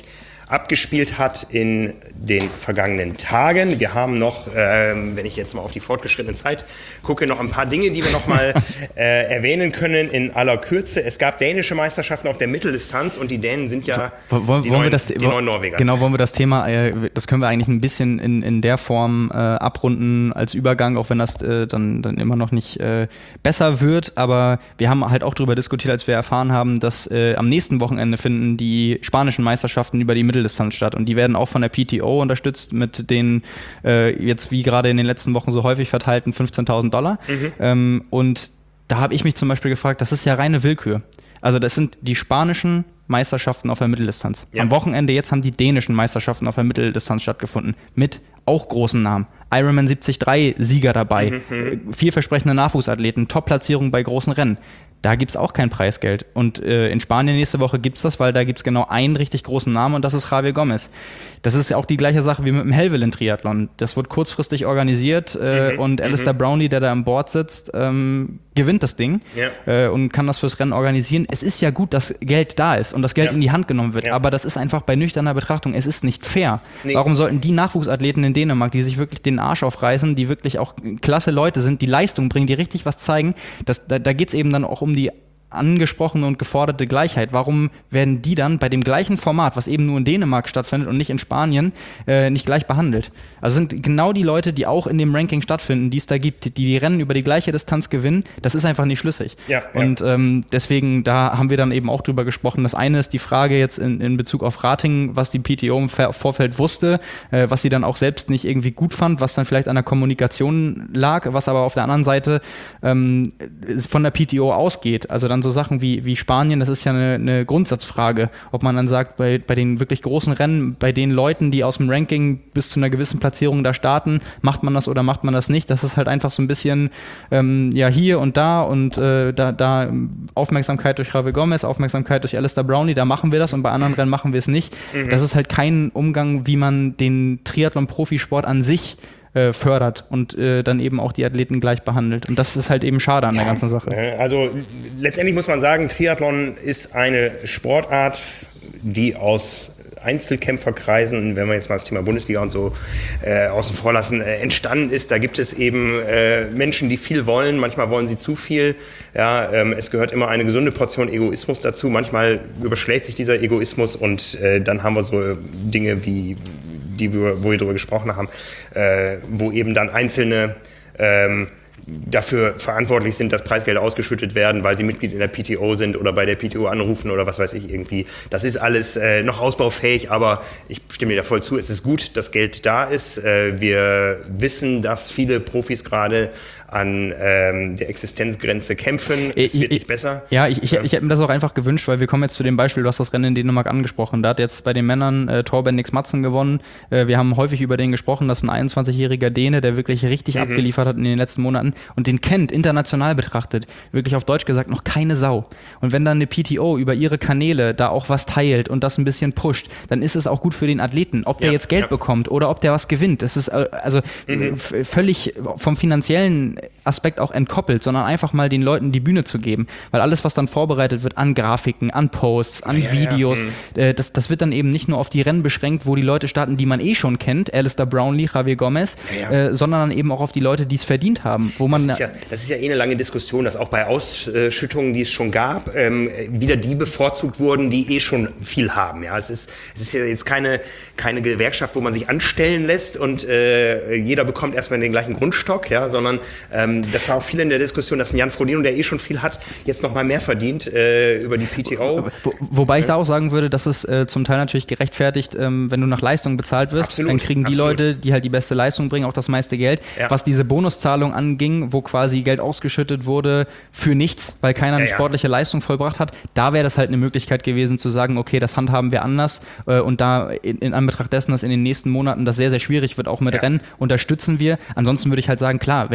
abgespielt hat in den vergangenen Tagen. Wir haben noch, ähm, wenn ich jetzt mal auf die fortgeschrittene Zeit gucke, noch ein paar Dinge, die wir noch mal äh, erwähnen können in aller Kürze. Es gab dänische Meisterschaften auf der Mitteldistanz und die Dänen sind ja wollen, die, wollen neuen, wir das, die neuen Norweger. Genau, wollen wir das Thema, äh, das können wir eigentlich ein bisschen in, in der Form äh, abrunden als Übergang, auch wenn das äh, dann, dann immer noch nicht äh, besser wird. Aber wir haben halt auch darüber diskutiert, als wir erfahren haben, dass äh, am nächsten Wochenende finden die spanischen Meisterschaften über die Mitteldistanz statt. Und die werden auch von der P T O unterstützt mit den äh, jetzt wie gerade in den letzten Wochen so häufig verteilten fünfzehntausend Dollar. Mhm. Ähm, und da habe ich mich zum Beispiel gefragt, das ist ja reine Willkür. Also das sind die spanischen Meisterschaften auf der Mitteldistanz. Ja. Am Wochenende jetzt haben die dänischen Meisterschaften auf der Mitteldistanz stattgefunden. Mit auch großen Namen. Ironman siebzig drei Sieger dabei. Mhm. Vielversprechende Nachwuchsathleten. Top-Platzierung bei großen Rennen. Da gibt es auch kein Preisgeld. Und äh, in Spanien nächste Woche gibt es das, weil da gibt es genau einen richtig großen Namen und das ist Javier Gomez. Das ist ja auch die gleiche Sache wie mit dem Helvellyn-Triathlon. Das wird kurzfristig organisiert äh, mhm. und Alistair mhm. Brownlee, der da an Bord sitzt, ähm, gewinnt das Ding ja. äh, und kann das fürs Rennen organisieren. Es ist ja gut, dass Geld da ist und das Geld ja. in die Hand genommen wird, ja. aber das ist einfach bei nüchterner Betrachtung, es ist nicht fair. Nee. Warum sollten die Nachwuchsathleten in Dänemark, die sich wirklich den Arsch aufreißen, die wirklich auch klasse Leute sind, die Leistung bringen, die richtig was zeigen, das, da, da geht es eben dann auch um die angesprochene und geforderte Gleichheit. Warum werden die dann bei dem gleichen Format, was eben nur in Dänemark stattfindet und nicht in Spanien, äh, nicht gleich behandelt? Also sind genau die Leute, die auch in dem Ranking stattfinden, die es da gibt, die die Rennen über die gleiche Distanz gewinnen, das ist einfach nicht schlüssig. Ja, ja. Und ähm, deswegen, da haben wir dann eben auch drüber gesprochen. Das eine ist die Frage jetzt in, in Bezug auf Ratingen, was die P T O im Vorfeld wusste, äh, was sie dann auch selbst nicht irgendwie gut fand, was dann vielleicht an der Kommunikation lag, was aber auf der anderen Seite ähm, von der P T O ausgeht. Also dann so Sachen wie, wie Spanien, das ist ja eine, eine Grundsatzfrage, ob man dann sagt, bei, bei den wirklich großen Rennen, bei den Leuten, die aus dem Ranking bis zu einer gewissen Platzierung da starten, macht man das oder macht man das nicht? Das ist halt einfach so ein bisschen ähm, ja hier und da und äh, da, da Aufmerksamkeit durch Javier Gomez, Aufmerksamkeit durch Alistair Brownlee, da machen wir das und bei anderen Rennen machen wir es nicht. Mhm. Das ist halt kein Umgang, wie man den Triathlon-Profisport an sich Äh, fördert und äh, dann eben auch die Athleten gleich behandelt. Und das ist halt eben schade an ja, der ganzen Sache. Also letztendlich muss man sagen, Triathlon ist eine Sportart, die aus Einzelkämpferkreisen, wenn wir jetzt mal das Thema Bundesliga und so äh, außen vor lassen, äh, entstanden ist. Da gibt es eben äh, Menschen, die viel wollen, manchmal wollen sie zu viel. Ja, ähm, es gehört immer eine gesunde Portion Egoismus dazu. Manchmal überschlägt sich dieser Egoismus und äh, dann haben wir so Dinge wie die wir, wo wir darüber gesprochen haben, äh, wo eben dann einzelne ähm, dafür verantwortlich sind, dass Preisgelder ausgeschüttet werden, weil sie Mitglied in der P T O sind oder bei der P T O anrufen oder was weiß ich irgendwie. Das ist alles äh, noch ausbaufähig, aber ich stimme dir da voll zu. Es ist gut, dass Geld da ist. Äh, wir wissen, dass viele Profis gerade an ähm, der Existenzgrenze kämpfen. Es wird nicht besser. Ja, ich, ich, ich hätte mir das auch einfach gewünscht, weil wir kommen jetzt zu dem Beispiel, du hast das Rennen in Dänemark angesprochen. Da hat jetzt bei den Männern äh, Torben Nix Madsen gewonnen. Äh, wir haben häufig über den gesprochen, das ist ein einundzwanzigjähriger Däne, der wirklich richtig mhm. abgeliefert hat in den letzten Monaten und den kennt, international betrachtet, wirklich auf Deutsch gesagt, noch keine Sau. Und wenn dann eine P T O über ihre Kanäle da auch was teilt und das ein bisschen pusht, dann ist es auch gut für den Athleten. Ob der ja, jetzt Geld ja. bekommt oder ob der was gewinnt, das ist äh, also mhm. f- völlig vom finanziellen Aspekt auch entkoppelt, sondern einfach mal den Leuten die Bühne zu geben. Weil alles, was dann vorbereitet wird an Grafiken, an Posts, an ja, Videos, ja, äh, das, das wird dann eben nicht nur auf die Rennen beschränkt, wo die Leute starten, die man eh schon kennt, Alistair Brownlee, Javier Gomez, ja, ja. Äh, sondern dann eben auch auf die Leute, die es verdient haben. Wo man das, ist ja, das ist ja eh eine lange Diskussion, dass auch bei Ausschüttungen, die es schon gab, ähm, wieder die bevorzugt wurden, die eh schon viel haben. Ja, es ist, es ist ja jetzt keine, keine Gewerkschaft, wo man sich anstellen lässt und äh, jeder bekommt erstmal den gleichen Grundstock, ja, sondern ähm, das war auch viel in der Diskussion, dass ein Jan Frodeno, der eh schon viel hat, jetzt noch mal mehr verdient äh, über die P T O. Wo, wobei ich da auch sagen würde, dass es äh, zum Teil natürlich gerechtfertigt, ähm, wenn du nach Leistung bezahlt wirst, absolut, dann kriegen die absolut. Leute, die halt die beste Leistung bringen, auch das meiste Geld. Ja. Was diese Bonuszahlung anging, wo quasi Geld ausgeschüttet wurde für nichts, weil keiner eine ja, ja. sportliche Leistung vollbracht hat, da wäre das halt eine Möglichkeit gewesen zu sagen, okay, das handhaben wir anders äh, und da in, in Anbetracht dessen, dass in den nächsten Monaten das sehr, sehr schwierig wird, auch mit ja. Rennen, unterstützen wir. Ansonsten würde ich halt sagen, klar, wer die beste Leistung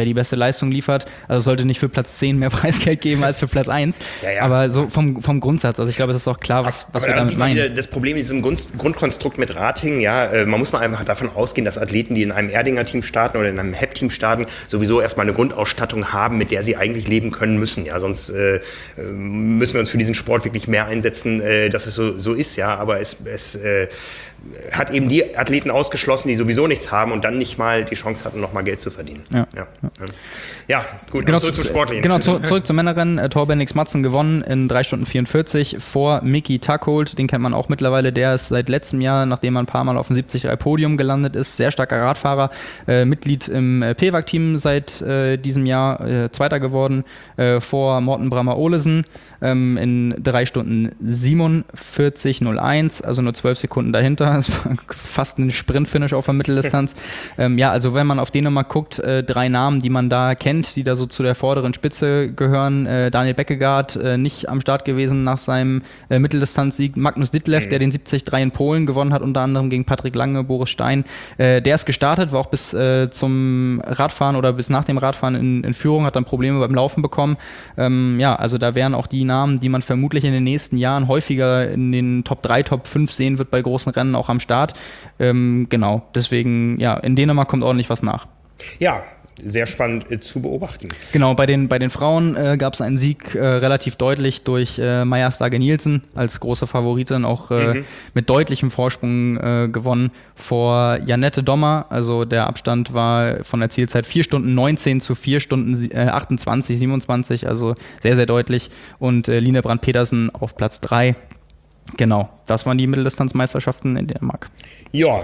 Leistung liefert. Also es sollte nicht für Platz zehn mehr Preisgeld geben als für Platz eins. Ja, ja. Aber so vom, vom Grundsatz, also ich glaube, es ist auch klar, was, was wir damit meinen. Das Problem in diesem Grund, Grundkonstrukt mit Rating, ja, man muss mal einfach davon ausgehen, dass Athleten, die in einem Erdinger-Team starten oder in einem H E P-Team starten, sowieso erstmal eine Grundausstattung haben, mit der sie eigentlich leben können müssen. Ja, sonst äh, müssen wir uns für diesen Sport wirklich mehr einsetzen, äh, dass es so, so ist, ja. Aber es, es äh, hat eben die Athleten ausgeschlossen, die sowieso nichts haben und dann nicht mal die Chance hatten, noch mal Geld zu verdienen. Ja, ja. ja gut, genau, zurück zum Sportlichen. Genau, zu, zurück zum Männerrennen. Äh, Torben Nix Madsen gewonnen in drei Stunden vierundvierzig vor Mickey Tuckholt. Den kennt man auch mittlerweile. Der ist seit letztem Jahr, nachdem er ein paar Mal auf dem siebzig drei Podium gelandet ist, sehr starker Radfahrer. Äh, Mitglied im äh, P W A C-Team seit äh, diesem Jahr, äh, Zweiter geworden äh, vor Morten Brammer-Olesen ähm, in drei Stunden siebenundvierzig null eins, also nur zwölf Sekunden dahinter. Das war fast ein Sprint-Finish auf der Mitteldistanz. ähm, ja, also wenn man auf den mal guckt, äh, drei Namen, die man da kennt, die da so zu der vorderen Spitze gehören. Äh, Daniel Beckegaard, äh, nicht am Start gewesen nach seinem äh, Mitteldistanzsieg. Magnus Ditlev, mhm. der den siebzig drei in Polen gewonnen hat, unter anderem gegen Patrick Lange, Boris Stein. Äh, der ist gestartet, war auch bis äh, zum Radfahren oder bis nach dem Radfahren in, in Führung, hat dann Probleme beim Laufen bekommen. Ähm, ja, also da wären auch die Namen, die man vermutlich in den nächsten Jahren häufiger in den Top drei, Top fünf sehen wird bei großen Rennen, auch am Start. Ähm, genau, deswegen, ja, in Dänemark kommt ordentlich was nach. Ja, sehr spannend äh, zu beobachten. Genau, bei den, bei den Frauen äh, gab es einen Sieg äh, relativ deutlich durch äh, Maja Stage Nielsen als große Favoritin, auch äh, mhm. mit deutlichem Vorsprung äh, gewonnen vor Janette Dommer. Also der Abstand war von der Zielzeit vier Stunden neunzehn zu vier Stunden äh, achtundzwanzig, siebenundzwanzig, also sehr, sehr deutlich. Und äh, Line Brandt-Petersen auf Platz drei. Genau, das waren die Mitteldistanzmeisterschaften in Dänemark. Ja,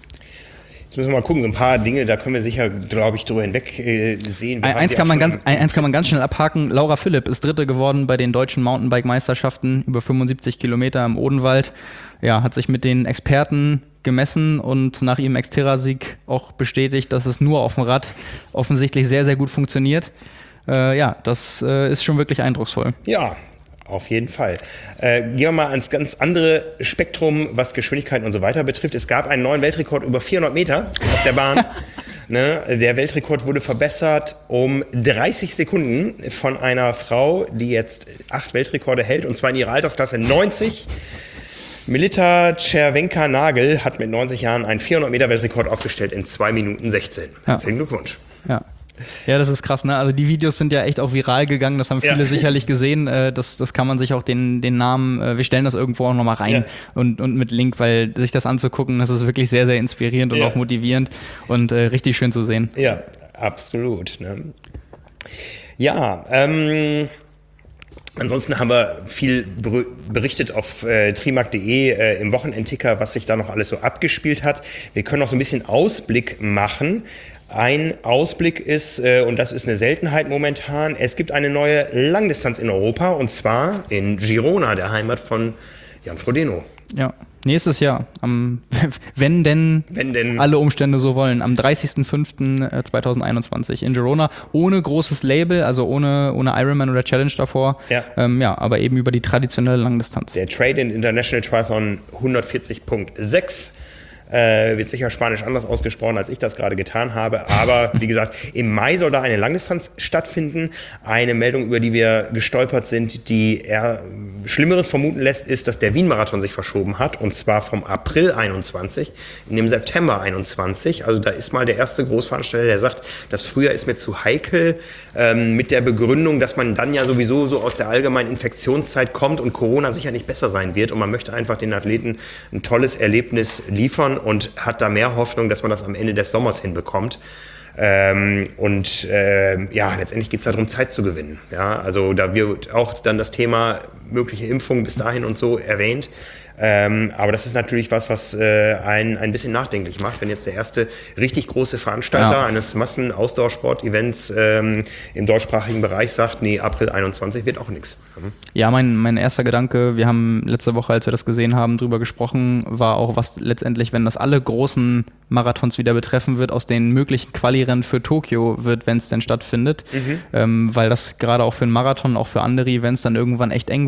jetzt müssen wir mal gucken, so ein paar Dinge, da können wir sicher, glaube ich, drüber hinweg äh, sehen. Wir eins, kann man ganz, eins kann man ganz schnell abhaken. Laura Philipp ist Dritte geworden bei den deutschen Mountainbike-Meisterschaften über fünfundsiebzig Kilometer im Odenwald. Ja, hat sich mit den Experten gemessen und nach ihrem Xterra-Sieg auch bestätigt, dass es nur auf dem Rad offensichtlich sehr, sehr gut funktioniert. Äh, ja, das äh, ist schon wirklich eindrucksvoll. Ja, auf jeden Fall. Äh, gehen wir mal ans ganz andere Spektrum, was Geschwindigkeiten und so weiter betrifft. Es gab einen neuen Weltrekord über vierhundert Meter auf der Bahn. ne? Der Weltrekord wurde verbessert um dreißig Sekunden von einer Frau, die jetzt acht Weltrekorde hält, und zwar in ihrer Altersklasse neunzig. Milita Czerwenka-Nagel hat mit neunzig Jahren einen vierhundert Meter Weltrekord aufgestellt in zwei Minuten sechzehn. Herzlichen ja. Glückwunsch. Ja. Ja, das ist krass, ne? Also die Videos sind ja echt auch viral gegangen, das haben viele ja. sicherlich gesehen. Äh, das, das kann man sich auch den, den Namen, äh, wir stellen das irgendwo auch nochmal rein ja. und, und mit Link, weil sich das anzugucken, das ist wirklich sehr, sehr inspirierend und ja. auch motivierend und äh, richtig schön zu sehen. Ja, absolut. Ne? Ja, ähm... Ansonsten haben wir viel berichtet auf äh, trimark punkt de äh, im Wochenendticker, was sich da noch alles so abgespielt hat. Wir können noch so ein bisschen Ausblick machen. Ein Ausblick ist, äh, und das ist eine Seltenheit momentan, es gibt eine neue Langdistanz in Europa, und zwar in Girona, der Heimat von Jan Frodeno. Ja, nächstes Jahr, am, wenn, denn wenn denn alle Umstände so wollen, am dreißigsten fünften zweitausendeinundzwanzig in Girona, ohne großes Label, also ohne, ohne Ironman oder Challenge davor, ja. Ähm, ja, aber eben über die traditionelle Langdistanz. Der Trade-in International Triathlon hundertvierzig Punkt sechs. Äh, wird sicher Spanisch anders ausgesprochen, als ich das gerade getan habe. Aber wie gesagt, im Mai soll da eine Langdistanz stattfinden. Eine Meldung, über die wir gestolpert sind, die eher Schlimmeres vermuten lässt, ist, dass der Wien-Marathon sich verschoben hat. Und zwar vom April einundzwanzig in den September einundzwanzig. Also da ist mal der erste Großveranstalter, der sagt, das Frühjahr ist mir zu heikel. Ähm, mit der Begründung, dass man dann ja sowieso so aus der allgemeinen Infektionszeit kommt und Corona sicher nicht besser sein wird. Und man möchte einfach den Athleten ein tolles Erlebnis liefern und hat da mehr Hoffnung, dass man das am Ende des Sommers hinbekommt. Ähm, und äh, ja, letztendlich geht es darum, Zeit zu gewinnen. Ja, also da wird auch dann das Thema mögliche Impfung bis dahin und so erwähnt. Ähm, aber das ist natürlich was, was äh, einen ein bisschen nachdenklich macht, wenn jetzt der erste richtig große Veranstalter ja. eines Massen-Ausdauersport-Events ähm, im deutschsprachigen Bereich sagt, nee, April einundzwanzig wird auch nichts. Mhm. Ja, mein, mein erster Gedanke, wir haben letzte Woche, als wir das gesehen haben, drüber gesprochen, war auch, was letztendlich, wenn das alle großen Marathons wieder betreffen wird, aus den möglichen Quali-Rennen für Tokio wird, wenn es denn stattfindet, mhm. ähm, weil das gerade auch für einen Marathon, auch für andere Events dann irgendwann echt eng wird.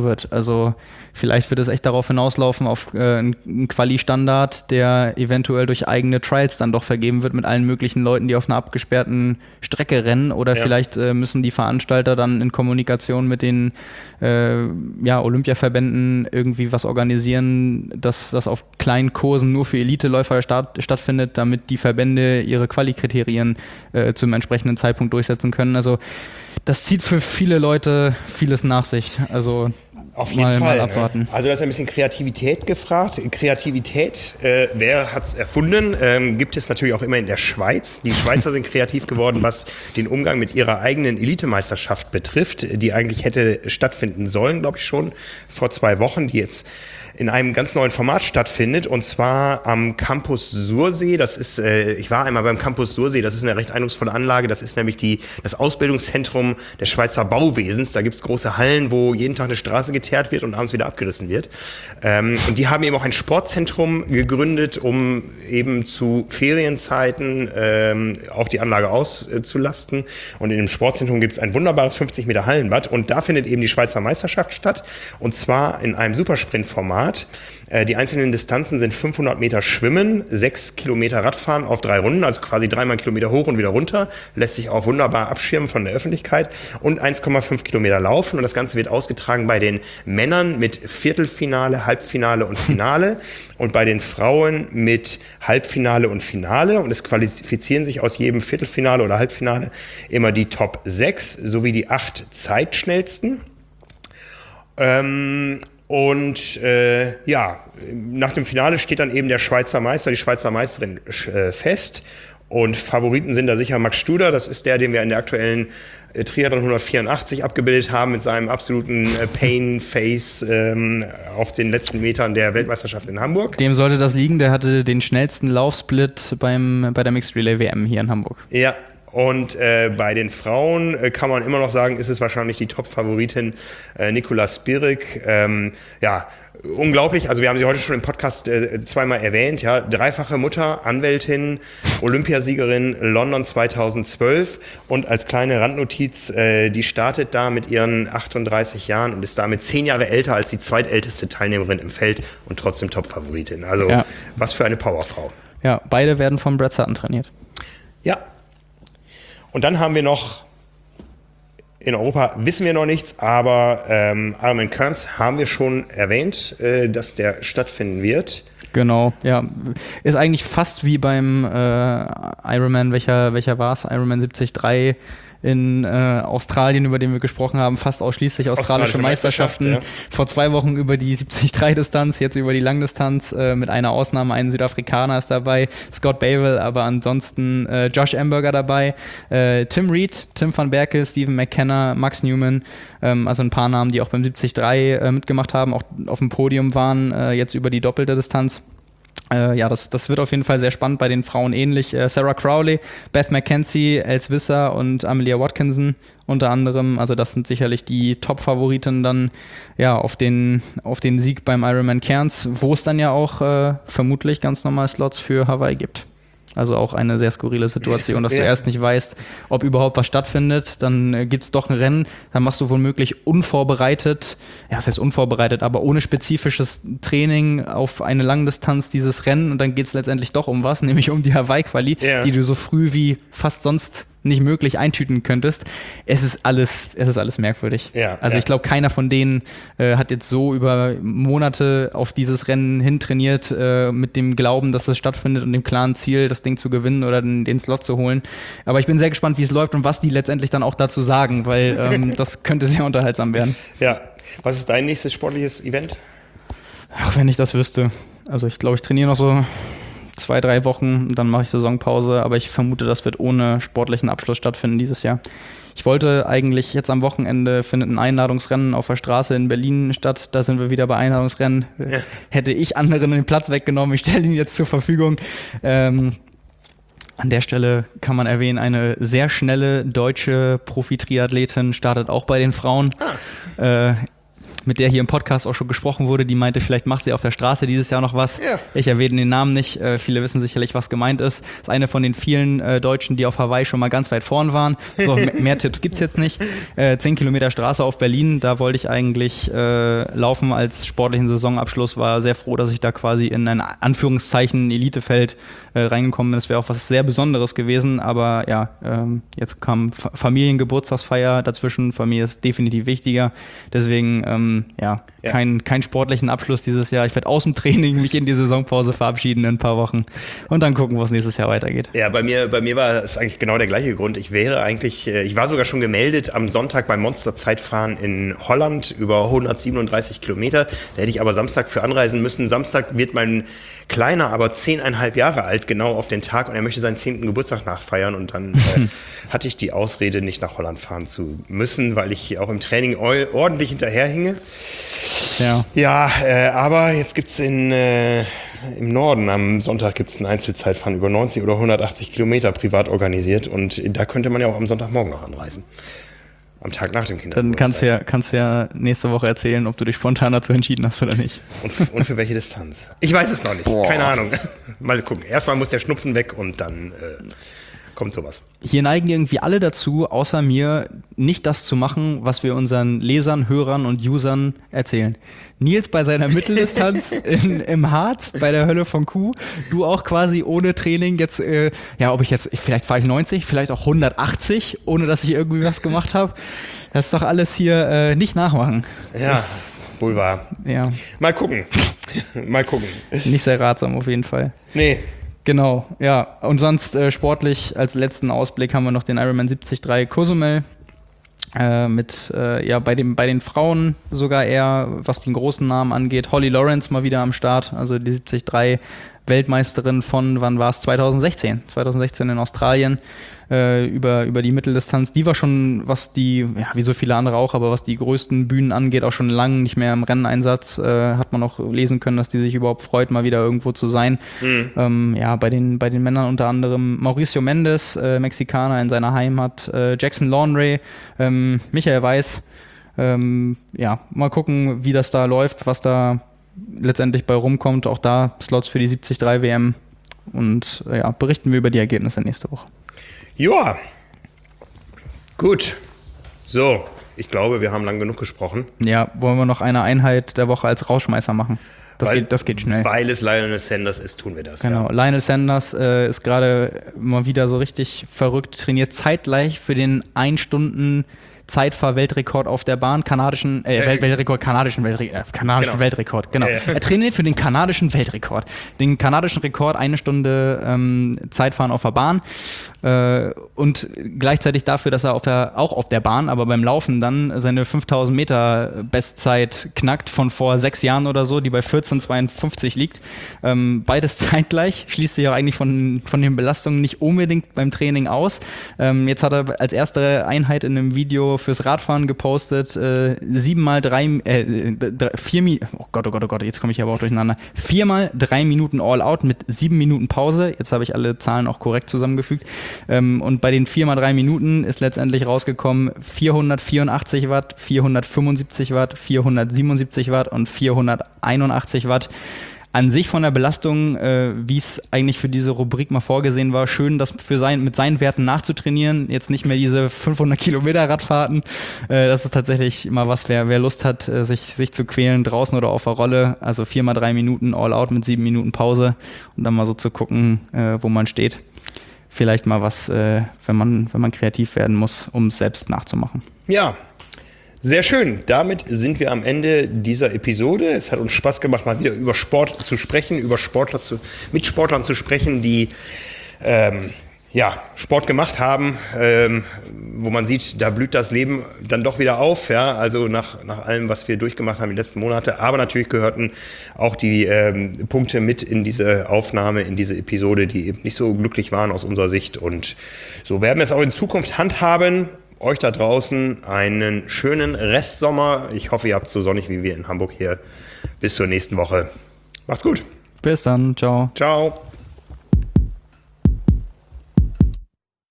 wird. Also vielleicht wird es echt darauf hinauslaufen, auf äh, einen Quali-Standard, der eventuell durch eigene Trials dann doch vergeben wird mit allen möglichen Leuten, die auf einer abgesperrten Strecke rennen. Oder ja. vielleicht äh, müssen die Veranstalter dann in Kommunikation mit den äh, ja, Olympiaverbänden irgendwie was organisieren, dass das auf kleinen Kursen nur für Eliteläufer statt, stattfindet, damit die Verbände ihre Quali-Kriterien äh, zum entsprechenden Zeitpunkt durchsetzen können. Also das zieht für viele Leute vieles nach sich. Also auf jeden mal, Fall. Mal abwarten. Ne? Also da ist ein bisschen Kreativität gefragt. Kreativität, äh, wer hat es erfunden? Ähm, gibt es natürlich auch immer in der Schweiz. Die Schweizer sind kreativ geworden, was den Umgang mit ihrer eigenen Elitemeisterschaft betrifft, die eigentlich hätte stattfinden sollen, glaube ich schon, vor zwei Wochen, die jetzt in einem ganz neuen Format stattfindet, und zwar am Campus Sursee. Das ist, äh, ich war einmal beim Campus Sursee, das ist eine recht eindrucksvolle Anlage, das ist nämlich die, das Ausbildungszentrum des Schweizer Bauwesens. Da gibt's große Hallen, wo jeden Tag eine Straße geteert wird und abends wieder abgerissen wird. Ähm, und die haben eben auch ein Sportzentrum gegründet, um eben zu Ferienzeiten ähm, auch die Anlage auszulasten. Und in dem Sportzentrum gibt's ein wunderbares fünfzig Meter Hallenbad, und da findet eben die Schweizer Meisterschaft statt, und zwar in einem Supersprintformat. Die einzelnen Distanzen sind fünfhundert Meter Schwimmen, sechs Kilometer Radfahren auf drei Runden, also quasi dreimal Kilometer hoch und wieder runter, lässt sich auch wunderbar abschirmen von der Öffentlichkeit, und eins Komma fünf Kilometer Laufen, und das Ganze wird ausgetragen bei den Männern mit Viertelfinale, Halbfinale und Finale und bei den Frauen mit Halbfinale und Finale, und es qualifizieren sich aus jedem Viertelfinale oder Halbfinale immer die Top sechs sowie die acht Zeitschnellsten. Ähm, Und äh, ja, nach dem Finale steht dann eben der Schweizer Meister, die Schweizer Meisterin äh, fest. Und Favoriten sind da sicher Max Studer, das ist der, den wir in der aktuellen äh, Triathlon hundertvierundachtzig abgebildet haben mit seinem absoluten äh, Pain-Face ähm, auf den letzten Metern der Weltmeisterschaft in Hamburg. Dem sollte das liegen, der hatte den schnellsten Laufsplit beim, bei der Mixed Relay W M hier in Hamburg. Ja. Und äh, bei den Frauen äh, kann man immer noch sagen, ist es wahrscheinlich die Top-Favoritin äh, Nicola Spirig. Ähm, ja, unglaublich. Also wir haben sie heute schon im Podcast äh, zweimal erwähnt. Ja, dreifache Mutter, Anwältin, Olympiasiegerin London zweitausendzwölf. Und als kleine Randnotiz, äh, die startet da mit ihren achtunddreißig Jahren und ist damit zehn Jahre älter als die zweitälteste Teilnehmerin im Feld und trotzdem Top-Favoritin. Also ja. Was für eine Powerfrau. Ja, beide werden von Brad Sutton trainiert. Ja. Und dann haben wir noch, in Europa wissen wir noch nichts, aber ähm, Ironman Cairns haben wir schon erwähnt, äh, dass der stattfinden wird. Genau, ja. Ist eigentlich fast wie beim äh, Ironman, welcher, welcher war es? Ironman siebzig Komma drei in äh, Australien, über den wir gesprochen haben, fast ausschließlich australische, australische Meisterschaften. Meisterschaft, ja. Vor zwei Wochen über die siebzig Komma drei Distanz, jetzt über die Langdistanz, äh, mit einer Ausnahme, ein Südafrikaner ist dabei, Scott Bayville, aber ansonsten äh, Josh Amberger dabei, äh, Tim Reed, Tim van Berkel, Stephen McKenna, Max Newman, ähm, also ein paar Namen, die auch beim siebzig Komma drei äh, mitgemacht haben, auch auf dem Podium waren, äh, jetzt über die doppelte Distanz. Äh, ja, das, das wird auf jeden Fall sehr spannend, bei den Frauen ähnlich. Äh, Sarah Crowley, Beth McKenzie, Els Visser und Amelia Watkinson unter anderem. Also das sind sicherlich die Top-Favoriten dann ja auf den, auf den Sieg beim Ironman Cairns, wo es dann ja auch äh, vermutlich ganz normal Slots für Hawaii gibt. Also auch eine sehr skurrile Situation, dass du erst nicht weißt, ob überhaupt was stattfindet. Dann äh, gibt es doch ein Rennen, dann machst du womöglich unvorbereitet, ja, das heißt unvorbereitet, aber ohne spezifisches Training auf eine Langdistanz dieses Rennen, und dann geht es letztendlich doch um was, nämlich um die Hawaii-Quali, ja. die du so früh wie fast sonst nicht möglich eintüten könntest. Es ist alles, es ist alles merkwürdig. Ja, also ja. ich glaube, keiner von denen äh, hat jetzt so über Monate auf dieses Rennen hintrainiert, äh, mit dem Glauben, dass es stattfindet und dem klaren Ziel, das Ding zu gewinnen oder den, den Slot zu holen. Aber ich bin sehr gespannt, wie es läuft und was die letztendlich dann auch dazu sagen, weil ähm, das könnte sehr unterhaltsam werden. Ja. Was ist dein nächstes sportliches Event? Ach, wenn ich das wüsste. Also ich glaube, ich trainiere noch so zwei, drei Wochen, dann mache ich Saisonpause, aber ich vermute, das wird ohne sportlichen Abschluss stattfinden dieses Jahr. Ich wollte eigentlich jetzt am Wochenende, findet ein Einladungsrennen auf der Straße in Berlin statt, da sind wir wieder bei Einladungsrennen. Ja. Hätte ich anderen den Platz weggenommen, ich stelle ihn jetzt zur Verfügung. Ähm, an der Stelle kann man erwähnen, eine sehr schnelle deutsche Profi-Triathletin startet auch bei den Frauen. Ah. Äh, mit der hier im Podcast auch schon gesprochen wurde, die meinte, vielleicht macht sie auf der Straße dieses Jahr noch was. Ja. Ich erwähne den Namen nicht, äh, viele wissen sicherlich, was gemeint ist. Das ist eine von den vielen äh, Deutschen, die auf Hawaii schon mal ganz weit vorn waren. So, mehr, mehr Tipps gibt's jetzt nicht. Äh, zehn Kilometer Straße auf Berlin, da wollte ich eigentlich äh, laufen als sportlichen Saisonabschluss, war sehr froh, dass ich da quasi in ein Anführungszeichen Elitefeld äh, reingekommen bin. Das wäre auch was sehr Besonderes gewesen, aber ja, ähm, jetzt kam F- Familiengeburtstagsfeier dazwischen, Familie ist definitiv wichtiger, deswegen ähm, ja, ja. Kein, kein sportlichen Abschluss dieses Jahr. Ich werde aus dem Training mich in die Saisonpause verabschieden in ein paar Wochen und dann gucken, wo es nächstes Jahr weitergeht. Ja, bei mir, bei mir war es eigentlich genau der gleiche Grund. Ich wäre eigentlich, ich war sogar schon gemeldet am Sonntag beim Monster-Zeitfahren in Holland über hundertsiebenunddreißig Kilometer. Da hätte ich aber Samstag für anreisen müssen. Samstag wird mein Kleiner, aber zehneinhalb Jahre alt, genau auf den Tag, und er möchte seinen zehnten Geburtstag nachfeiern, und dann äh, hatte ich die Ausrede, nicht nach Holland fahren zu müssen, weil ich auch im Training ordentlich hinterherhinge. Ja, ja äh, aber jetzt gibt es in äh, im Norden am Sonntag gibt es ein Einzelzeitfahren über neunzig oder hundertachtzig Kilometer privat organisiert, und da könnte man ja auch am Sonntagmorgen noch anreisen. Am Tag nach dem Kindergeburtstag. Dann kannst du ja, kannst du ja nächste Woche erzählen, ob du dich spontan dazu entschieden hast oder nicht. Und, und für welche Distanz? Ich weiß es noch nicht. Boah. Keine Ahnung. Mal gucken. Erstmal muss der Schnupfen weg und dann äh, kommt sowas. Hier neigen irgendwie alle dazu, außer mir, nicht das zu machen, was wir unseren Lesern, Hörern und Usern erzählen. Nils bei seiner Mitteldistanz in, im Harz bei der Hölle von Kuh, du auch quasi ohne Training jetzt, äh, ja, ob ich jetzt, vielleicht fahre ich neunzig, vielleicht auch hundertachtzig, ohne dass ich irgendwie was gemacht habe. Das ist doch alles hier äh, nicht nachmachen. Ja, das, wohl wahr. Ja. Mal gucken. Mal gucken. Nicht sehr ratsam auf jeden Fall. Nee. Genau, ja. Und sonst äh, sportlich als letzten Ausblick haben wir noch den Ironman siebzig Komma drei Cozumel. Äh, mit, äh, ja, bei, dem, bei den Frauen sogar eher, was den großen Namen angeht, Holly Lawrence mal wieder am Start, also die siebzig Komma drei Weltmeisterin von, wann war es, zwanzig sechzehn, zwanzig sechzehn in Australien, äh, über, über die Mitteldistanz. Die war schon, was die, ja, wie so viele andere auch, aber was die größten Bühnen angeht, auch schon lange nicht mehr im Renneinsatz, äh, hat man auch lesen können, dass die sich überhaupt freut, mal wieder irgendwo zu sein. Mhm. Ähm, ja, bei den, bei den Männern unter anderem Mauricio Mendes, äh, Mexikaner in seiner Heimat, äh, Jackson Laundrie, ähm, Michael Weiß. Ähm, ja, mal gucken, wie das da läuft, was da letztendlich bei rumkommt. Auch da Slots für die siebzig Komma drei W M, und äh, ja, berichten wir über die Ergebnisse nächste Woche. Ja, gut. So, ich glaube, wir haben lang genug gesprochen. Ja, wollen wir noch eine Einheit der Woche als Rausschmeißer machen? Das, weil, geht, das geht schnell. Weil es Lionel Sanders ist, tun wir das. Genau, ja. Lionel Sanders äh, ist gerade mal wieder so richtig verrückt, trainiert zeitgleich für den ein Stunden Zeitfahr-Weltrekord auf der Bahn, kanadischen, äh, Welt- Weltrekord, kanadischen, Weltre- äh, kanadischen genau. Weltrekord, genau. Ja, ja. Er trainiert für den kanadischen Weltrekord. Den kanadischen Rekord, eine Stunde ähm, Zeitfahren auf der Bahn, äh, und gleichzeitig dafür, dass er auf der, auch auf der Bahn, aber beim Laufen dann seine fünftausend Meter Bestzeit knackt von vor sechs Jahren oder so, die bei vierzehn zweiundfünfzig liegt. Ähm, beides zeitgleich, schließt sich auch eigentlich von, von den Belastungen nicht unbedingt beim Training aus. Ähm, jetzt hat er als erste Einheit in einem Video fürs Radfahren gepostet, äh, siebenmal drei, äh, drei, vier Minuten, oh Gott, oh Gott, oh Gott, jetzt komme ich aber auch durcheinander, viermal drei Minuten All-Out mit sieben Minuten Pause, jetzt habe ich alle Zahlen auch korrekt zusammengefügt, ähm, und bei den viermal drei Minuten ist letztendlich rausgekommen vierhundertvierundachtzig Watt, vierhundertfünfundsiebzig Watt, vierhundertsiebenundsiebzig Watt und vierhunderteinundachtzig Watt. An sich von der Belastung, äh, wie es eigentlich für diese Rubrik mal vorgesehen war, schön, das für sein, mit seinen Werten nachzutrainieren. Jetzt nicht mehr diese fünfhundert Kilometer Radfahrten. Äh, das ist tatsächlich mal was, wer, wer Lust hat, äh, sich, sich zu quälen, draußen oder auf der Rolle. Also viermal drei Minuten All-Out mit sieben Minuten Pause und dann mal so zu gucken, äh, wo man steht. Vielleicht mal was, äh, wenn man, wenn man kreativ werden muss, um es selbst nachzumachen. Ja. Sehr schön. Damit sind wir am Ende dieser Episode. Es hat uns Spaß gemacht, mal wieder über Sport zu sprechen, über Sportler zu, mit Sportlern zu sprechen, die ähm, ja, Sport gemacht haben, ähm, wo man sieht, da blüht das Leben dann doch wieder auf. Ja? Also nach, nach allem, was wir durchgemacht haben die letzten Monate. Aber natürlich gehörten auch die ähm, Punkte mit in diese Aufnahme, in diese Episode, die eben nicht so glücklich waren aus unserer Sicht. Und so werden wir es auch in Zukunft handhaben. Euch da draußen einen schönen Restsommer. Ich hoffe, ihr habt es so sonnig wie wir in Hamburg hier. Bis zur nächsten Woche. Macht's gut. Bis dann. Ciao. Ciao.